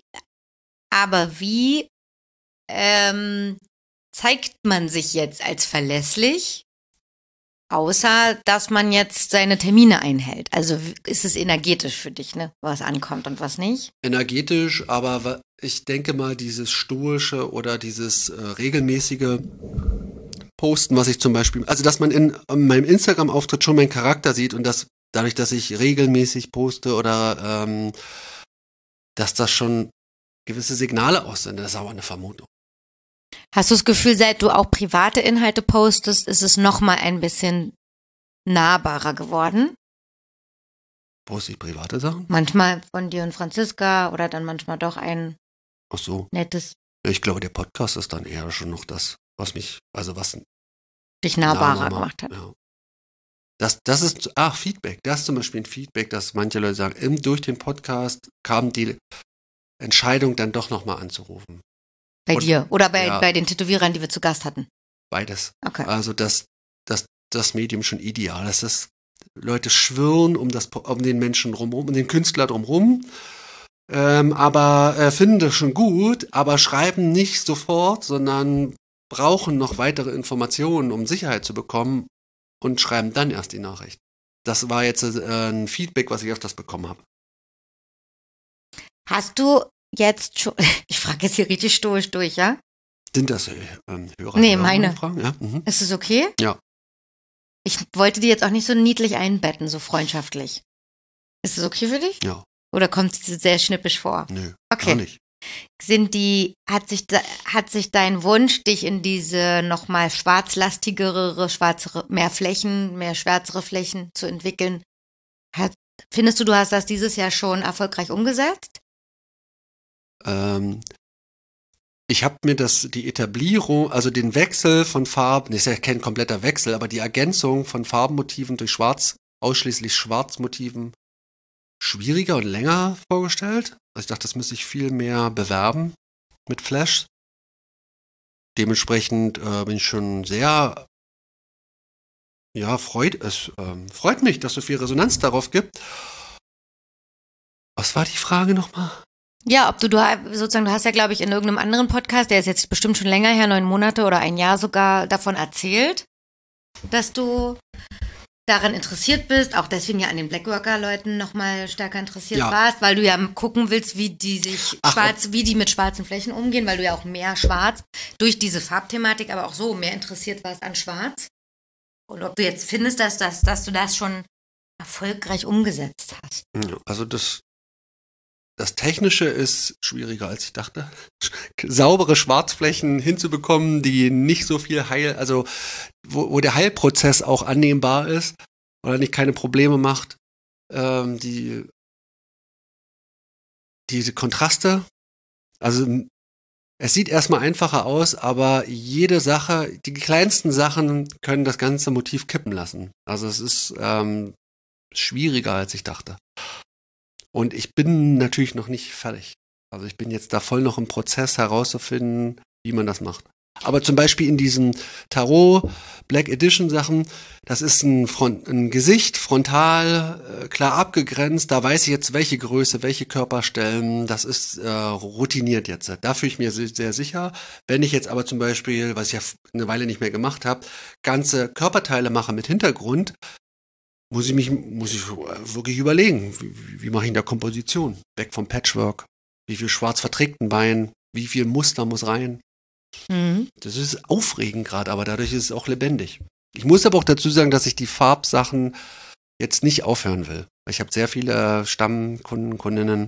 zeigt man sich jetzt als verlässlich Außer, dass man jetzt seine Termine einhält. Also ist es energetisch für dich, ne? Was ankommt und was nicht? Energetisch, aber ich denke mal, dieses stoische oder dieses regelmäßige Posten, was ich zum Beispiel, also dass man in meinem Instagram-Auftritt schon meinen Charakter sieht und dass dadurch, dass ich regelmäßig poste oder dass das schon gewisse Signale aussendet, das ist aber eine Vermutung. Hast du das Gefühl, seit du auch private Inhalte postest, ist es nochmal ein bisschen nahbarer geworden? Poste ich private Sachen? Manchmal von dir und Franziska oder dann manchmal doch ein nettes. Ja, ich glaube, der Podcast ist dann eher schon noch das, was dich nahbarer gemacht hat. Ja. Das ist, Feedback. Das ist zum Beispiel ein Feedback, dass manche Leute sagen, durch den Podcast kam die Entscheidung dann doch nochmal anzurufen. Bei dir oder bei den Tätowierern, die wir zu Gast hatten? Beides. Okay. Also das Medium schon ideal. Das ist, Leute schwirren um den Menschen drumherum, um den Künstler drumherum, aber finden das schon gut, aber schreiben nicht sofort, sondern brauchen noch weitere Informationen, um Sicherheit zu bekommen und schreiben dann erst die Nachricht. Das war jetzt ein Feedback, was ich öfters bekommen habe. Hast du jetzt schon, ich frage jetzt hier richtig stoisch durch, ja? Sind das Hörer? Nee, meine. Fragen? Ja? Mhm. Ist es okay? Ja. Ich wollte die jetzt auch nicht so niedlich einbetten, so freundschaftlich. Ist es okay für dich? Ja. Oder kommt es sehr schnippisch vor? Nö, okay. Gar nicht. Hat sich dein Wunsch, dich in diese nochmal schwarzlastigere, mehr Flächen, mehr schwärzere Flächen zu entwickeln, findest du hast das dieses Jahr schon erfolgreich umgesetzt? Ich habe mir die Etablierung, also den Wechsel von Farben, das ist ja kein kompletter Wechsel, aber die Ergänzung von Farbenmotiven durch ausschließlich Schwarzmotiven schwieriger und länger vorgestellt. Also ich dachte, das müsste ich viel mehr bewerben mit Flash. Dementsprechend bin ich schon sehr, freut mich, dass so viel Resonanz darauf gibt. Was war die Frage nochmal? Ja, ob du hast ja, glaube ich, in irgendeinem anderen Podcast, der ist jetzt bestimmt schon länger her, 9 Monate oder ein Jahr sogar, davon erzählt, dass du daran interessiert bist, auch deswegen ja an den Blackworker-Leuten nochmal stärker interessiert warst, weil du ja gucken willst, wie die mit schwarzen Flächen umgehen, weil du ja auch mehr schwarz durch diese Farbthematik, aber auch so mehr interessiert warst an schwarz. Und ob du jetzt findest, dass du das schon erfolgreich umgesetzt hast. Also das Technische ist schwieriger, als ich dachte. Saubere Schwarzflächen hinzubekommen, die nicht so viel also wo der Heilprozess auch annehmbar ist oder nicht keine Probleme macht. Diese Kontraste, also es sieht erstmal einfacher aus, aber jede Sache, die kleinsten Sachen können das ganze Motiv kippen lassen. Also es ist schwieriger, als ich dachte. Und ich bin natürlich noch nicht fertig. Also ich bin jetzt da voll noch im Prozess herauszufinden, wie man das macht. Aber zum Beispiel in diesen Tarot Black Edition Sachen, das ist ein Gesicht, frontal, klar abgegrenzt. Da weiß ich jetzt, welche Größe, welche Körperstellen. Das ist routiniert jetzt. Da fühle ich mir sehr sicher. Wenn ich jetzt aber zum Beispiel, was ich ja eine Weile nicht mehr gemacht habe, ganze Körperteile mache mit Hintergrund, muss ich wirklich überlegen, wie mache ich in der Komposition? Weg vom Patchwork. Wie viel schwarz verträgt ein Bein? Wie viel Muster muss rein? Mhm. Das ist aufregend gerade, aber dadurch ist es auch lebendig. Ich muss aber auch dazu sagen, dass ich die Farbsachen jetzt nicht aufhören will. Ich habe sehr viele Stammkunden, Kundinnen,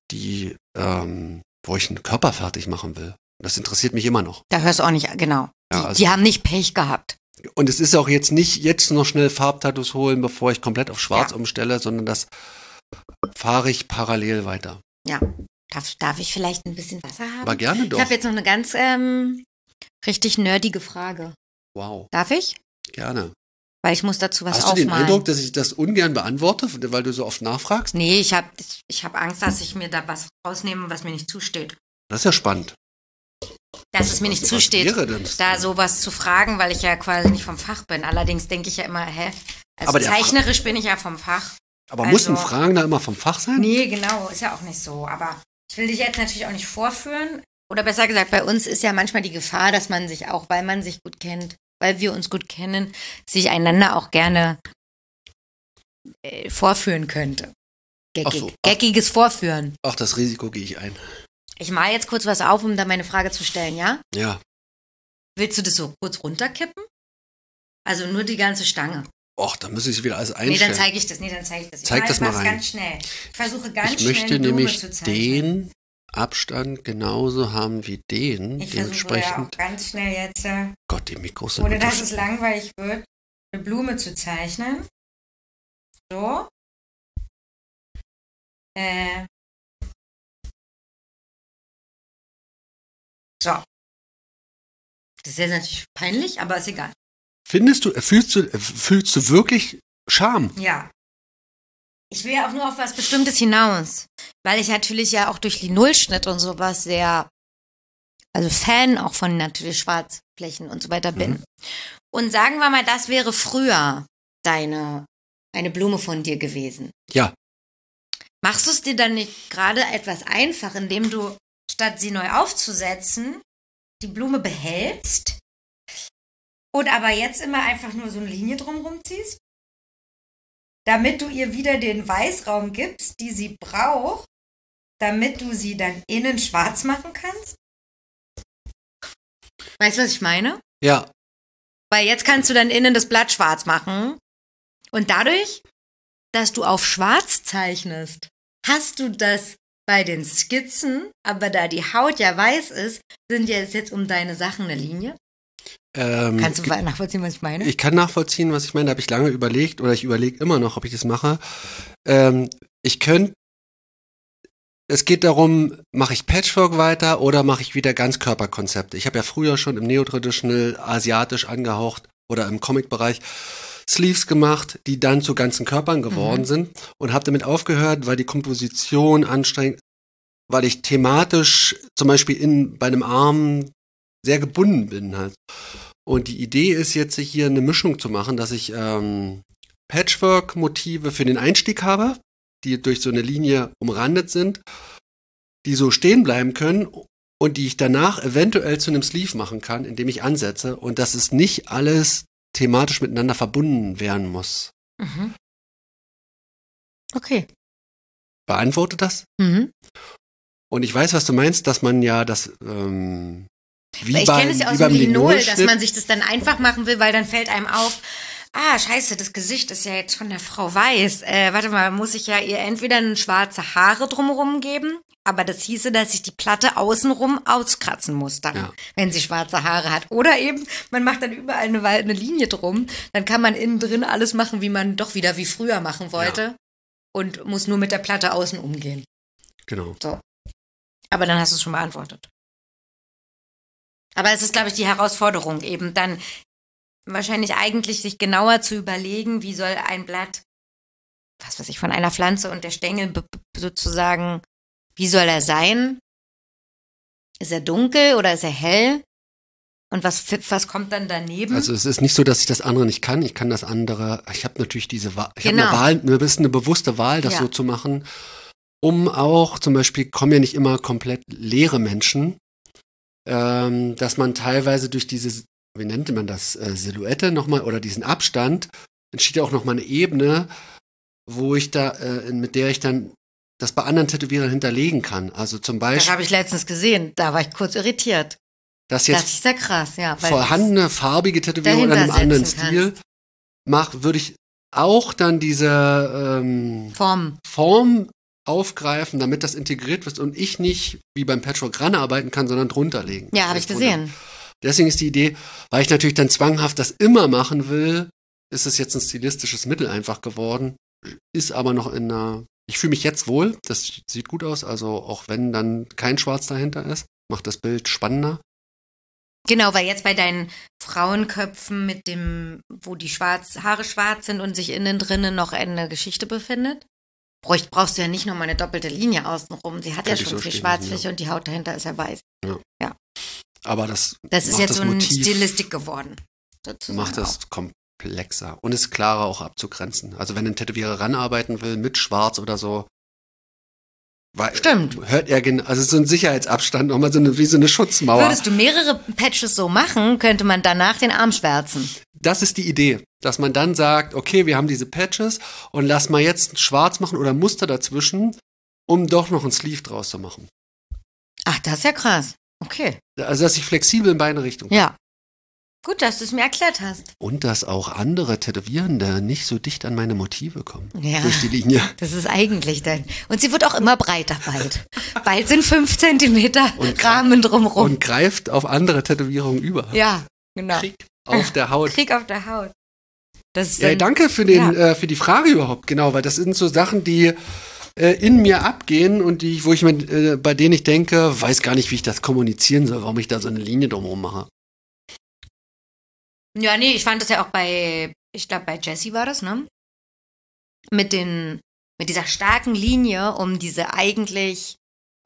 wo ich einen Körper fertig machen will. Das interessiert mich immer noch. Da hörst du auch nicht, genau. Ja, die haben nicht Pech gehabt. Und es ist auch jetzt nicht, jetzt noch schnell Farbtattoos holen, bevor ich komplett auf Schwarz umstelle, sondern das fahre ich parallel weiter. Ja. Darf ich vielleicht ein bisschen Wasser haben? Aber gerne doch. Ich habe jetzt noch eine ganz richtig nerdige Frage. Wow. Darf ich? Gerne. Weil ich muss dazu was aufmalen. Hast du den Eindruck, dass ich das ungern beantworte, weil du so oft nachfragst? Nee, ich hab Angst, dass ich mir da was rausnehme, was mir nicht zusteht. Das ist ja spannend. Dass es mir nicht zusteht, da sowas zu fragen, weil ich ja quasi nicht vom Fach bin. Allerdings denke ich ja immer, also zeichnerisch bin ich ja vom Fach. Aber muss ein Fragen da immer vom Fach sein? Nee, genau, ist ja auch nicht so. Aber ich will dich jetzt natürlich auch nicht vorführen. Oder besser gesagt, bei uns ist ja manchmal die Gefahr, dass man sich auch, weil man sich gut kennt, weil wir uns gut kennen, sich einander auch gerne vorführen könnte. Geckiges Vorführen. Ach, das Risiko gehe ich ein. Ich mal jetzt kurz was auf, um da meine Frage zu stellen, ja? Ja. Willst du das so kurz runterkippen? Also nur die ganze Stange. Och, da muss ich wieder alles einstellen. Nee, dann zeige ich das. Zeig das mal rein. Ganz schnell. Ich versuche ganz schnell eine Blume zu zeichnen. Ich möchte nämlich den Abstand genauso haben wie den. Ich versuche ja auch ganz schnell jetzt, Gott, die Mikros sind ohne dass es langweilig wird, eine Blume zu zeichnen. So. So. Das ist jetzt natürlich peinlich, aber ist egal. Fühlst du wirklich Scham? Ja. Ich will ja auch nur auf was Bestimmtes hinaus, weil ich natürlich ja auch durch Linolschnitt und sowas also Fan auch von natürlich Schwarzflächen und so weiter bin. Und sagen wir mal, das wäre früher eine Blume von dir gewesen. Ja. Machst du es dir dann nicht gerade etwas einfach, indem du, statt sie neu aufzusetzen, die Blume behältst und aber jetzt immer einfach nur so eine Linie drumherum ziehst? Damit du ihr wieder den Weißraum gibst, die sie braucht, damit du sie dann innen schwarz machen kannst? Weißt du, was ich meine? Ja. Weil jetzt kannst du dann innen das Blatt schwarz machen und dadurch, dass du auf schwarz zeichnest, hast du das bei den Skizzen, aber da die Haut ja weiß ist, sind ja jetzt um deine Sachen eine Linie? Kannst du nachvollziehen, was ich meine? Ich kann nachvollziehen, was ich meine. Da habe ich lange überlegt, oder ich überlege immer noch, ob ich das mache. Es geht darum, mache ich Patchwork weiter oder mache ich wieder Ganzkörperkonzepte? Ich habe ja früher schon im Neo-Traditional asiatisch angehaucht oder im Comic-Bereich Sleeves gemacht, die dann zu ganzen Körpern geworden sind und habe damit aufgehört, weil die Komposition anstrengend, weil ich thematisch zum Beispiel bei einem Arm sehr gebunden bin halt. Und die Idee ist jetzt, hier eine Mischung zu machen, dass ich Patchwork-Motive für den Einstieg habe, die durch so eine Linie umrandet sind, die so stehen bleiben können und die ich danach eventuell zu einem Sleeve machen kann, indem ich ansetze und dass es nicht alles thematisch miteinander verbunden werden muss. Mhm. Okay. Beantwortet das? Mhm. Und ich weiß, was du meinst, dass man ja das ich kenne es ja aus dem Linol, dass man sich das dann einfach machen will, weil dann fällt einem auf, scheiße, das Gesicht ist ja jetzt von der Frau weiß. Warte mal, muss ich ja ihr entweder schwarze Haare drumherum geben, aber das hieße, dass ich die Platte außenrum auskratzen muss dann, wenn sie schwarze Haare hat. Oder eben, man macht dann überall eine Linie drum, dann kann man innen drin alles machen, wie man doch wieder wie früher machen wollte und muss nur mit der Platte außen umgehen. Genau. So. Aber dann hast du es schon beantwortet. Aber es ist, glaube ich, die Herausforderung, eben dann wahrscheinlich eigentlich sich genauer zu überlegen, wie soll ein Blatt, was weiß ich, von einer Pflanze und der Stängel sozusagen, wie soll er sein? Ist er dunkel oder ist er hell? Und was kommt dann daneben? Also es ist nicht so, dass ich das andere nicht kann. Ich kann das andere, ich habe natürlich eine bewusste Wahl, das so zu machen, um auch, zum Beispiel kommen ja nicht immer komplett leere Menschen, dass man teilweise durch diese, wie nennt man das, Silhouette nochmal oder diesen Abstand, entsteht ja auch nochmal eine Ebene, wo ich mit der ich dann das bei anderen Tätowierern hinterlegen kann. Also zum Beispiel. Das habe ich letztens gesehen, da war ich kurz irritiert. Das jetzt ist ja krass, ja. Vorhandene farbige Tätowierung in einem anderen Stil würde ich auch dann diese Form aufgreifen, damit das integriert wird und ich nicht wie beim Patchwork ranarbeiten kann, sondern drunter legen. Ja, habe ich gesehen. Deswegen ist die Idee, weil ich natürlich dann zwanghaft das immer machen will, ist es jetzt ein stilistisches Mittel einfach geworden, ist aber noch ich fühle mich jetzt wohl, das sieht gut aus, also auch wenn dann kein Schwarz dahinter ist, macht das Bild spannender. Genau, weil jetzt bei deinen Frauenköpfen wo die Haare schwarz sind und sich innen drinnen noch eine Geschichte befindet, brauchst du ja nicht nochmal eine doppelte Linie außenrum. Sie hat ja schon viel Schwarzfläche und die Haut dahinter ist ja weiß. Ja. Aber das ist jetzt so eine Stilistik geworden. Macht das komplexer und ist klarer auch abzugrenzen. Also wenn ein Tätowierer ranarbeiten will mit Schwarz oder so, Stimmt. Hört er also so ein Sicherheitsabstand, nochmal wie so eine Schutzmauer. Würdest du mehrere Patches so machen, könnte man danach den Arm schwärzen. Das ist die Idee, dass man dann sagt, okay, wir haben diese Patches und lass mal jetzt schwarz machen oder Muster dazwischen, um doch noch ein Sleeve draus zu machen. Ach, das ist ja krass. Okay. Also, dass ich flexibel in beide Richtungen bin. Ja. Gut, dass du es mir erklärt hast. Und dass auch andere Tätowierende nicht so dicht an meine Motive kommen. Ja, durch die Linie. Das ist eigentlich dann. Und sie wird auch immer breiter bald. Bald sind 5 Zentimeter Rahmen drumherum. Und greift auf andere Tätowierungen über. Ja, genau. Krieg auf der Haut. Krieg auf der Haut. Das ist dann, danke für die Frage überhaupt, genau, weil das sind so Sachen, die in mir abgehen und bei denen ich denke, weiß gar nicht, wie ich das kommunizieren soll, warum ich da so eine Linie drumherum mache. Ja, nee, ich fand das ja auch ich glaube bei Jessie war das, ne? Mit dieser starken Linie um diese eigentlich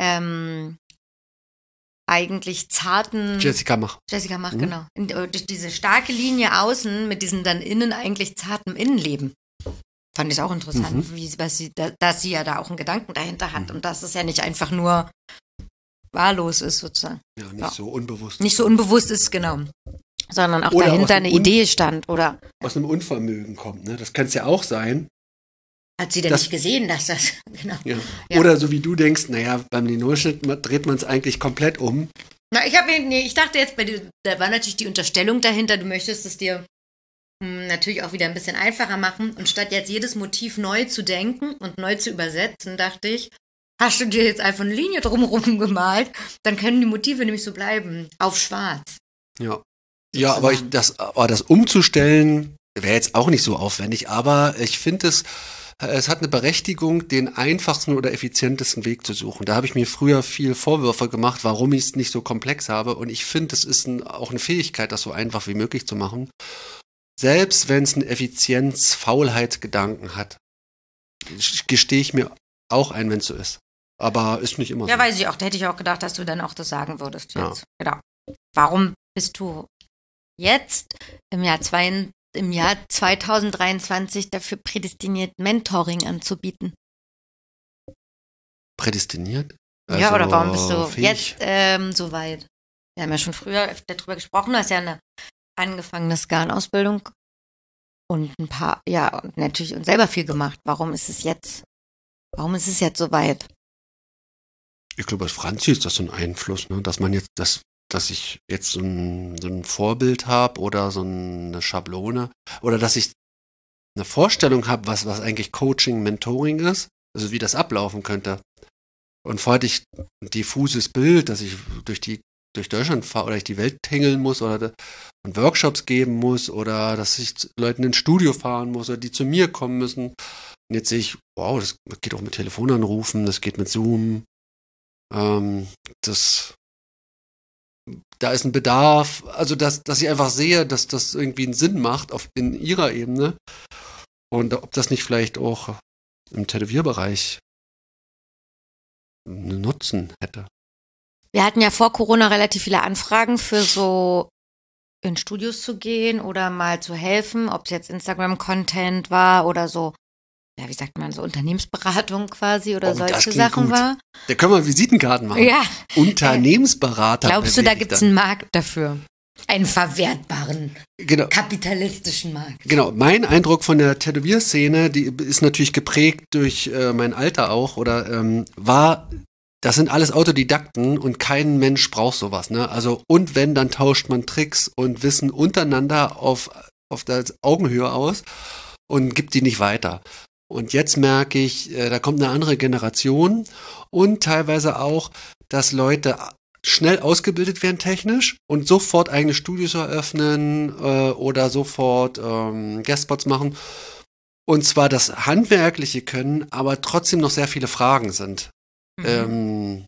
zarten... Jessica Mach, genau. Diese starke Linie außen mit diesem dann innen eigentlich zartem Innenleben. Fand ich auch interessant, dass sie ja da auch einen Gedanken dahinter hat und dass es ja nicht einfach nur wahllos ist sozusagen. Ja, nicht so unbewusst. Nicht so unbewusst ist, genau. Sondern auch dahinter eine Idee stand, oder? Aus einem Unvermögen kommt, ne? Das kann es ja auch sein. Hat sie denn nicht gesehen, dass das, genau. Ja. Ja. Oder so wie du denkst, naja, beim Linolschnitt dreht man es eigentlich komplett um. Na, ich dachte jetzt bei dir, da war natürlich die Unterstellung dahinter, du möchtest es dir natürlich auch wieder ein bisschen einfacher machen und statt jetzt jedes Motiv neu zu denken und neu zu übersetzen, dachte ich, hast du dir jetzt einfach eine Linie drumherum gemalt, dann können die Motive nämlich so bleiben, auf schwarz. Ja. Ja, aber das umzustellen wäre jetzt auch nicht so aufwendig, aber ich finde es hat eine Berechtigung, den einfachsten oder effizientesten Weg zu suchen. Da habe ich mir früher viel Vorwürfe gemacht, warum ich es nicht so komplex habe und ich finde, es ist auch eine Fähigkeit, das so einfach wie möglich zu machen. Selbst wenn es einen Effizienz-Faulheitsgedanken hat, gestehe ich mir auch ein, wenn es so ist. Aber ist nicht immer so. Ja, weiß ich auch. Da hätte ich auch gedacht, dass du dann auch das sagen würdest jetzt. Ja. Genau. Warum bist du jetzt im Jahr 2023 dafür prädestiniert, Mentoring anzubieten? Prädestiniert? Also ja, oder warum bist du jetzt so weit? Wir haben ja schon früher darüber gesprochen, du hast ja eine angefangene Skan-Ausbildung und und natürlich und selber viel gemacht. Warum ist es jetzt so weit? Ich glaube, als Franzi ist das so ein Einfluss, ne? Dass ich jetzt so ein Vorbild habe oder so eine Schablone oder dass ich eine Vorstellung habe, was eigentlich Coaching, Mentoring ist, also wie das ablaufen könnte. Und vorher hatte ich ein diffuses Bild, dass ich durch Deutschland fahre oder ich die Welt tingeln muss oder Workshops geben muss oder dass ich Leuten ins Studio fahren muss oder die zu mir kommen müssen. Und jetzt sehe ich, wow, das geht auch mit Telefonanrufen, das geht mit Zoom. Da ist ein Bedarf, also dass ich einfach sehe, dass das irgendwie einen Sinn macht in ihrer Ebene und ob das nicht vielleicht auch im Tätowierbereich einen Nutzen hätte. Wir hatten ja vor Corona relativ viele Anfragen für so in Studios zu gehen oder mal zu helfen, ob es jetzt Instagram-Content war oder so, ja, wie sagt man, so Unternehmensberatung quasi oder solche Sachen gut. War. Da können wir Visitenkarten machen. Ja. Unternehmensberater. Glaubst du, da gibt es einen Markt dafür? Einen verwertbaren, kapitalistischen Markt. Genau, mein Eindruck von der Tätowierszene, die ist natürlich geprägt durch mein Alter auch, oder das sind alles Autodidakten und kein Mensch braucht sowas, ne? Also, und wenn, dann tauscht man Tricks und Wissen untereinander auf der Augenhöhe aus und gibt die nicht weiter. Und jetzt merke ich, da kommt eine andere Generation und teilweise auch, dass Leute schnell ausgebildet werden technisch und sofort eigene Studios eröffnen oder sofort Guestspots machen. Und zwar das handwerkliche können, aber trotzdem noch sehr viele Fragen sind. Und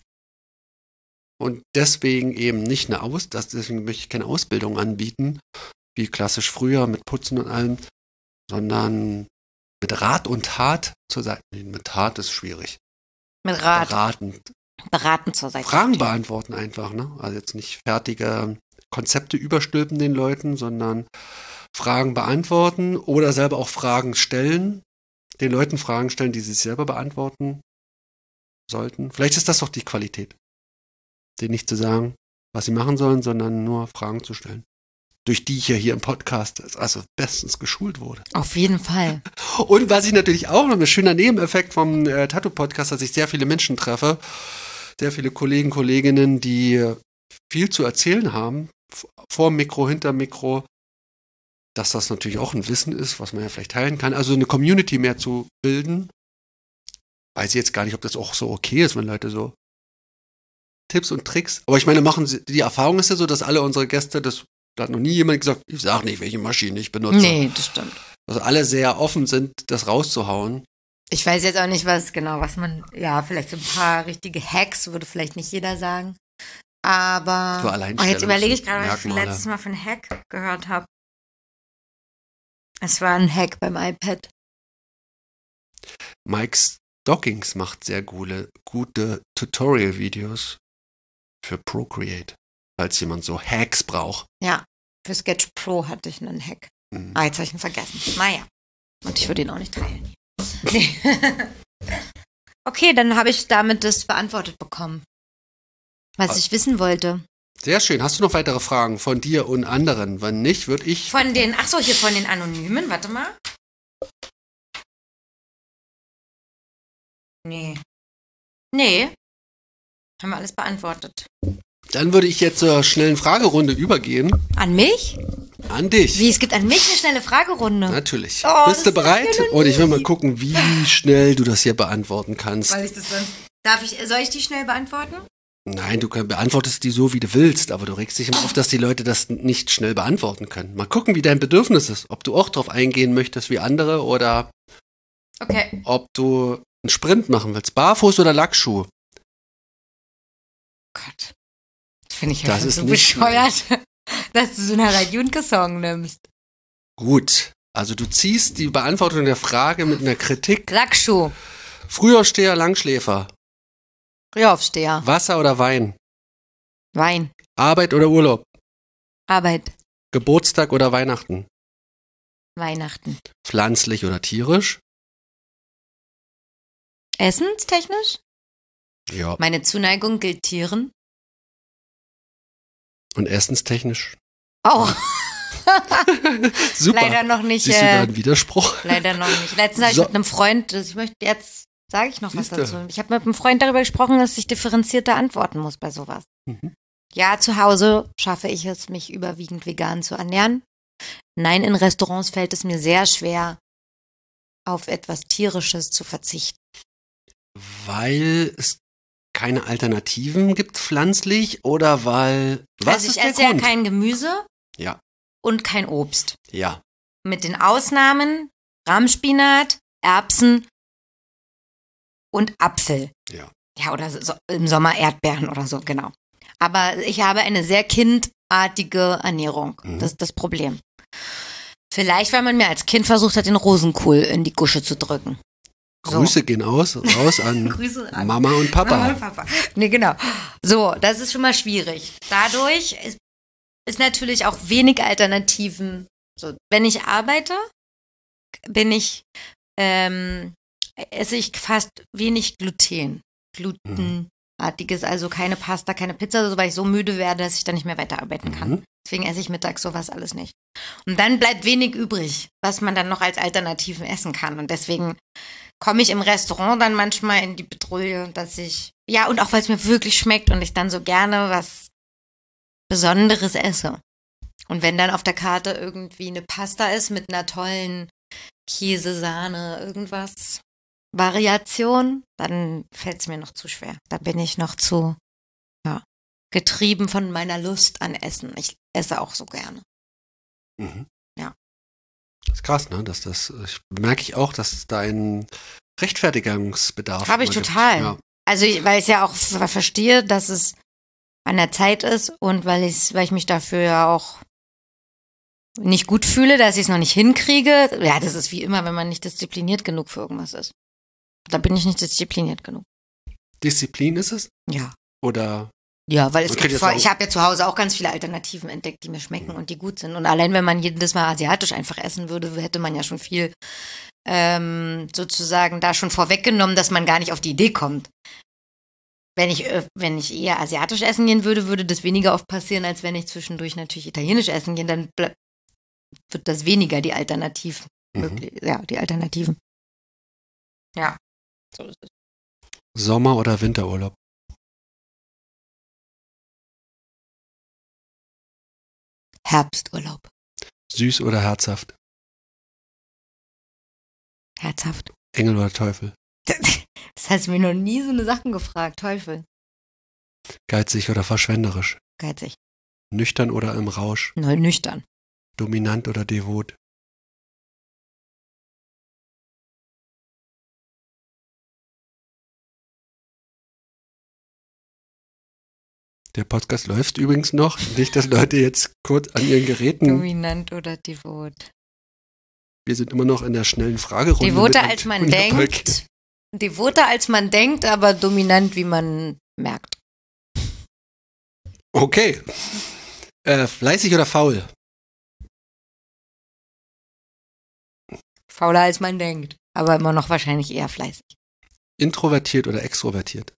deswegen eben nicht deswegen möchte ich keine Ausbildung anbieten, wie klassisch früher mit Putzen und allem, sondern mit Rat und Tat zur Seite. Mit Tat ist schwierig. Mit Rat. Beraten zur Seite. Fragen beantworten einfach, ne? Also jetzt nicht fertige Konzepte überstülpen den Leuten, sondern Fragen beantworten oder selber auch Fragen stellen, den Leuten Fragen stellen, die sie selber beantworten. sollten. Vielleicht ist das doch die Qualität. Denen nicht zu sagen, was sie machen sollen, sondern nur Fragen zu stellen. Durch die ich ja hier im Podcast also bestens geschult wurde. Auf jeden Fall. Und was ich natürlich auch noch, ein schöner Nebeneffekt vom Tattoo-Podcast, dass ich sehr viele Menschen treffe, sehr viele Kollegen, Kolleginnen, die viel zu erzählen haben, vor Mikro, hinter Mikro, dass das natürlich auch ein Wissen ist, was man ja vielleicht teilen kann. Also eine Community mehr zu bilden. Weiß ich jetzt gar nicht, ob das auch so okay ist, wenn Leute so Tipps und Tricks, aber ich meine, die Erfahrung ist ja so, dass alle unsere Gäste, da hat noch nie jemand gesagt, ich sage nicht, welche Maschine ich benutze. Nee, das stimmt. Also alle sehr offen sind, das rauszuhauen. Ich weiß jetzt auch nicht, was man, ja, vielleicht so ein paar richtige Hacks, würde vielleicht nicht jeder sagen. Aber jetzt überlege ich gerade, was ich letztes Mal für einen Hack gehört habe. Es war ein Hack beim iPad. Mike Stockings macht sehr gute Tutorial-Videos für Procreate, falls jemand so Hacks braucht. Ja, für Sketch Pro hatte ich einen Hack. Jetzt habe ich ihn vergessen. Naja. Und ich würde ihn auch nicht teilen. Nee. Okay, dann habe ich damit das beantwortet bekommen, was ich wissen wollte. Sehr schön. Hast du noch weitere Fragen von dir und anderen? Wenn nicht, würde ich... von den Anonymen, warte mal. Nee. Haben wir alles beantwortet. Dann würde ich jetzt zur schnellen Fragerunde übergehen. An mich? An dich. Wie, es gibt an mich eine schnelle Fragerunde? Natürlich. Bist du bereit? Und ich will mal gucken, wie schnell du das hier beantworten kannst. Weil ich das sonst... Soll ich die schnell beantworten? Nein, du beantwortest die so, wie du willst, aber du regst dich immer auf, dass die Leute das nicht schnell beantworten können. Mal gucken, wie dein Bedürfnis ist. Ob du auch drauf eingehen möchtest wie andere oder ob du einen Sprint machen willst. Barfuß oder Lackschuh? Gott. Das finde ich ja schon so bescheuert, dass du so einen Harald Junke-Song nimmst. Gut. Also du ziehst die Beantwortung der Frage mit einer Kritik. Lackschuh. Frühaufsteher, Langschläfer. Frühaufsteher. Wasser oder Wein? Wein. Arbeit oder Urlaub? Arbeit. Geburtstag oder Weihnachten? Weihnachten. Pflanzlich oder tierisch? Essenstechnisch? Ja. Meine Zuneigung gilt Tieren. Und essenstechnisch? Auch. Super. Leider noch nicht. Siehst du da einen Widerspruch? Leider noch nicht. Letztens habe ich mit einem Freund, sage ich noch was dazu. Ich habe mit einem Freund darüber gesprochen, dass ich differenzierter antworten muss bei sowas. Ja, zu Hause schaffe ich es, mich überwiegend vegan zu ernähren. Nein, in Restaurants fällt es mir sehr schwer, auf etwas Tierisches zu verzichten. Weil es keine Alternativen gibt pflanzlich oder weil... Was ist der Grund? Ich esse ja kein Gemüse und kein Obst. Ja. Mit den Ausnahmen Rahmspinat, Erbsen und Apfel. Ja. Ja, oder so, im Sommer Erdbeeren oder so, genau. Aber ich habe eine sehr kindartige Ernährung. Das ist das Problem. Vielleicht, weil man mir als Kind versucht hat, den Rosenkohl in die Gusche zu drücken. Grüße gehen raus an Grüße an Mama und Papa. Mama und Papa. Nee, genau. So, das ist schon mal schwierig. Dadurch ist natürlich auch wenig Alternativen. So, wenn ich arbeite, esse ich fast wenig Gluten. Glutenartiges, also keine Pasta, keine Pizza, so, weil ich so müde werde, dass ich dann nicht mehr weiterarbeiten kann. Deswegen esse ich mittags sowas alles nicht. Und dann bleibt wenig übrig, was man dann noch als Alternativen essen kann. Und deswegen komme ich im Restaurant dann manchmal in die Bedrohung, dass ich, ja, und auch weil es mir wirklich schmeckt und ich dann so gerne was Besonderes esse. Und wenn dann auf der Karte irgendwie eine Pasta ist mit einer tollen Käse, Sahne, irgendwas, Variation, dann fällt es mir noch zu schwer. Da bin ich noch zu getrieben von meiner Lust an Essen. Ich esse auch so gerne. Ja. Das ist krass, ne? Merke ich auch, dass da ein Rechtfertigungsbedarf habe ich total. Ja. Also, weil ich ja auch verstehe, dass es an der Zeit ist und weil ich mich dafür ja auch nicht gut fühle, dass ich es noch nicht hinkriege. Ja, das ist wie immer, wenn man nicht diszipliniert genug für irgendwas ist. Da bin ich nicht diszipliniert genug. Disziplin ist es? Ja. Oder? Ja, weil ich habe ja zu Hause auch ganz viele Alternativen entdeckt, die mir schmecken und die gut sind. Und allein wenn man jedes Mal asiatisch einfach essen würde, hätte man ja schon viel sozusagen da schon vorweggenommen, dass man gar nicht auf die Idee kommt. Wenn ich eher asiatisch essen gehen würde, würde das weniger oft passieren, als wenn ich zwischendurch natürlich italienisch essen gehe. Dann wird das weniger die Alternativ. Ja, die Alternativen. Ja, so ist es. Sommer- oder Winterurlaub? Herbsturlaub. Süß oder herzhaft? Herzhaft. Engel oder Teufel? Das hast du mir noch nie so eine Sachen gefragt. Teufel. Geizig oder verschwenderisch? Geizig. Nüchtern oder im Rausch? Nüchtern. Dominant oder devot? Der Podcast läuft übrigens noch. Nicht, dass Leute jetzt kurz an ihren Geräten... Dominant oder devot? Wir sind immer noch in der schnellen Fragerunde. Devoter als man denkt. Devoter als man denkt, aber dominant, wie man merkt. Okay. Fleißig oder faul? Fauler als man denkt, aber immer noch wahrscheinlich eher fleißig. Introvertiert oder extrovertiert?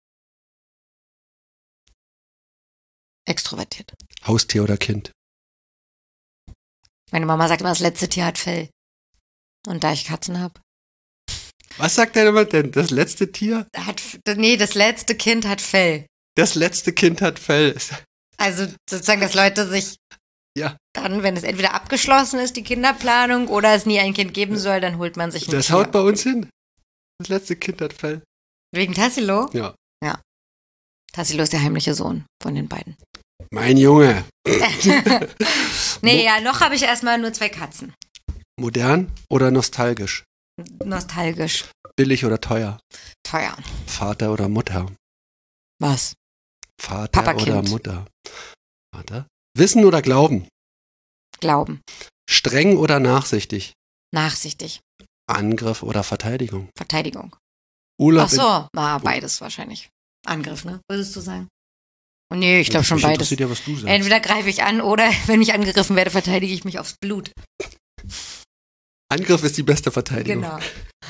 Extrovertiert. Haustier oder Kind? Meine Mama sagt immer, das letzte Tier hat Fell. Und da ich Katzen habe. Was sagt deine Mama denn? Das letzte Tier? Das letzte Kind hat Fell. Das letzte Kind hat Fell. Also sozusagen, dass Leute sich dann, wenn es entweder abgeschlossen ist, die Kinderplanung, oder es nie ein Kind geben soll, dann holt man sich ein Das Tier. haut bei uns hin. Das letzte Kind hat Fell. Wegen Tassilo? Ja. Tassilo ist der heimliche Sohn von den beiden. Mein Junge. Nee, noch habe ich erstmal nur 2 Katzen. Modern oder nostalgisch? Nostalgisch. Billig oder teuer? Teuer. Vater oder Mutter? Was? Vater Papa, oder Kind. Mutter? Vater? Wissen oder Glauben? Glauben. Streng oder nachsichtig? Nachsichtig. Angriff oder Verteidigung? Verteidigung. Urlaub Ach so, beides wahrscheinlich. Angriff, ne? Würdest du sagen? Oh, nee, ich glaube schon Mich beides. interessiert ja, was du sagst. Entweder greife ich an oder wenn ich angegriffen werde, verteidige ich mich aufs Blut. Angriff ist die beste Verteidigung. Genau.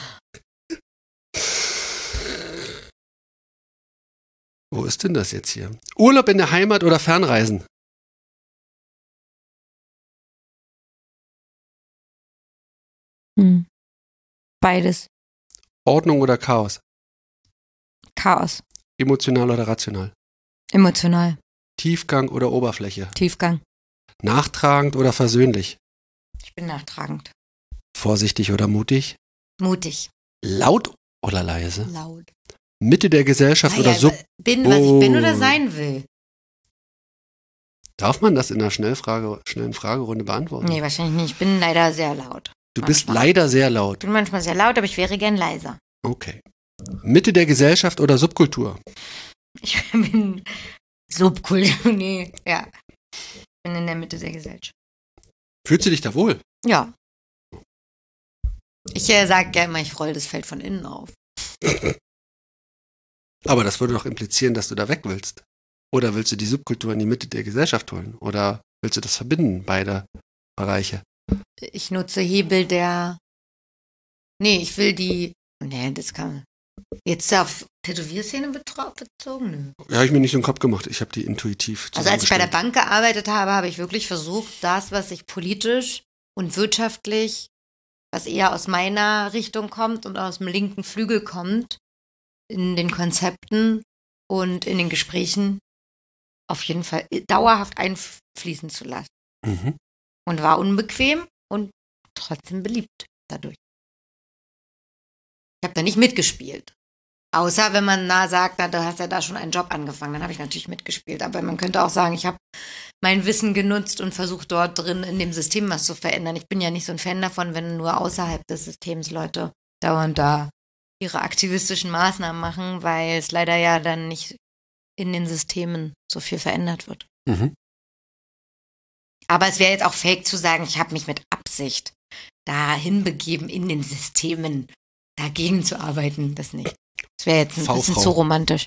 Wo ist denn das jetzt hier? Urlaub in der Heimat oder Fernreisen? Beides. Ordnung oder Chaos? Chaos. Emotional oder rational? Emotional. Tiefgang oder Oberfläche? Tiefgang. Nachtragend oder versöhnlich? Ich bin nachtragend. Vorsichtig oder mutig? Mutig. Laut oder leise? Laut. Mitte der Gesellschaft oder was ich bin oder sein will. Darf man das in einer schnellen Fragerunde beantworten? Nee, wahrscheinlich nicht. Ich bin leider sehr laut. Du bist leider sehr laut. Ich bin manchmal sehr laut, aber ich wäre gern leiser. Okay. Mitte der Gesellschaft oder Subkultur? Ich bin Subkultur. Nee, ja. Ich bin in der Mitte der Gesellschaft. Fühlst du dich da wohl? Ja. Ich sage ja immer, ich roll das Feld von innen auf. Aber das würde doch implizieren, dass du da weg willst. Oder willst du die Subkultur in die Mitte der Gesellschaft holen? Oder willst du das verbinden, beide Bereiche? Ich nutze Hebel der... Nee, ich will die... Nee, das kann man... Jetzt auf Tätowierszene bezogen? Nö. Ja, habe ich mir nicht so einen Kopf gemacht. Ich habe die intuitiv Also als ich bei der Bank gearbeitet habe, habe ich wirklich versucht, das, was ich politisch und wirtschaftlich, was eher aus meiner Richtung kommt und aus dem linken Flügel kommt, in den Konzepten und in den Gesprächen auf jeden Fall dauerhaft einfließen zu lassen. Mhm. Und war unbequem und trotzdem beliebt dadurch. Ich habe da nicht mitgespielt. Außer wenn man sagt, na, du hast ja da schon einen Job angefangen, dann habe ich natürlich mitgespielt. Aber man könnte auch sagen, ich habe mein Wissen genutzt und versucht dort drin in dem System was zu verändern. Ich bin ja nicht so ein Fan davon, wenn nur außerhalb des Systems Leute dauernd da ihre aktivistischen Maßnahmen machen, weil es leider ja dann nicht in den Systemen so viel verändert wird. Mhm. Aber es wäre jetzt auch fake zu sagen, ich habe mich mit Absicht dahin begeben, in den Systemen dagegen zu arbeiten. Das nicht. Das wäre jetzt ein bisschen zu romantisch.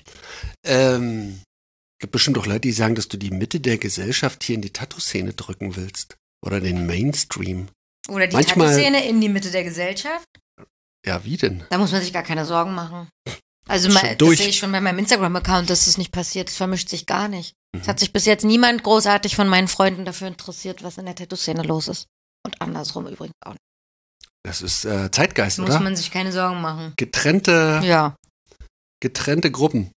Gibt bestimmt auch Leute, die sagen, dass du die Mitte der Gesellschaft hier in die Tattoo-Szene drücken willst. Oder den Mainstream. Oder die Tattoo-Szene in die Mitte der Gesellschaft. Ja, wie denn? Da muss man sich gar keine Sorgen machen. Also das sehe ich schon bei meinem Instagram-Account, dass es nicht passiert. Es vermischt sich gar nicht. Es hat sich bis jetzt niemand großartig von meinen Freunden dafür interessiert, was in der Tattoo-Szene los ist. Und andersrum übrigens auch nicht. Das ist Zeitgeist, oder? Muss man sich keine Sorgen machen. Getrennte Gruppen.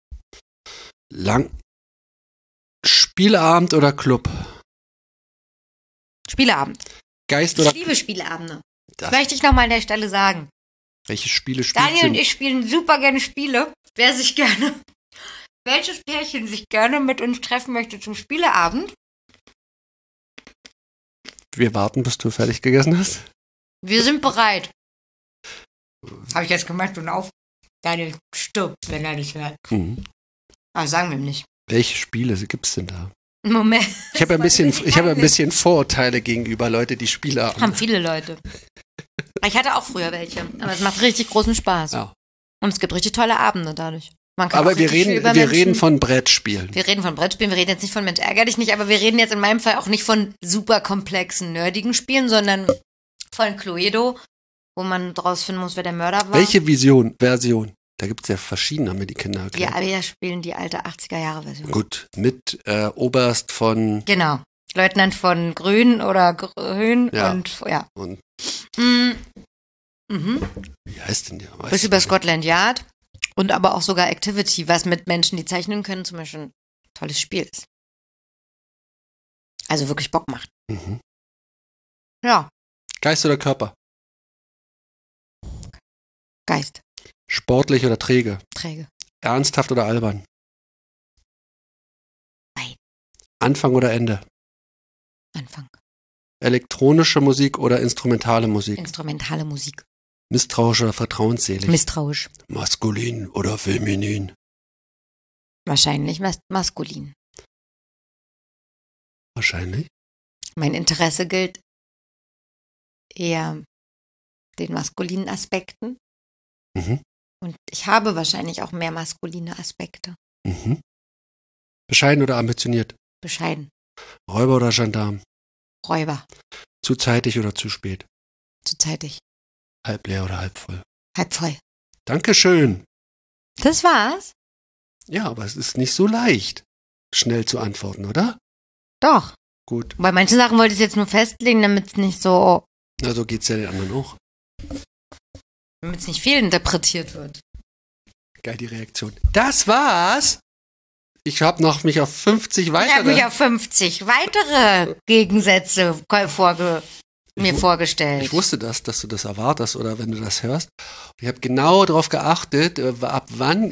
Spieleabend oder Club? Spieleabend. Geist oder... Ich liebe Spieleabende. Das möchte ich nochmal an der Stelle sagen. Welche Spiele spielst du? Daniel und ich spielen super gerne Spiele. Welches Pärchen sich gerne mit uns treffen möchte zum Spieleabend? Wir warten, bis du fertig gegessen hast. Wir sind bereit. Habe ich jetzt gemacht und auf. Daniel stirbt, wenn er nicht hört. Aber sagen wir ihm nicht. Welche Spiele gibt es denn da? Moment. Ich habe ein bisschen Vorurteile gegenüber Leute, die Spiele haben. Haben viele Leute. Ich hatte auch früher welche, aber es macht richtig großen Spaß. Ja. Und es gibt richtig tolle Abende dadurch. Aber wir reden von Brettspielen. Wir reden von Brettspielen, wir reden jetzt nicht von Mensch ärger dich nicht, aber wir reden jetzt in meinem Fall auch nicht von super komplexen, nerdigen Spielen, sondern von Cluedo, wo man draus finden muss, wer der Mörder war. Welche Version? Da gibt es ja verschiedene, haben wir die Kinder erklärt. Wir alle ja spielen die alte 80er-Jahre-Version. Gut, mit Oberst von... Genau, Leutnant von Grün oder Grün und ja. Und wie heißt denn der? Bis über Scotland Yard und aber auch sogar Activity, was mit Menschen, die zeichnen können, zum Beispiel ein tolles Spiel ist. Also wirklich Bock macht. Ja. Geist oder Körper? Geist. Sportlich oder träge? Träge. Ernsthaft oder albern? Nein. Anfang oder Ende? Anfang. Elektronische Musik oder instrumentale Musik? Instrumentale Musik. Misstrauisch oder vertrauensselig? Misstrauisch. Maskulin oder feminin? Wahrscheinlich maskulin. Wahrscheinlich? Mein Interesse gilt eher den maskulinen Aspekten. Und ich habe wahrscheinlich auch mehr maskuline Aspekte. Bescheiden oder ambitioniert? Bescheiden. Räuber oder Gendarm? Räuber. Zu zeitig oder zu spät? Zu zeitig. Halb leer oder halb voll? Halb voll. Dankeschön. Das war's? Ja, aber es ist nicht so leicht, schnell zu antworten, oder? Doch. Gut. Bei manchen Sachen wollte ich es jetzt nur festlegen, damit es nicht so... Na, so geht's ja den anderen auch. Damit es nicht fehlinterpretiert wird. Geil, die Reaktion. Das war's. Ich habe noch mich auf 50 weitere... Ich habe mich auf 50 weitere Gegensätze vorgestellt. Ich wusste dass du das erwartest oder wenn du das hörst. Ich habe genau darauf geachtet, ab wann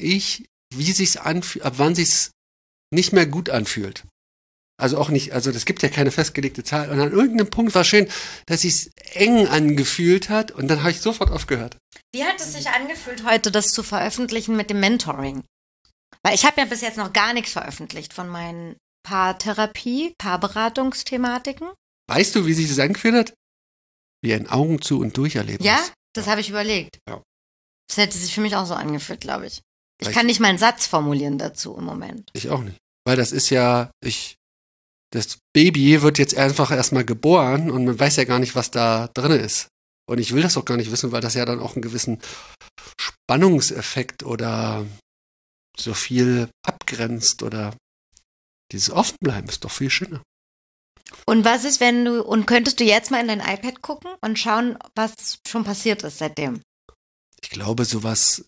sich's nicht mehr gut anfühlt. Also auch nicht, also es gibt ja keine festgelegte Zahl. Und an irgendeinem Punkt war schön, dass sich's eng angefühlt hat und dann habe ich sofort aufgehört. Wie hat es sich angefühlt, heute das zu veröffentlichen mit dem Mentoring? Weil ich habe ja bis jetzt noch gar nichts veröffentlicht von meinen Paarberatungsthematiken. Weißt du, wie sich das angefühlt hat? Wie ein Augen zu und durcherleben. Ja, das habe ich überlegt. Ja. Das hätte sich für mich auch so angefühlt, glaube ich. Ich kann nicht mal einen Satz formulieren dazu im Moment. Ich auch nicht. Weil das ist ja, das Baby wird jetzt einfach erstmal geboren und man weiß ja gar nicht, was da drin ist. Und ich will das auch gar nicht wissen, weil das ja dann auch einen gewissen Spannungseffekt oder so viel abgrenzt oder dieses Offenbleiben ist doch viel schöner. Und was ist, könntest du jetzt mal in dein iPad gucken und schauen, was schon passiert ist seitdem? Ich glaube, sowas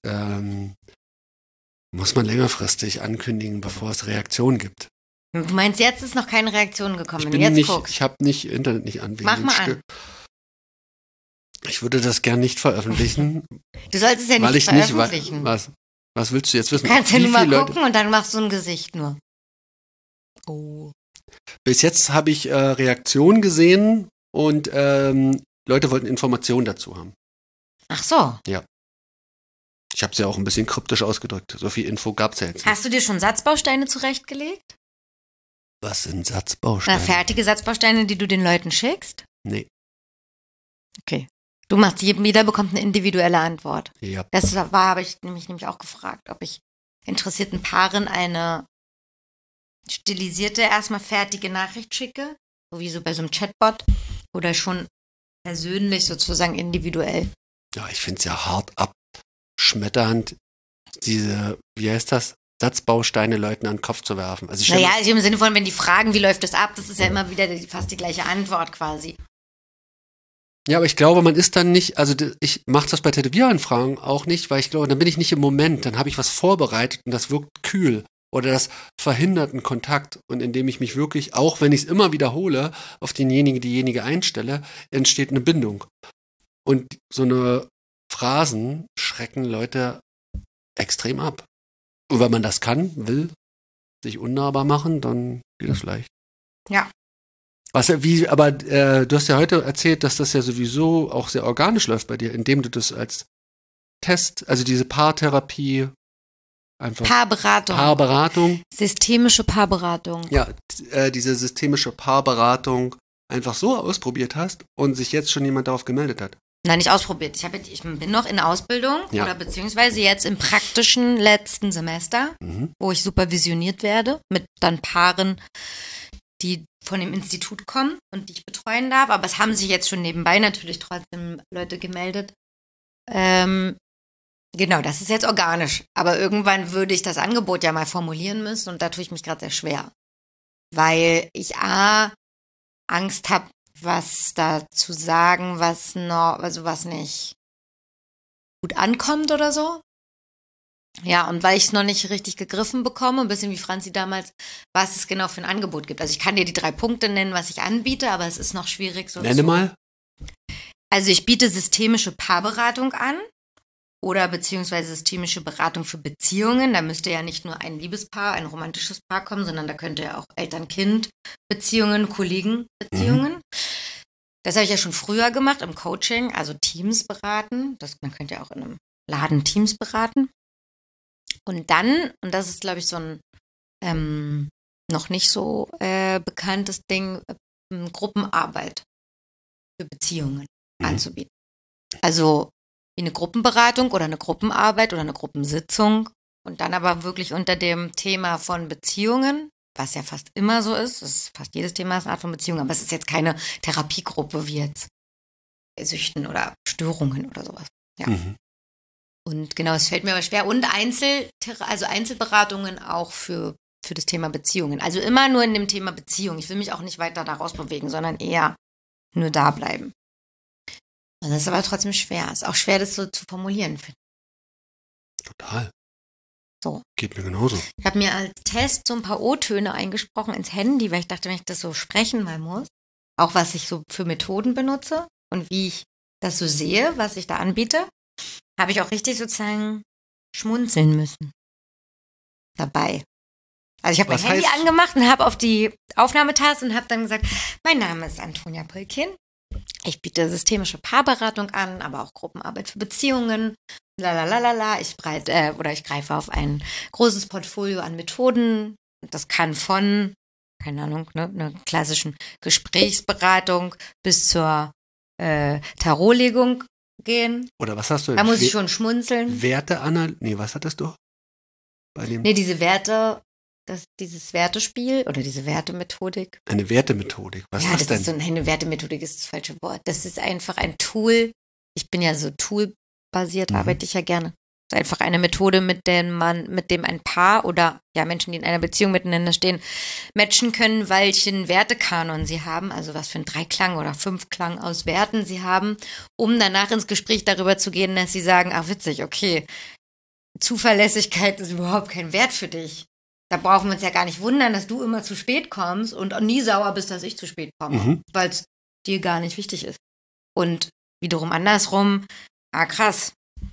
muss man längerfristig ankündigen, bevor es Reaktionen gibt. Du meinst, jetzt ist noch keine Reaktion gekommen, Ich habe Internet nicht an. Mach mal an. Ich würde das gern nicht veröffentlichen. Du sollst es ja nicht veröffentlichen. Was willst du jetzt wissen? Du kannst ja nur mal gucken und dann machst du ein Gesicht nur. Oh. Bis jetzt habe ich Reaktionen gesehen und Leute wollten Informationen dazu haben. Ach so. Ja. Ich habe es ja auch ein bisschen kryptisch ausgedrückt. So viel Info gab es ja jetzt nicht. Hast du dir schon Satzbausteine zurechtgelegt? Was sind Satzbausteine? Fertige Satzbausteine, die du den Leuten schickst? Nee. Okay. Du machst, jeder bekommt eine individuelle Antwort. Ja. Das habe ich nämlich auch gefragt, ob ich interessierten Paaren eine stilisierte, erstmal fertige Nachricht schicke, so wie so bei so einem Chatbot, oder schon persönlich sozusagen individuell. Ja, ich finde es ja hart abschmetternd, wie heißt das? Satzbausteine Leuten an den Kopf zu werfen. Also also im Sinne von, wenn die fragen, wie läuft das ab, das ist ja immer wieder fast die gleiche Antwort quasi. Ja, aber ich glaube, man ist dann nicht, also ich mache das bei Tätowieranfragen auch nicht, weil ich glaube, dann bin ich nicht im Moment, dann habe ich was vorbereitet und das wirkt kühl oder das verhindert einen Kontakt und indem ich mich wirklich, auch wenn ich es immer wiederhole, auf diejenige einstelle, entsteht eine Bindung. Und so eine Phrasen schrecken Leute extrem ab. Und wenn man das will, sich unnahbar machen, dann geht das leicht. Ja. Aber du hast ja heute erzählt, dass das ja sowieso auch sehr organisch läuft bei dir, indem du das als Test, also diese Paartherapie einfach. Paarberatung. Systemische Paarberatung. Ja, diese systemische Paarberatung einfach so ausprobiert hast und sich jetzt schon jemand darauf gemeldet hat. Nein, nicht ausprobiert. Ich bin noch in Ausbildung oder beziehungsweise jetzt im praktischen letzten Semester, wo ich supervisioniert werde mit dann Paaren, die von dem Institut kommen und die ich betreuen darf. Aber es haben sich jetzt schon nebenbei natürlich trotzdem Leute gemeldet. Genau, das ist jetzt organisch. Aber irgendwann würde ich das Angebot ja mal formulieren müssen und da tue ich mich gerade sehr schwer. Weil ich Angst habe, was da zu sagen, was nicht gut ankommt oder so. Ja, und weil ich es noch nicht richtig gegriffen bekomme, ein bisschen wie Franzi damals, was es genau für ein Angebot gibt. Also ich kann dir die 3 Punkte nennen, was ich anbiete, aber es ist noch schwierig. Nenne mal. Also ich biete systemische Paarberatung an oder beziehungsweise systemische Beratung für Beziehungen. Da müsste ja nicht nur ein Liebespaar, ein romantisches Paar kommen, sondern da könnte ja auch Eltern-Kind-Beziehungen, Kollegen-Beziehungen. Das habe ich ja schon früher gemacht im Coaching, also Teams beraten. Man könnte ja auch in einem Laden Teams beraten. Und dann, und das ist, glaube ich, so ein noch nicht so bekanntes Ding, Gruppenarbeit für Beziehungen anzubieten. Also wie eine Gruppenberatung oder eine Gruppenarbeit oder eine Gruppensitzung und dann aber wirklich unter dem Thema von Beziehungen, was ja fast immer so ist, fast jedes Thema ist eine Art von Beziehung, aber es ist jetzt keine Therapiegruppe wie jetzt Süchten oder Störungen oder sowas. Ja. Und genau, es fällt mir aber schwer. Und Einzelberatungen auch für das Thema Beziehungen. Also immer nur in dem Thema Beziehung. Ich will mich auch nicht weiter daraus bewegen, sondern eher nur da bleiben. Und das ist aber trotzdem schwer. Es ist auch schwer, das so zu formulieren. Total. So. Geht mir genauso. Ich habe mir als Test so ein paar O-Töne eingesprochen ins Handy, weil ich dachte, wenn ich das so sprechen mal muss, auch was ich so für Methoden benutze und wie ich das so sehe, was ich da anbiete, habe ich auch richtig sozusagen schmunzeln müssen dabei. Also ich habe mein Handy angemacht und habe auf die Aufnahmetaste und habe dann gesagt, mein Name ist Antonia Polkin. Ich biete systemische Paarberatung an, aber auch Gruppenarbeit für Beziehungen. Ich greife auf ein großes Portfolio an Methoden. Das kann von, keine Ahnung, einer klassischen Gesprächsberatung bis zur Tarotlegung gehen. Oder was hast du? Da muss ich schon schmunzeln. Was hattest du? Diese Werte, dieses Wertespiel oder diese Wertemethodik. Eine Wertemethodik, was ist das denn? Ja, eine Wertemethodik ist das falsche Wort. Das ist einfach ein Tool. Ich bin ja so toolbasiert, arbeite ich ja gerne. Das ist einfach eine Methode, mit dem ein Paar oder ja Menschen, die in einer Beziehung miteinander stehen, matchen können, welchen Wertekanon sie haben, also was für ein 3-Klang oder 5-Klang aus Werten sie haben, um danach ins Gespräch darüber zu gehen, dass sie sagen, ach witzig, okay, Zuverlässigkeit ist überhaupt kein Wert für dich. Da brauchen wir uns ja gar nicht wundern, dass du immer zu spät kommst und nie sauer bist, dass ich zu spät komme, weil es dir gar nicht wichtig ist. Und wiederum andersrum, krass,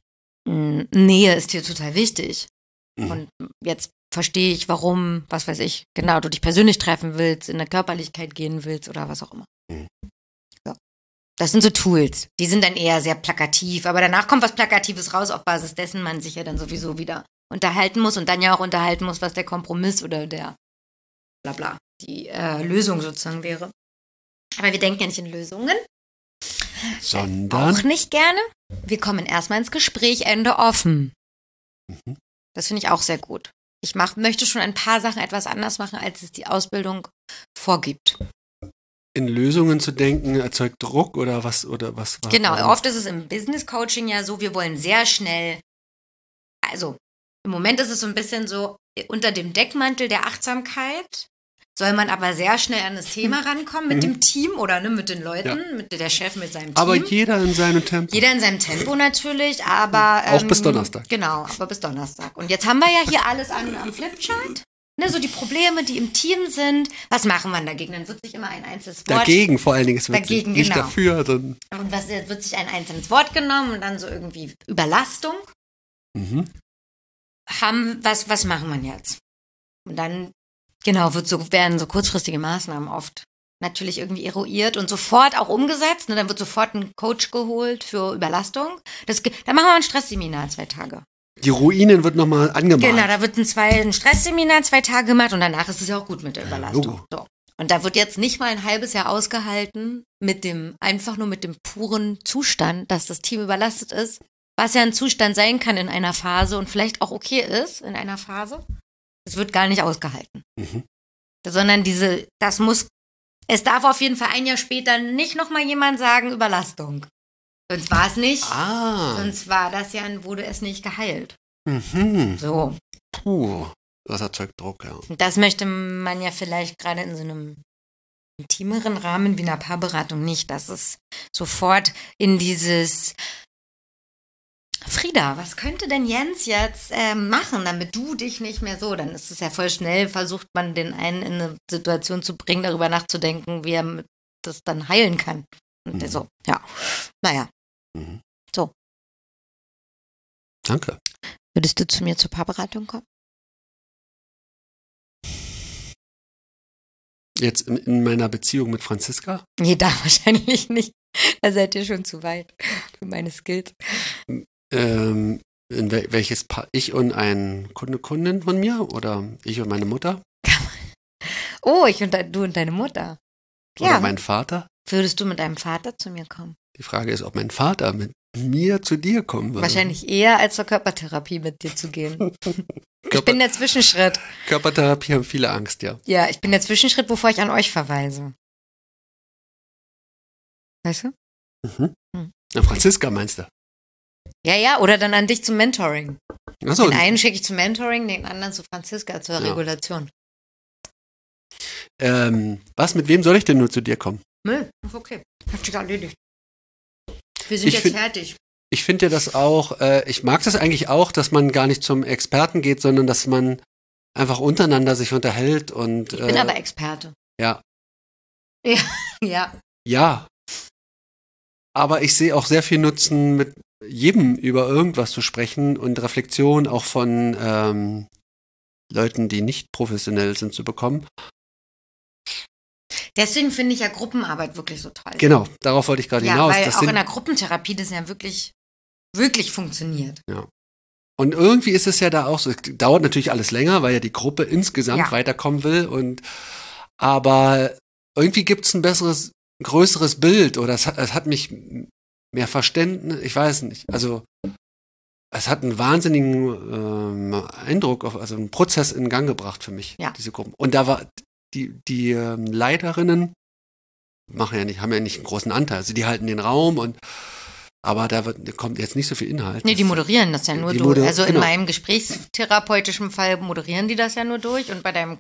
Nähe ist dir total wichtig. Und jetzt verstehe ich, warum, was weiß ich, genau, du dich persönlich treffen willst, in der Körperlichkeit gehen willst oder was auch immer. So. Das sind so Tools, die sind dann eher sehr plakativ, aber danach kommt was Plakatives raus, auf Basis dessen man sich ja dann sowieso wieder unterhalten muss und dann ja auch unterhalten muss, was der Kompromiss oder der Blabla, die Lösung sozusagen wäre. Aber wir denken ja nicht in Lösungen. Sondern? Auch nicht gerne. Wir kommen erstmal ins Gespräch, Ende offen. Das finde ich auch sehr gut. Ich möchte schon ein paar Sachen etwas anders machen, als es die Ausbildung vorgibt. In Lösungen zu denken erzeugt Druck oder was? Genau, oft ist es im Business Coaching ja so, wir wollen sehr schnell, also Im Moment ist es so ein bisschen so, unter dem Deckmantel der Achtsamkeit soll man aber sehr schnell an das Thema rankommen mit dem Team oder mit den Leuten, mit der Chef mit seinem Team. Aber jeder in seinem Tempo. Jeder in seinem Tempo natürlich, aber... auch bis Donnerstag. Genau, aber bis Donnerstag. Und jetzt haben wir ja hier alles am Flipchart. Ne, so die Probleme, die im Team sind. Was machen wir dagegen? Dann wird sich immer ein einzelnes Wort... Dagegen vor allen Dingen. Es wird dagegen, nicht genau. dafür. Dann und was wird sich ein einzelnes Wort genommen und dann so irgendwie Überlastung. Was machen wir jetzt? Und dann, genau, werden so kurzfristige Maßnahmen oft natürlich irgendwie eruiert und sofort auch umgesetzt. Ne? Dann wird sofort ein Coach geholt für Überlastung. Dann machen wir ein Stressseminar 2 Tage. Die Ruinen wird nochmal angemalt. Genau, da wird ein Stressseminar 2 Tage gemacht und danach ist es ja auch gut mit der Überlastung. So. Und da wird jetzt nicht mal ein halbes Jahr ausgehalten einfach nur mit dem puren Zustand, dass das Team überlastet ist, was ja ein Zustand sein kann in einer Phase und vielleicht auch okay ist in einer Phase. Es wird gar nicht ausgehalten. Sondern es darf auf jeden Fall ein Jahr später nicht nochmal jemand sagen Überlastung. Sonst war es nicht. Sonst wurde es nicht geheilt. So. Puh, das erzeugt Druck, ja. Und das möchte man ja vielleicht gerade in so einem intimeren Rahmen wie einer Paarberatung nicht, dass es sofort in dieses Frieda, was könnte denn Jens jetzt machen, damit du dich nicht mehr so, dann ist es ja voll schnell, versucht man den einen in eine Situation zu bringen, darüber nachzudenken, wie er das dann heilen kann. Und der so, ja, naja. So. Danke. Würdest du zu mir zur Paarberatung kommen? Jetzt in meiner Beziehung mit Franziska? Nee, da wahrscheinlich nicht. Da seid ihr schon zu weit für meine Skills. In welches Paar? Ich und ein Kundin von mir oder ich und meine Mutter? Oh, du und deine Mutter. Oder mein Vater? Würdest du mit deinem Vater zu mir kommen? Die Frage ist, ob mein Vater mit mir zu dir kommen würde. Wahrscheinlich eher als zur Körpertherapie mit dir zu gehen. Ich bin der Zwischenschritt. Körpertherapie haben viele Angst, ja. Ja, ich bin der Zwischenschritt, bevor ich an euch verweise. Weißt du? Na, Franziska meinst du? Ja, oder dann an dich zum Mentoring. Ach so. Den einen schicke ich zum Mentoring, den anderen zu Franziska zur Regulation. Mit wem soll ich denn nur zu dir kommen? Ist okay. Hat sich erledigt. Wir sind jetzt fertig. Ich finde ja das auch, ich mag das eigentlich auch, dass man gar nicht zum Experten geht, sondern dass man einfach untereinander sich unterhält und. Ich bin aber Experte. Ja. Ja. Ja. Aber ich sehe auch sehr viel Nutzen, mit jedem über irgendwas zu sprechen und Reflexion auch von Leuten, die nicht professionell sind, zu bekommen. Deswegen finde ich ja Gruppenarbeit wirklich so toll. Genau, darauf wollte ich gerade hinaus. Weil auch in der Gruppentherapie das ja wirklich, wirklich funktioniert. Ja. Und irgendwie ist es ja da auch so, es dauert natürlich alles länger, weil ja die Gruppe insgesamt weiterkommen will. Aber irgendwie gibt es ein besseres, größeres Bild oder es hat mich mehr Verständnis, ich weiß nicht. Also es hat einen wahnsinnigen Eindruck, also einen Prozess in Gang gebracht für mich, diese Gruppen. Und da war die Leiterinnen haben ja nicht einen großen Anteil. Also die halten den Raum aber da kommt jetzt nicht so viel Inhalt. Nee, die moderieren das ja nur durch. Also in meinem gesprächstherapeutischen Fall moderieren die das ja nur durch und bei deinem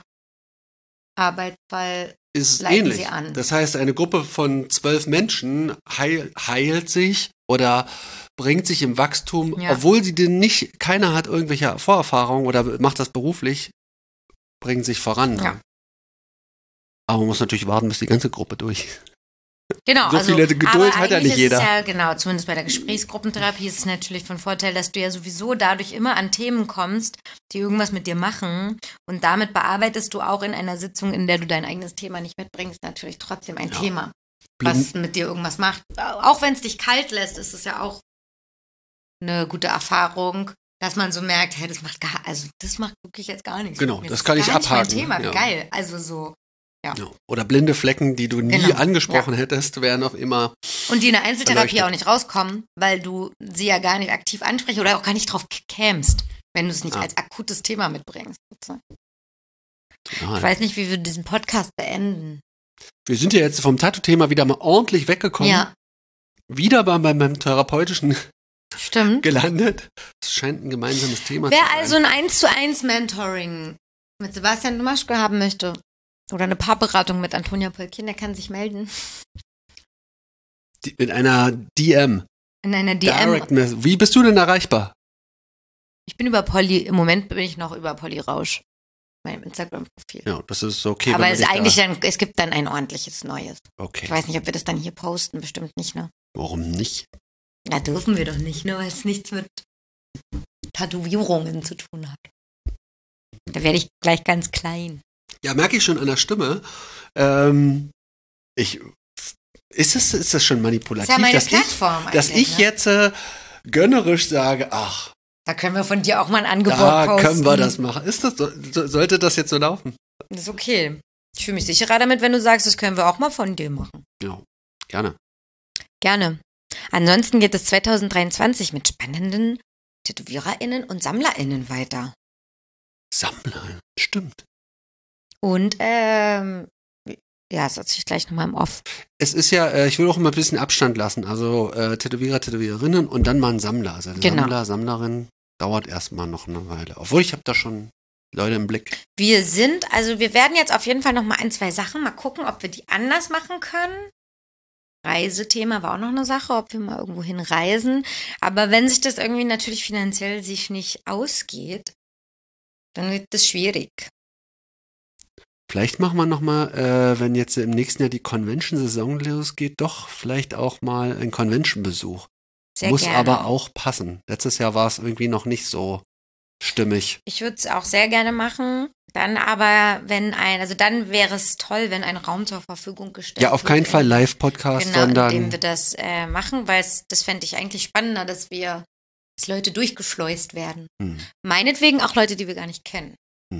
Körperarbeitsfall ist leiten ähnlich. sie an. Das heißt, eine Gruppe von 12 Menschen heilt sich oder bringt sich im Wachstum, obwohl sie keiner hat irgendwelche Vorerfahrungen oder macht das beruflich, bringen sich voran. Ja. Aber man muss natürlich warten, bis die ganze Gruppe durch. Genau. So viele Geduld hat ja nicht jeder. Ja, genau, zumindest bei der Gesprächsgruppentherapie ist es natürlich von Vorteil, dass du ja sowieso dadurch immer an Themen kommst, die irgendwas mit dir machen. Und damit bearbeitest du auch in einer Sitzung, in der du dein eigenes Thema nicht mitbringst, natürlich trotzdem ein Thema, was mit dir irgendwas macht. Auch wenn es dich kalt lässt, ist es ja auch eine gute Erfahrung, dass man so merkt, hey, das macht wirklich jetzt gar nichts. Genau, das kann ich abhaken. Das ist mein Thema, geil. Also so. Ja. Oder blinde Flecken, die du nie angesprochen hättest, werden auf immer. Und die in der Einzeltherapie auch nicht rauskommen, weil du sie ja gar nicht aktiv ansprichst oder auch gar nicht drauf kämst, wenn du es nicht als akutes Thema mitbringst. Ich weiß nicht, wie wir diesen Podcast beenden. Wir sind ja jetzt vom Tattoo-Thema wieder mal ordentlich weggekommen. Ja. Wieder beim therapeutischen Stimmt. gelandet. Es scheint ein gemeinsames Thema zu sein. Wer also ein 1:1 Mentoring mit Sebastian Domaschke haben möchte oder eine Paarberatung mit Antonia Polkin, der kann sich melden. In einer DM. In einer DM. Direct Message. Wie bist du denn erreichbar? Ich bin im Moment bin ich noch über Polly Rausch. Meinem Instagram-Profil. Ja, das ist okay. Aber es gibt dann ein ordentliches Neues. Okay. Ich weiß nicht, ob wir das dann hier posten, bestimmt nicht, ne? Warum nicht? Na, dürfen wir doch nicht, ne? Weil es nichts mit Tätowierungen zu tun hat. Da werde ich gleich ganz klein. Ja, merke ich schon an der Stimme. Ist das schon manipulativ, das ist ja meine Plattform dass ich jetzt gönnerisch sage, ach, da können wir von dir auch mal ein Angebot posten. Können wir das machen. Sollte das jetzt so laufen? Das ist okay. Ich fühle mich sicherer damit, wenn du sagst, das können wir auch mal von dir machen. Ja, gerne. Gerne. Ansonsten geht es 2023 mit spannenden TätowiererInnen und SammlerInnen weiter. SammlerInnen, stimmt. Und, das erzähle ich gleich nochmal im Off. Es ist ja, ich will auch immer ein bisschen Abstand lassen. Also Tätowierer, Tätowiererinnen und dann mal ein Sammler. Also ein Sammler, Sammlerin dauert erstmal noch eine Weile. Obwohl, ich habe da schon Leute im Blick. Wir werden jetzt auf jeden Fall nochmal 1, 2 Sachen mal gucken, ob wir die anders machen können. Reisethema war auch noch eine Sache, ob wir mal irgendwo hinreisen. Aber wenn sich das irgendwie natürlich finanziell sich nicht ausgeht, dann wird das schwierig. Vielleicht machen wir nochmal, wenn jetzt im nächsten Jahr die Convention-Saison losgeht, doch vielleicht auch mal einen Convention-Besuch. Muss gerne. Aber auch passen. Letztes Jahr war es irgendwie noch nicht so stimmig. Ich würde es auch sehr gerne machen. Dann aber, dann wäre es toll, wenn ein Raum zur Verfügung gestellt wird. Ja, auf keinen Fall Live-Podcast, sondern indem wir das machen, weil das fände ich eigentlich spannender, dass Leute durchgeschleust werden. Meinetwegen auch Leute, die wir gar nicht kennen.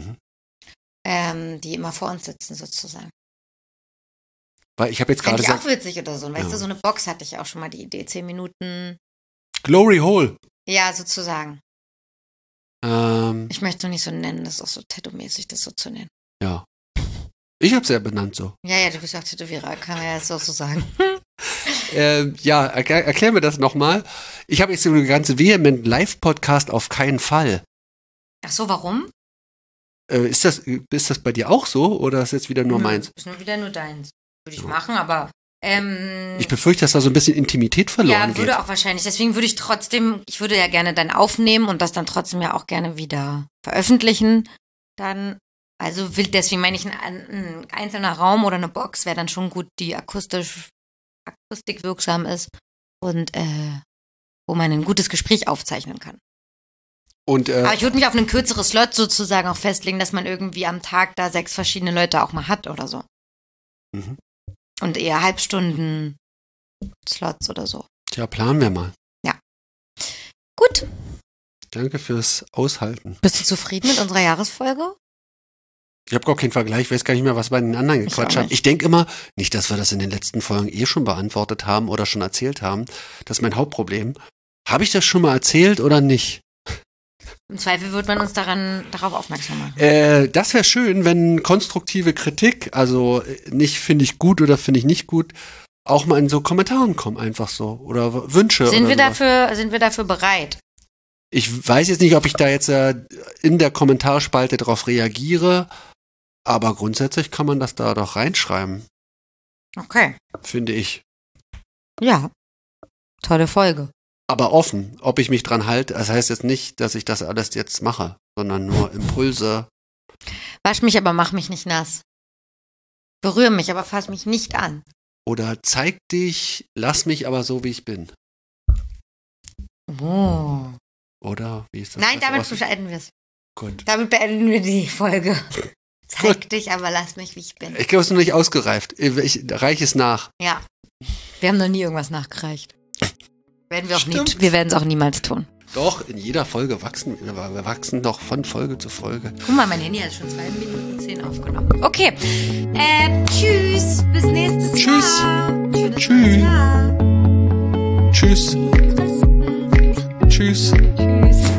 Die immer vor uns sitzen sozusagen. Weil ich habe jetzt gerade gesagt, auch witzig oder so. Weißt du, so eine Box hatte ich auch schon mal die Idee, 10 Minuten. Glory Hole. Ja, sozusagen. Ich möchte es noch nicht so nennen, das ist auch so tattoo-mäßig, das so zu nennen. Ja. Ich habe es ja benannt so. Ja, du bist auch Tätowierer, kann man ja jetzt auch so sagen. Erklär mir das nochmal. Ich habe jetzt so eine ganze vehement Live-Podcast auf keinen Fall. Ach so, warum? Ist das bei dir auch so oder ist jetzt wieder nur meins? Ist wieder nur deins. Würde ich machen, aber ich befürchte, dass da so ein bisschen Intimität verloren geht. Ja, würde auch wahrscheinlich. Deswegen würde ich würde ja gerne dann aufnehmen und das dann trotzdem ja auch gerne wieder veröffentlichen. Dann, also deswegen meine ich, ein einzelner Raum oder eine Box wäre dann schon gut, die akustisch wirksam ist und wo man ein gutes Gespräch aufzeichnen kann. Aber ich würde mich auf einen kürzeren Slot sozusagen auch festlegen, dass man irgendwie am Tag da 6 verschiedene Leute auch mal hat oder so. Und eher Halbstunden-Slots oder so. Tja, planen wir mal. Ja. Gut. Danke fürs Aushalten. Bist du zufrieden mit unserer Jahresfolge? Ich habe gar keinen Vergleich, ich weiß gar nicht mehr, was bei den anderen gequatscht haben. Ich denke immer, nicht, dass wir das in den letzten Folgen schon beantwortet haben oder schon erzählt haben. Das ist mein Hauptproblem. Habe ich das schon mal erzählt oder nicht? Im Zweifel wird man uns darauf aufmerksam machen. Das wäre schön, wenn konstruktive Kritik, also nicht finde ich gut oder finde ich nicht gut, auch mal in so Kommentaren kommen, einfach so. Oder Wünsche. Sind wir dafür bereit? Ich weiß jetzt nicht, ob ich da jetzt in der Kommentarspalte drauf reagiere, aber grundsätzlich kann man das da doch reinschreiben. Okay. Finde ich. Ja. Tolle Folge. Aber offen, ob ich mich dran halte. Das heißt jetzt nicht, dass ich das alles jetzt mache, sondern nur Impulse. Wasch mich, aber mach mich nicht nass. Berühre mich, aber fass mich nicht an. Oder zeig dich, lass mich aber so, wie ich bin. Oh. Oder wie ist das? Nein, damit beenden wir es. Gut. Damit beenden wir die Folge. Zeig dich, aber lass mich, wie ich bin. Ich glaube, es ist noch nicht ausgereift. Ich reiche es nach. Ja. Wir haben noch nie irgendwas nachgereicht. Werden wir auch nicht. Wir werden es auch niemals tun. Doch, in jeder Folge wachsen wir. Wir wachsen doch von Folge zu Folge. Guck mal, mein Handy hat schon 2 Minuten 10 aufgenommen. Okay. Tschüss. Bis nächstes Jahr. Tschüss. Tschüss. Tschüss. Tschüss.